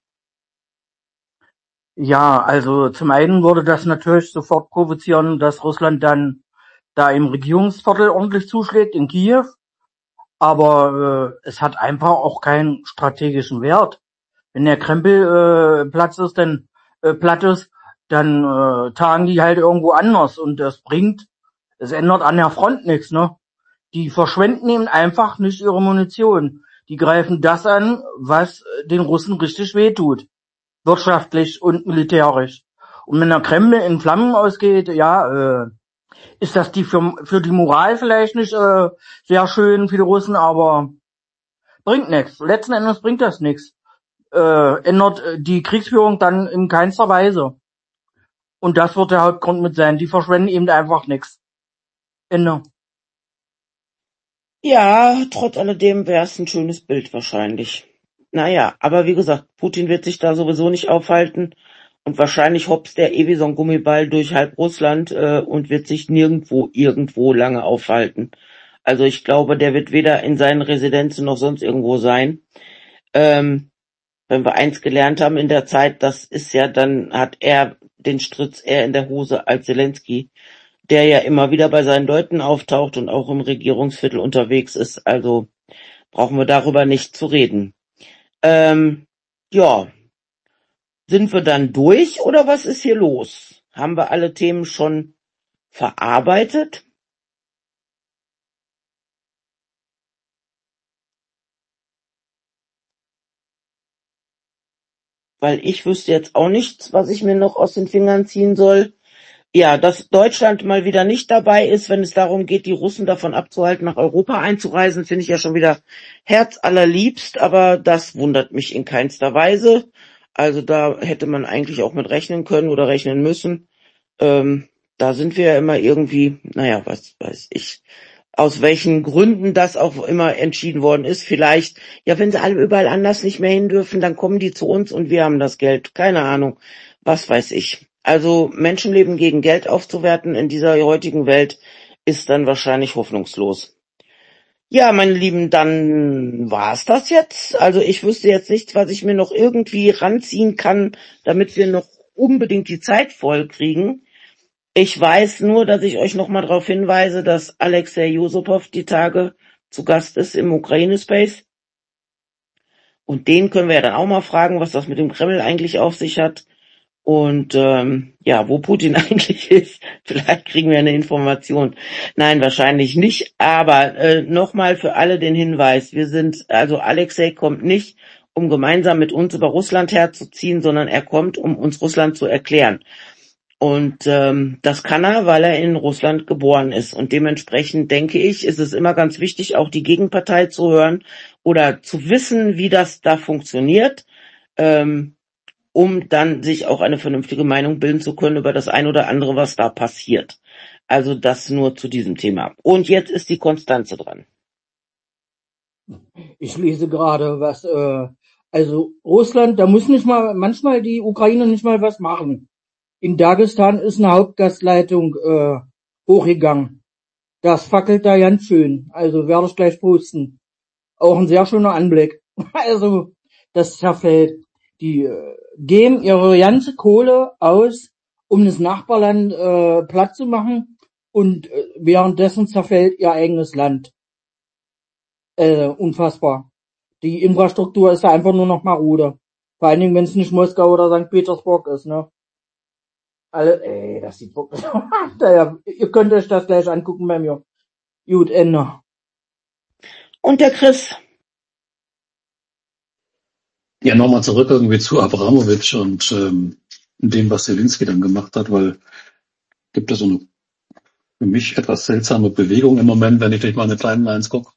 Ja, also zum einen würde das natürlich sofort provozieren, dass Russland dann da im Regierungsviertel ordentlich zuschlägt in Kiew. Aber äh, es hat einfach auch keinen strategischen Wert. Wenn der Krempel äh, Platz ist, dann äh, platt ist, dann äh, tagen die halt irgendwo anders und das bringt, es ändert an der Front nichts, ne? Die verschwenden eben einfach nicht ihre Munition. Die greifen das an, was den Russen richtig wehtut. Wirtschaftlich und militärisch. Und wenn der Kreml in Flammen ausgeht, ja, äh, ist das die für, für die Moral vielleicht nicht äh, sehr schön für die Russen, aber bringt nichts. Letzten Endes bringt das nichts. Äh, ändert die Kriegsführung dann in keinster Weise. Und das wird der Hauptgrund mit sein. Die verschwenden eben einfach nichts. Ende. Ja, trotz alledem wäre es ein schönes Bild wahrscheinlich. Naja, aber wie gesagt, Putin wird sich da sowieso nicht aufhalten und wahrscheinlich hopst er eh wie so ein Gummiball durch halb Russland äh, und wird sich nirgendwo irgendwo lange aufhalten. Also ich glaube, der wird weder in seinen Residenzen noch sonst irgendwo sein. Ähm, wenn wir eins gelernt haben in der Zeit, das ist ja, dann hat er den Stritz eher in der Hose als Zelensky, der ja immer wieder bei seinen Leuten auftaucht und auch im Regierungsviertel unterwegs ist. Also brauchen wir darüber nicht zu reden. Ähm, ja, sind wir dann durch oder was ist hier los? Haben wir alle Themen schon verarbeitet? Weil ich wüsste jetzt auch nichts, was ich mir noch aus den Fingern ziehen soll. Ja, dass Deutschland mal wieder nicht dabei ist, wenn es darum geht, die Russen davon abzuhalten, nach Europa einzureisen, finde ich ja schon wieder herzallerliebst, aber das wundert mich in keinster Weise. Also da hätte man eigentlich auch mit rechnen können oder rechnen müssen. Ähm, da sind wir ja immer irgendwie, naja, was weiß ich, aus welchen Gründen das auch immer entschieden worden ist. Vielleicht, ja, wenn sie alle überall anders nicht mehr hin dürfen, dann kommen die zu uns und wir haben das Geld. Keine Ahnung, was weiß ich. Also Menschenleben gegen Geld aufzuwerten in dieser heutigen Welt ist dann wahrscheinlich hoffnungslos. Ja, meine Lieben, dann war's das jetzt. Also ich wüsste jetzt nicht, was ich mir noch irgendwie ranziehen kann, damit wir noch unbedingt die Zeit voll kriegen. Ich weiß nur, dass ich euch nochmal darauf hinweise, dass Alexei Yusupow die Tage zu Gast ist im Ukraine-Space. Und den können wir ja dann auch mal fragen, was das mit dem Kreml eigentlich auf sich hat. Und ähm, ja, wo Putin eigentlich ist. Vielleicht kriegen wir eine Information. Nein, wahrscheinlich nicht. Aber äh, nochmal für alle den Hinweis. Wir sind, also Alexei kommt nicht, um gemeinsam mit uns über Russland herzuziehen, sondern er kommt, um uns Russland zu erklären. Und ähm, das kann er, weil er in Russland geboren ist. Und dementsprechend denke ich, ist es immer ganz wichtig, auch die Gegenpartei zu hören oder zu wissen, wie das da funktioniert, ähm, um dann sich auch eine vernünftige Meinung bilden zu können über das ein oder andere, was da passiert. Also das nur zu diesem Thema. Und jetzt ist die Konstanze dran. Ich lese gerade was, äh, also Russland, da muss nicht mal, manchmal die Ukraine nicht mal was machen. In Dagestan ist eine Hauptgasleitung äh, hochgegangen. Das fackelt da ganz schön. Also werde ich gleich posten. Auch ein sehr schöner Anblick. Also das zerfällt. Die äh, geben ihre ganze Kohle aus, um das Nachbarland äh, platt zu machen, und äh, währenddessen zerfällt ihr eigenes Land. Äh, unfassbar. Die Infrastruktur ist da einfach nur noch marode. Vor allen Dingen, wenn es nicht Moskau oder Sankt Petersburg ist, ne? Alle, ey, das sieht wirklich, naja, ihr könnt euch das gleich angucken bei mir. Gut, Ende. Und der Chris? Ja, nochmal zurück irgendwie zu Abramowitsch und ähm, dem, was Zelensky dann gemacht hat, weil gibt es so eine für mich etwas seltsame Bewegung im Moment, wenn ich durch meine Timelines gucke.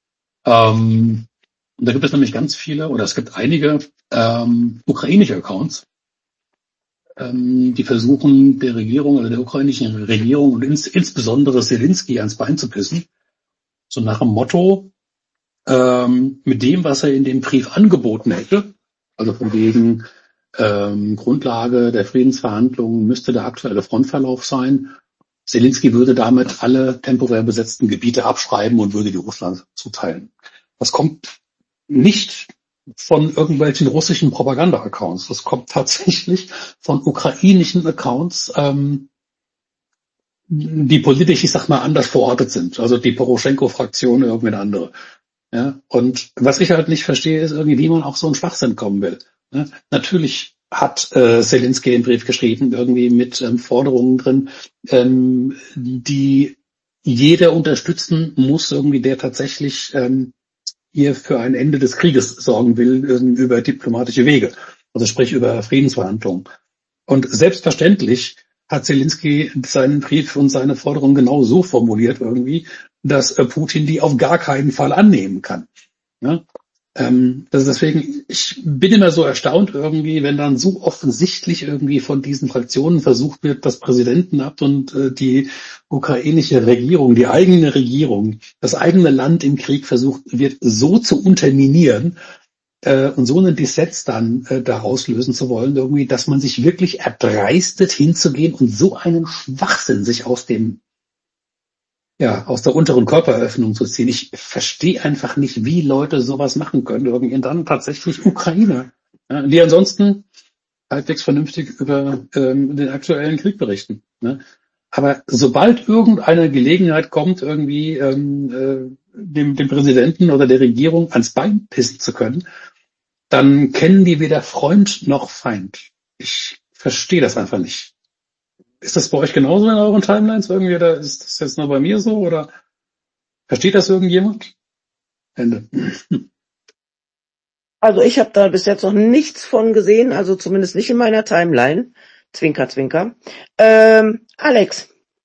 Ähm, und da gibt es nämlich ganz viele, oder es gibt einige ähm, ukrainische Accounts, ähm, die versuchen, der Regierung, also der ukrainischen Regierung und ins, insbesondere Zelensky ans Bein zu pissen. So nach dem Motto, ähm, mit dem, was er in dem Brief angeboten hätte, also von wegen ähm, Grundlage der Friedensverhandlungen müsste der aktuelle Frontverlauf sein. Zelensky würde damit alle temporär besetzten Gebiete abschreiben und würde die Russland zuteilen. Das kommt nicht von irgendwelchen russischen Propaganda-Accounts. Das kommt tatsächlich von ukrainischen Accounts, ähm, die politisch, ich sag mal, anders verortet sind. Also die Poroschenko-Fraktion, irgendwie eine andere. Ja, und was ich halt nicht verstehe, ist irgendwie, wie man auf so einen Schwachsinn kommen will. Ja, natürlich hat äh, Zelensky einen Brief geschrieben, irgendwie mit ähm, Forderungen drin, ähm, die jeder unterstützen muss, irgendwie, der tatsächlich ähm, hier für ein Ende des Krieges sorgen will, ähm, über diplomatische Wege, also sprich über Friedensverhandlungen. Und selbstverständlich hat Zelensky seinen Brief und seine Forderung genau so formuliert irgendwie, dass äh, Putin die auf gar keinen Fall annehmen kann. Ja? Ähm, das ist deswegen, ich bin immer so erstaunt irgendwie, wenn dann so offensichtlich irgendwie von diesen Fraktionen versucht wird, das Präsidentenamt und äh, die ukrainische Regierung, die eigene Regierung, das eigene Land im Krieg versucht wird, so zu unterminieren, äh, und so einen Dissens dann äh, daraus lösen zu wollen, irgendwie, dass man sich wirklich erdreistet, hinzugehen und so einen Schwachsinn sich aus dem, ja, aus der unteren Körperöffnung zu ziehen. Ich verstehe einfach nicht, wie Leute sowas machen können, irgendwie, und dann tatsächlich Ukrainer, ja, die ansonsten halbwegs vernünftig über ähm, den aktuellen Krieg berichten. Ne? Aber sobald irgendeine Gelegenheit kommt, irgendwie ähm, äh, dem, dem Präsidenten oder der Regierung ans Bein pissen zu können, dann kennen die weder Freund noch Feind. Ich verstehe das einfach nicht. Ist das bei euch genauso in euren Timelines irgendwie, oder ist das jetzt nur bei mir so, oder versteht das irgendjemand? Ende. Also ich habe da bis jetzt noch nichts von gesehen, also zumindest nicht in meiner Timeline. Zwinker, zwinker. Ähm, Alex.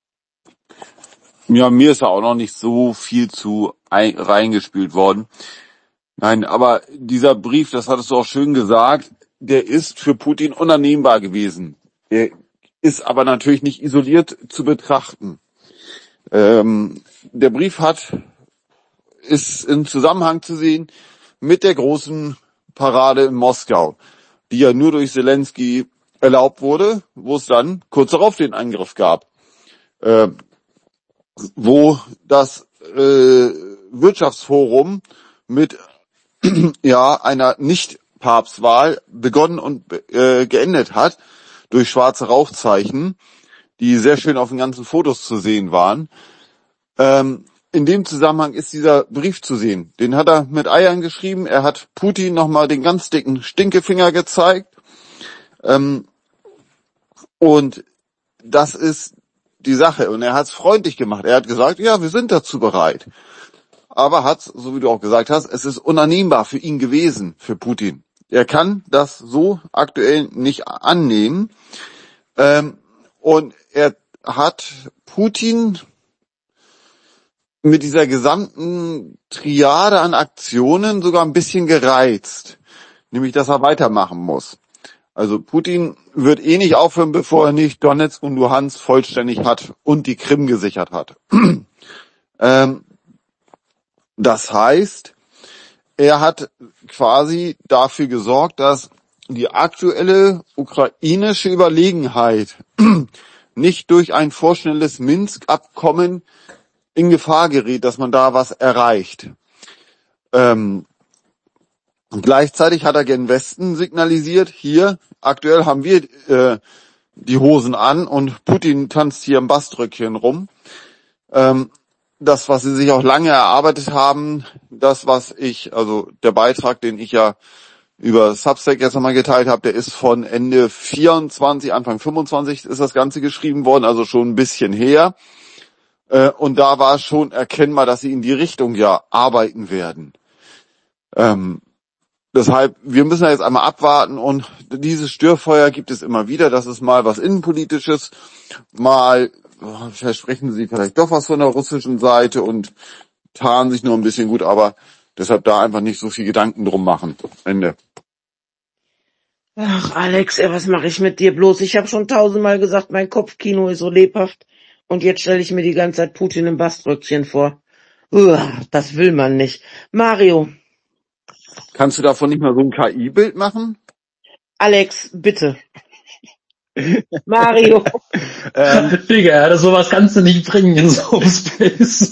Ja, mir ist da auch noch nicht so viel zu ein, reingespült worden. Nein, aber dieser Brief, das hattest du auch schön gesagt, der ist für Putin unannehmbar gewesen. Der ist aber natürlich nicht isoliert zu betrachten. Ähm, der Brief hat, ist im Zusammenhang zu sehen mit der großen Parade in Moskau, die ja nur durch Zelensky erlaubt wurde, wo es dann kurz darauf den Angriff gab, äh, wo das äh, Wirtschaftsforum mit ja einer Nicht-Papstwahl begonnen und äh, geendet hat durch schwarze Rauchzeichen, die sehr schön auf den ganzen Fotos zu sehen waren. Ähm, in dem Zusammenhang ist dieser Brief zu sehen. Den hat er mit Eiern geschrieben. Er hat Putin nochmal den ganz dicken Stinkefinger gezeigt. Ähm, und das ist die Sache. Und er hat es freundlich gemacht. Er hat gesagt, ja, wir sind dazu bereit. Aber hat, so wie du auch gesagt hast, es ist unannehmbar für ihn gewesen, für Putin. Er kann das so aktuell nicht annehmen. Ähm, und er hat Putin mit dieser gesamten Triade an Aktionen sogar ein bisschen gereizt. Nämlich, dass er weitermachen muss. Also Putin wird eh nicht aufhören, bevor er nicht Donetsk und Luhansk vollständig hat und die Krim gesichert hat. ähm, das heißt, er hat quasi dafür gesorgt, dass die aktuelle ukrainische Überlegenheit nicht durch ein vorschnelles Minsk-Abkommen in Gefahr gerät, dass man da was erreicht. Ähm, gleichzeitig hat er gen Westen signalisiert, hier, aktuell haben wir äh, die Hosen an und Putin tanzt hier im Baströckchen rum. Ähm, das, was sie sich auch lange erarbeitet haben, das, was ich, also der Beitrag, den ich ja über Substack jetzt nochmal geteilt habe, der ist von Ende vierundzwanzig, Anfang fünfundzwanzig ist das Ganze geschrieben worden, also schon ein bisschen her. Äh, und da war schon erkennbar, dass sie in die Richtung ja arbeiten werden. Ähm, deshalb, wir müssen ja jetzt einmal abwarten und dieses Störfeuer gibt es immer wieder. Das ist mal was Innenpolitisches, mal oh, versprechen sie vielleicht doch was von der russischen Seite und tarnen sich nur ein bisschen gut, aber deshalb da einfach nicht so viel Gedanken drum machen. Ende. Ach, Alex, ey, was mache ich mit dir bloß? Ich habe schon tausendmal gesagt, mein Kopfkino ist so lebhaft. Und jetzt stelle ich mir die ganze Zeit Putin im Baströckchen vor. Uah, das will man nicht. Mario. Kannst du davon nicht mal so ein K I-Bild machen? Alex, bitte. Mario. ähm, Digga, sowas kannst du nicht bringen in so einem Space.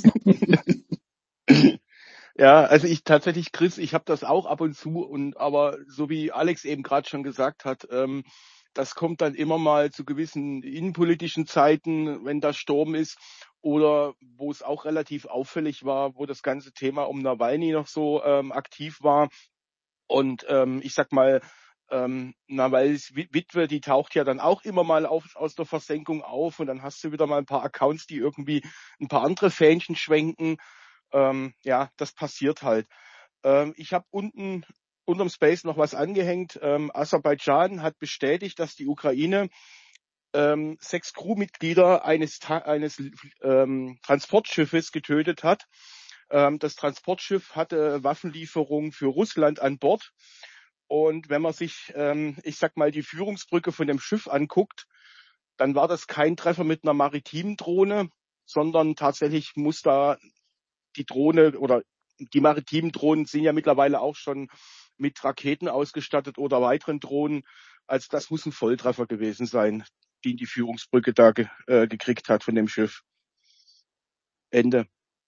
Ja, also ich tatsächlich, Chris, ich habe das auch ab und zu, und aber so wie Alex eben gerade schon gesagt hat, ähm, das kommt dann immer mal zu gewissen innenpolitischen Zeiten, wenn da Sturm ist, oder wo es auch relativ auffällig war, wo das ganze Thema um Nawalny noch so ähm, aktiv war. Und ähm, ich sag mal, ähm, Nawalnys Witwe, die taucht ja dann auch immer mal auf, aus der Versenkung auf, und dann hast du wieder mal ein paar Accounts, die irgendwie ein paar andere Fähnchen schwenken. Ähm, ja, das passiert halt. Ähm, ich habe unten unterm Space noch was angehängt. Ähm, Aserbaidschan hat bestätigt, dass die Ukraine ähm, sechs Crewmitglieder eines, eines ähm, Transportschiffes getötet hat. Ähm, das Transportschiff hatte Waffenlieferungen für Russland an Bord. Und wenn man sich, ähm, ich sag mal, die Führungsbrücke von dem Schiff anguckt, dann war das kein Treffer mit einer maritimen Drohne, sondern tatsächlich muss da die Drohne oder die maritimen Drohnen sind ja mittlerweile auch schon mit Raketen ausgestattet oder weiteren Drohnen. Also das muss ein Volltreffer gewesen sein, den die Führungsbrücke da ge- äh, gekriegt hat von dem Schiff. Ende.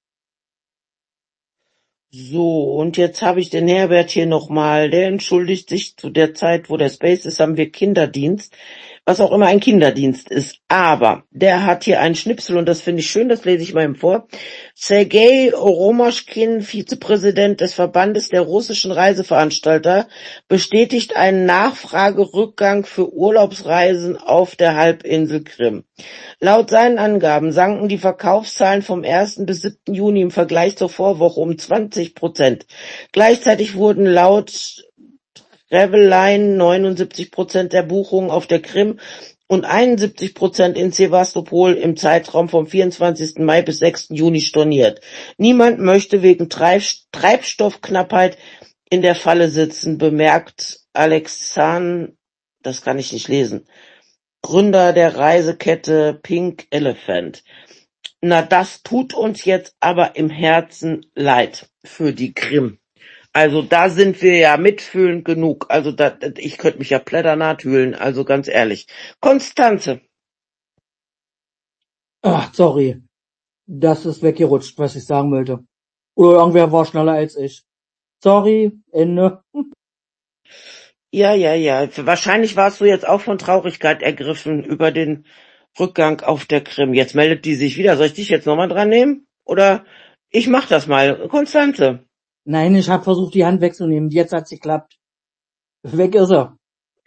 So, und jetzt habe ich den Herbert hier nochmal. Der entschuldigt sich, zu der Zeit, wo der Space ist, haben wir Kinderdienst. Was auch immer ein Kinderdienst ist. Aber der hat hier einen Schnipsel, und das finde ich schön, das lese ich mal ihm vor. Sergei Romoschkin, Vizepräsident des Verbandes der russischen Reiseveranstalter, bestätigt einen Nachfragerückgang für Urlaubsreisen auf der Halbinsel Krim. Laut seinen Angaben sanken die Verkaufszahlen vom ersten bis siebten Juni im Vergleich zur Vorwoche um zwanzig Prozent. Gleichzeitig wurden laut Travelline neunundsiebzig Prozent der Buchungen auf der Krim und einundsiebzig Prozent in Sevastopol im Zeitraum vom vierundzwanzigsten Mai bis sechsten Juni storniert. Niemand möchte wegen Treib- Treibstoffknappheit in der Falle sitzen, bemerkt Alexan, das kann ich nicht lesen, Gründer der Reisekette Pink Elephant. Na, das tut uns jetzt aber im Herzen leid für die Krim. Also da sind wir ja mitfühlend genug. Also da, ich könnte mich ja plätternah fühlen, also ganz ehrlich. Konstanze. Ach, sorry. Das ist weggerutscht, was ich sagen wollte. Oder irgendwer war schneller als ich. Sorry, Ende. Ja, ja, ja. Wahrscheinlich warst du jetzt auch von Traurigkeit ergriffen über den Rückgang auf der Krim. Jetzt meldet die sich wieder. Soll ich dich jetzt nochmal dran nehmen? Oder ich mach das mal. Konstanze. Nein, ich habe versucht, die Hand wegzunehmen. Jetzt hat's geklappt. Weg ist er.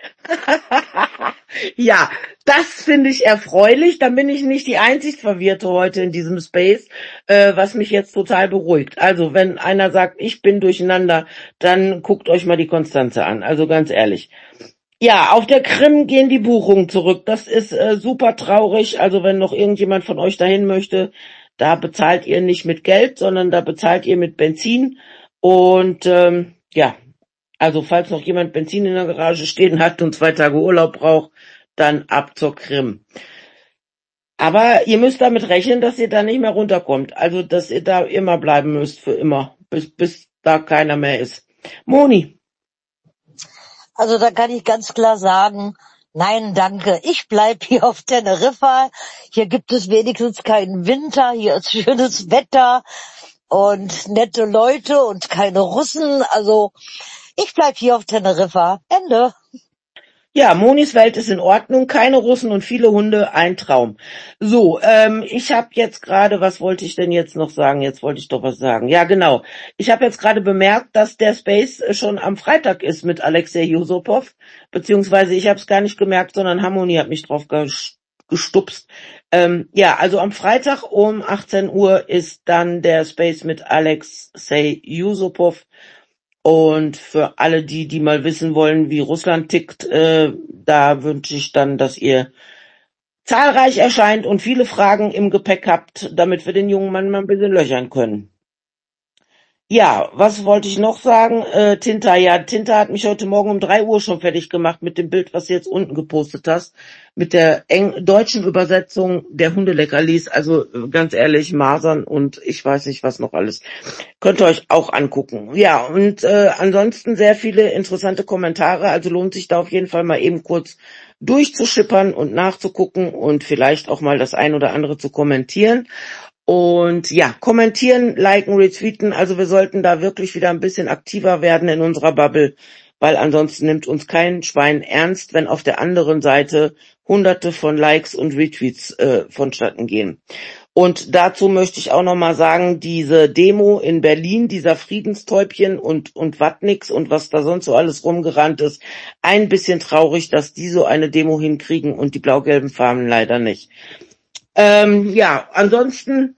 Ja, das finde ich erfreulich. Dann bin ich nicht die einzig Verwirrte heute in diesem Space, äh, was mich jetzt total beruhigt. Also, wenn einer sagt, ich bin durcheinander, dann guckt euch mal die Konstanze an. Also ganz ehrlich. Ja, auf der Krim gehen die Buchungen zurück. Das ist äh, super traurig. Also, wenn noch irgendjemand von euch dahin möchte, da bezahlt ihr nicht mit Geld, sondern da bezahlt ihr mit Benzin. Und ähm, ja, also falls noch jemand Benzin in der Garage stehen hat und zwei Tage Urlaub braucht, dann ab zur Krim. Aber ihr müsst damit rechnen, dass ihr da nicht mehr runterkommt. Also, dass ihr da immer bleiben müsst für immer, bis, bis da keiner mehr ist. Moni. Also da kann ich ganz klar sagen, nein, danke. Ich bleib hier auf Teneriffa. Hier gibt es wenigstens keinen Winter. Hier ist schönes Wetter und nette Leute und keine Russen. Also ich bleib hier auf Teneriffa. Ende. Ja, Monis Welt ist in Ordnung, keine Russen und viele Hunde, ein Traum. So, ähm, ich habe jetzt gerade, was wollte ich denn jetzt noch sagen? Jetzt wollte ich doch was sagen. Ja, genau. Ich habe jetzt gerade bemerkt, dass der Space schon am Freitag ist mit Alexei Yusupov, beziehungsweise ich habe es gar nicht gemerkt, sondern Harmony hat mich drauf gestupst. Ähm, ja, also am Freitag um achtzehn Uhr ist dann der Space mit Alexei Yusupov. Und für alle die, die mal wissen wollen, wie Russland tickt, äh, da wünsche ich dann, dass ihr zahlreich erscheint und viele Fragen im Gepäck habt, damit wir den jungen Mann mal ein bisschen löchern können. Ja, was wollte ich noch sagen? Äh, Tinta, ja, Tinta hat mich heute Morgen um drei Uhr schon fertig gemacht mit dem Bild, was du jetzt unten gepostet hast, mit der eng deutschen Übersetzung der Hundeleckerlis. Also ganz ehrlich, Masern und ich weiß nicht, was noch alles. Könnt ihr euch auch angucken. Ja, und äh, ansonsten sehr viele interessante Kommentare, also lohnt sich da auf jeden Fall mal eben kurz durchzuschippern und nachzugucken und vielleicht auch mal das ein oder andere zu kommentieren. Und ja, kommentieren, liken, retweeten, also wir sollten da wirklich wieder ein bisschen aktiver werden in unserer Bubble, weil ansonsten nimmt uns kein Schwein ernst, wenn auf der anderen Seite hunderte von Likes und Retweets äh, vonstatten gehen. Und dazu möchte ich auch nochmal sagen, diese Demo in Berlin, dieser Friedenstäubchen und, und Wattnix und was da sonst so alles rumgerannt ist, ein bisschen traurig, dass die so eine Demo hinkriegen und die blau-gelben Farben leider nicht. Ähm, ja, ansonsten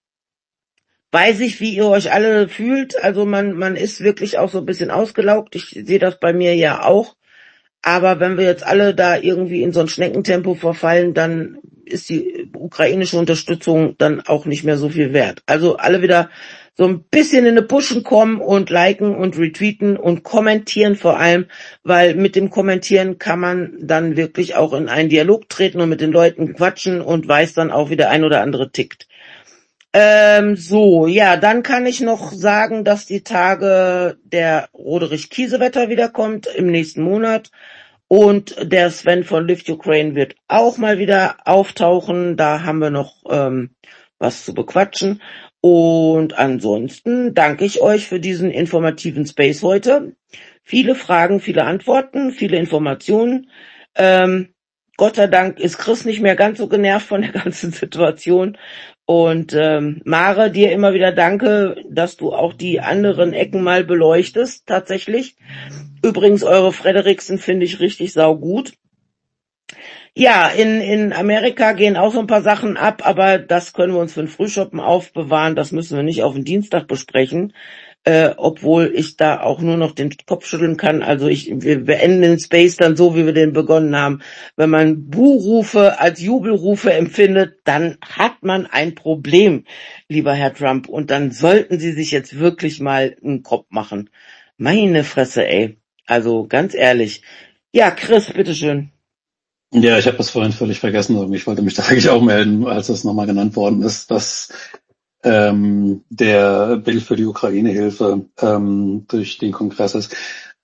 weiß ich, wie ihr euch alle fühlt. Also man, man ist wirklich auch so ein bisschen ausgelaugt. Ich sehe das bei mir ja auch. Aber wenn wir jetzt alle da irgendwie in so ein Schneckentempo verfallen, dann ist die ukrainische Unterstützung dann auch nicht mehr so viel wert. Also alle wieder so ein bisschen in eine Pushen kommen und liken und retweeten und kommentieren vor allem, weil mit dem Kommentieren kann man dann wirklich auch in einen Dialog treten und mit den Leuten quatschen und weiß dann auch, wie der ein oder andere tickt. Ähm, so, ja, dann kann ich noch sagen, dass die Tage der Roderich-Kiesewetter wiederkommt im nächsten Monat. Und der Sven von Lift Ukraine wird auch mal wieder auftauchen. Da haben wir noch ähm, was zu bequatschen. Und ansonsten danke ich euch für diesen informativen Space heute. Viele Fragen, viele Antworten, viele Informationen. Ähm, Gott sei Dank ist Chris nicht mehr ganz so genervt von der ganzen Situation. Und ähm, Mare, dir immer wieder danke, dass du auch die anderen Ecken mal beleuchtest, tatsächlich. Übrigens, eure Frederiksen finde ich richtig saugut. Ja, in, in Amerika gehen auch so ein paar Sachen ab, aber das können wir uns für den Frühschoppen aufbewahren. Das müssen wir nicht auf den Dienstag besprechen, äh, obwohl ich da auch nur noch den Kopf schütteln kann. Also ich, wir beenden den Space dann so, wie wir den begonnen haben. Wenn man Buhrufe als Jubelrufe empfindet, dann hat man ein Problem, lieber Herr Trump. Und dann sollten Sie sich jetzt wirklich mal einen Kopf machen. Meine Fresse, ey. Also ganz ehrlich. Ja, Chris, bitteschön. Ja, ich habe das vorhin völlig vergessen. Ich wollte mich da eigentlich auch melden, als das nochmal genannt worden ist, dass ähm, der Bill für die Ukraine-Hilfe ähm, durch den Kongress ist.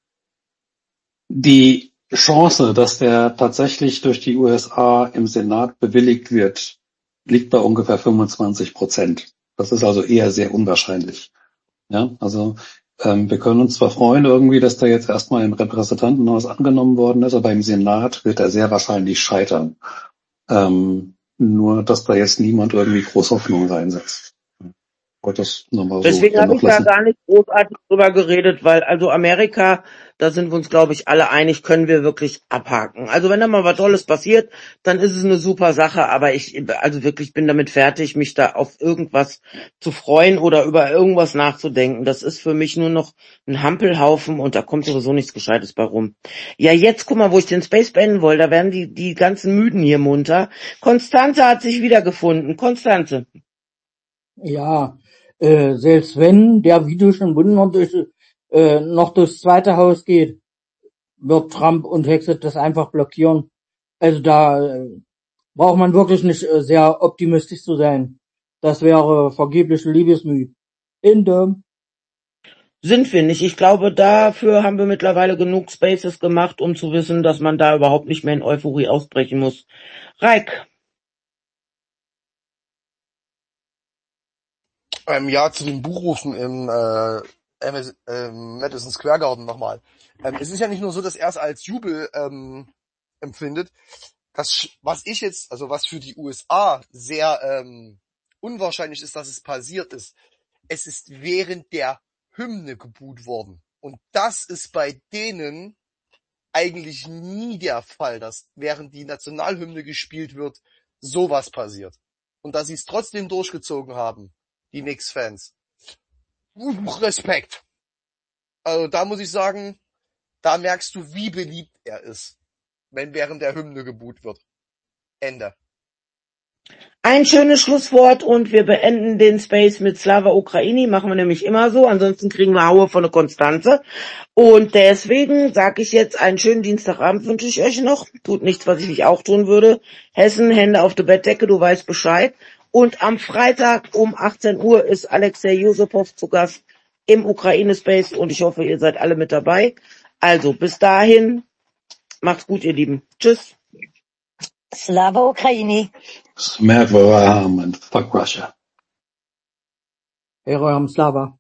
Die Chance, dass der tatsächlich durch die U S A im Senat bewilligt wird, liegt bei ungefähr fünfundzwanzig Prozent. Das ist also eher sehr unwahrscheinlich. Ja, also ähm, wir können uns zwar freuen irgendwie, dass da jetzt erstmal im Repräsentantenhaus angenommen worden ist, aber im Senat wird er sehr wahrscheinlich scheitern. Ähm, nur, dass da jetzt niemand irgendwie groß Hoffnung reinsetzt. Ich wollte das nochmal so Deswegen hier habe noch ich da lassen. gar nicht großartig drüber geredet, weil also Amerika, da sind wir uns, glaube ich, alle einig, können wir wirklich abhaken. Also wenn da mal was Tolles passiert, dann ist es eine super Sache, aber ich also wirklich bin damit fertig, mich da auf irgendwas zu freuen oder über irgendwas nachzudenken. Das ist für mich nur noch ein Hampelhaufen und da kommt sowieso nichts Gescheites bei rum. Ja, jetzt guck mal, wo ich den Space beenden wollte, da werden die die ganzen Müden hier munter. Konstanze hat sich wiedergefunden. Konstanze. Ja, äh, selbst wenn der Video schon Wunder durch, äh, noch durchs Zweite Haus geht, wird Trump und Hexet das einfach blockieren. Also da äh, braucht man wirklich nicht äh, sehr optimistisch zu sein. Das wäre vergebliche Liebesmüh. Ende. Sind wir nicht. Ich glaube, dafür haben wir mittlerweile genug Spaces gemacht, um zu wissen, dass man da überhaupt nicht mehr in Euphorie ausbrechen muss. Reik. Ähm, ja, zu den Buchrufen im äh, Amaz- ähm, Madison Square Garden nochmal. Ähm, es ist ja nicht nur so, dass er es als Jubel ähm, empfindet. Das, sch- was ich jetzt, also was für die U S A sehr ähm, unwahrscheinlich ist, dass es passiert ist, es ist während der Hymne geboot worden. Und das ist bei denen eigentlich nie der Fall, dass während die Nationalhymne gespielt wird, sowas passiert. Und dass sie es trotzdem durchgezogen haben, die Knicks-Fans. Respekt. Also da muss ich sagen, da merkst du, wie beliebt er ist, wenn während der Hymne geboot wird. Ende. Ein schönes Schlusswort und wir beenden den Space mit Slava Ukraini. Machen wir nämlich immer so, ansonsten kriegen wir Haue von der Konstanze. Und deswegen sage ich jetzt einen schönen Dienstagabend wünsche ich euch noch. Tut nichts, was ich nicht auch tun würde. Hessen, Hände auf der Bettdecke, du weißt Bescheid. Und am Freitag um achtzehn Uhr ist Alexei Yusupow zu Gast im Ukraine-Space und ich hoffe, ihr seid alle mit dabei. Also bis dahin, macht's gut, ihr Lieben. Tschüss. Slava Ukraini. Smack Varaham and fuck Russia. Heroyam Slava.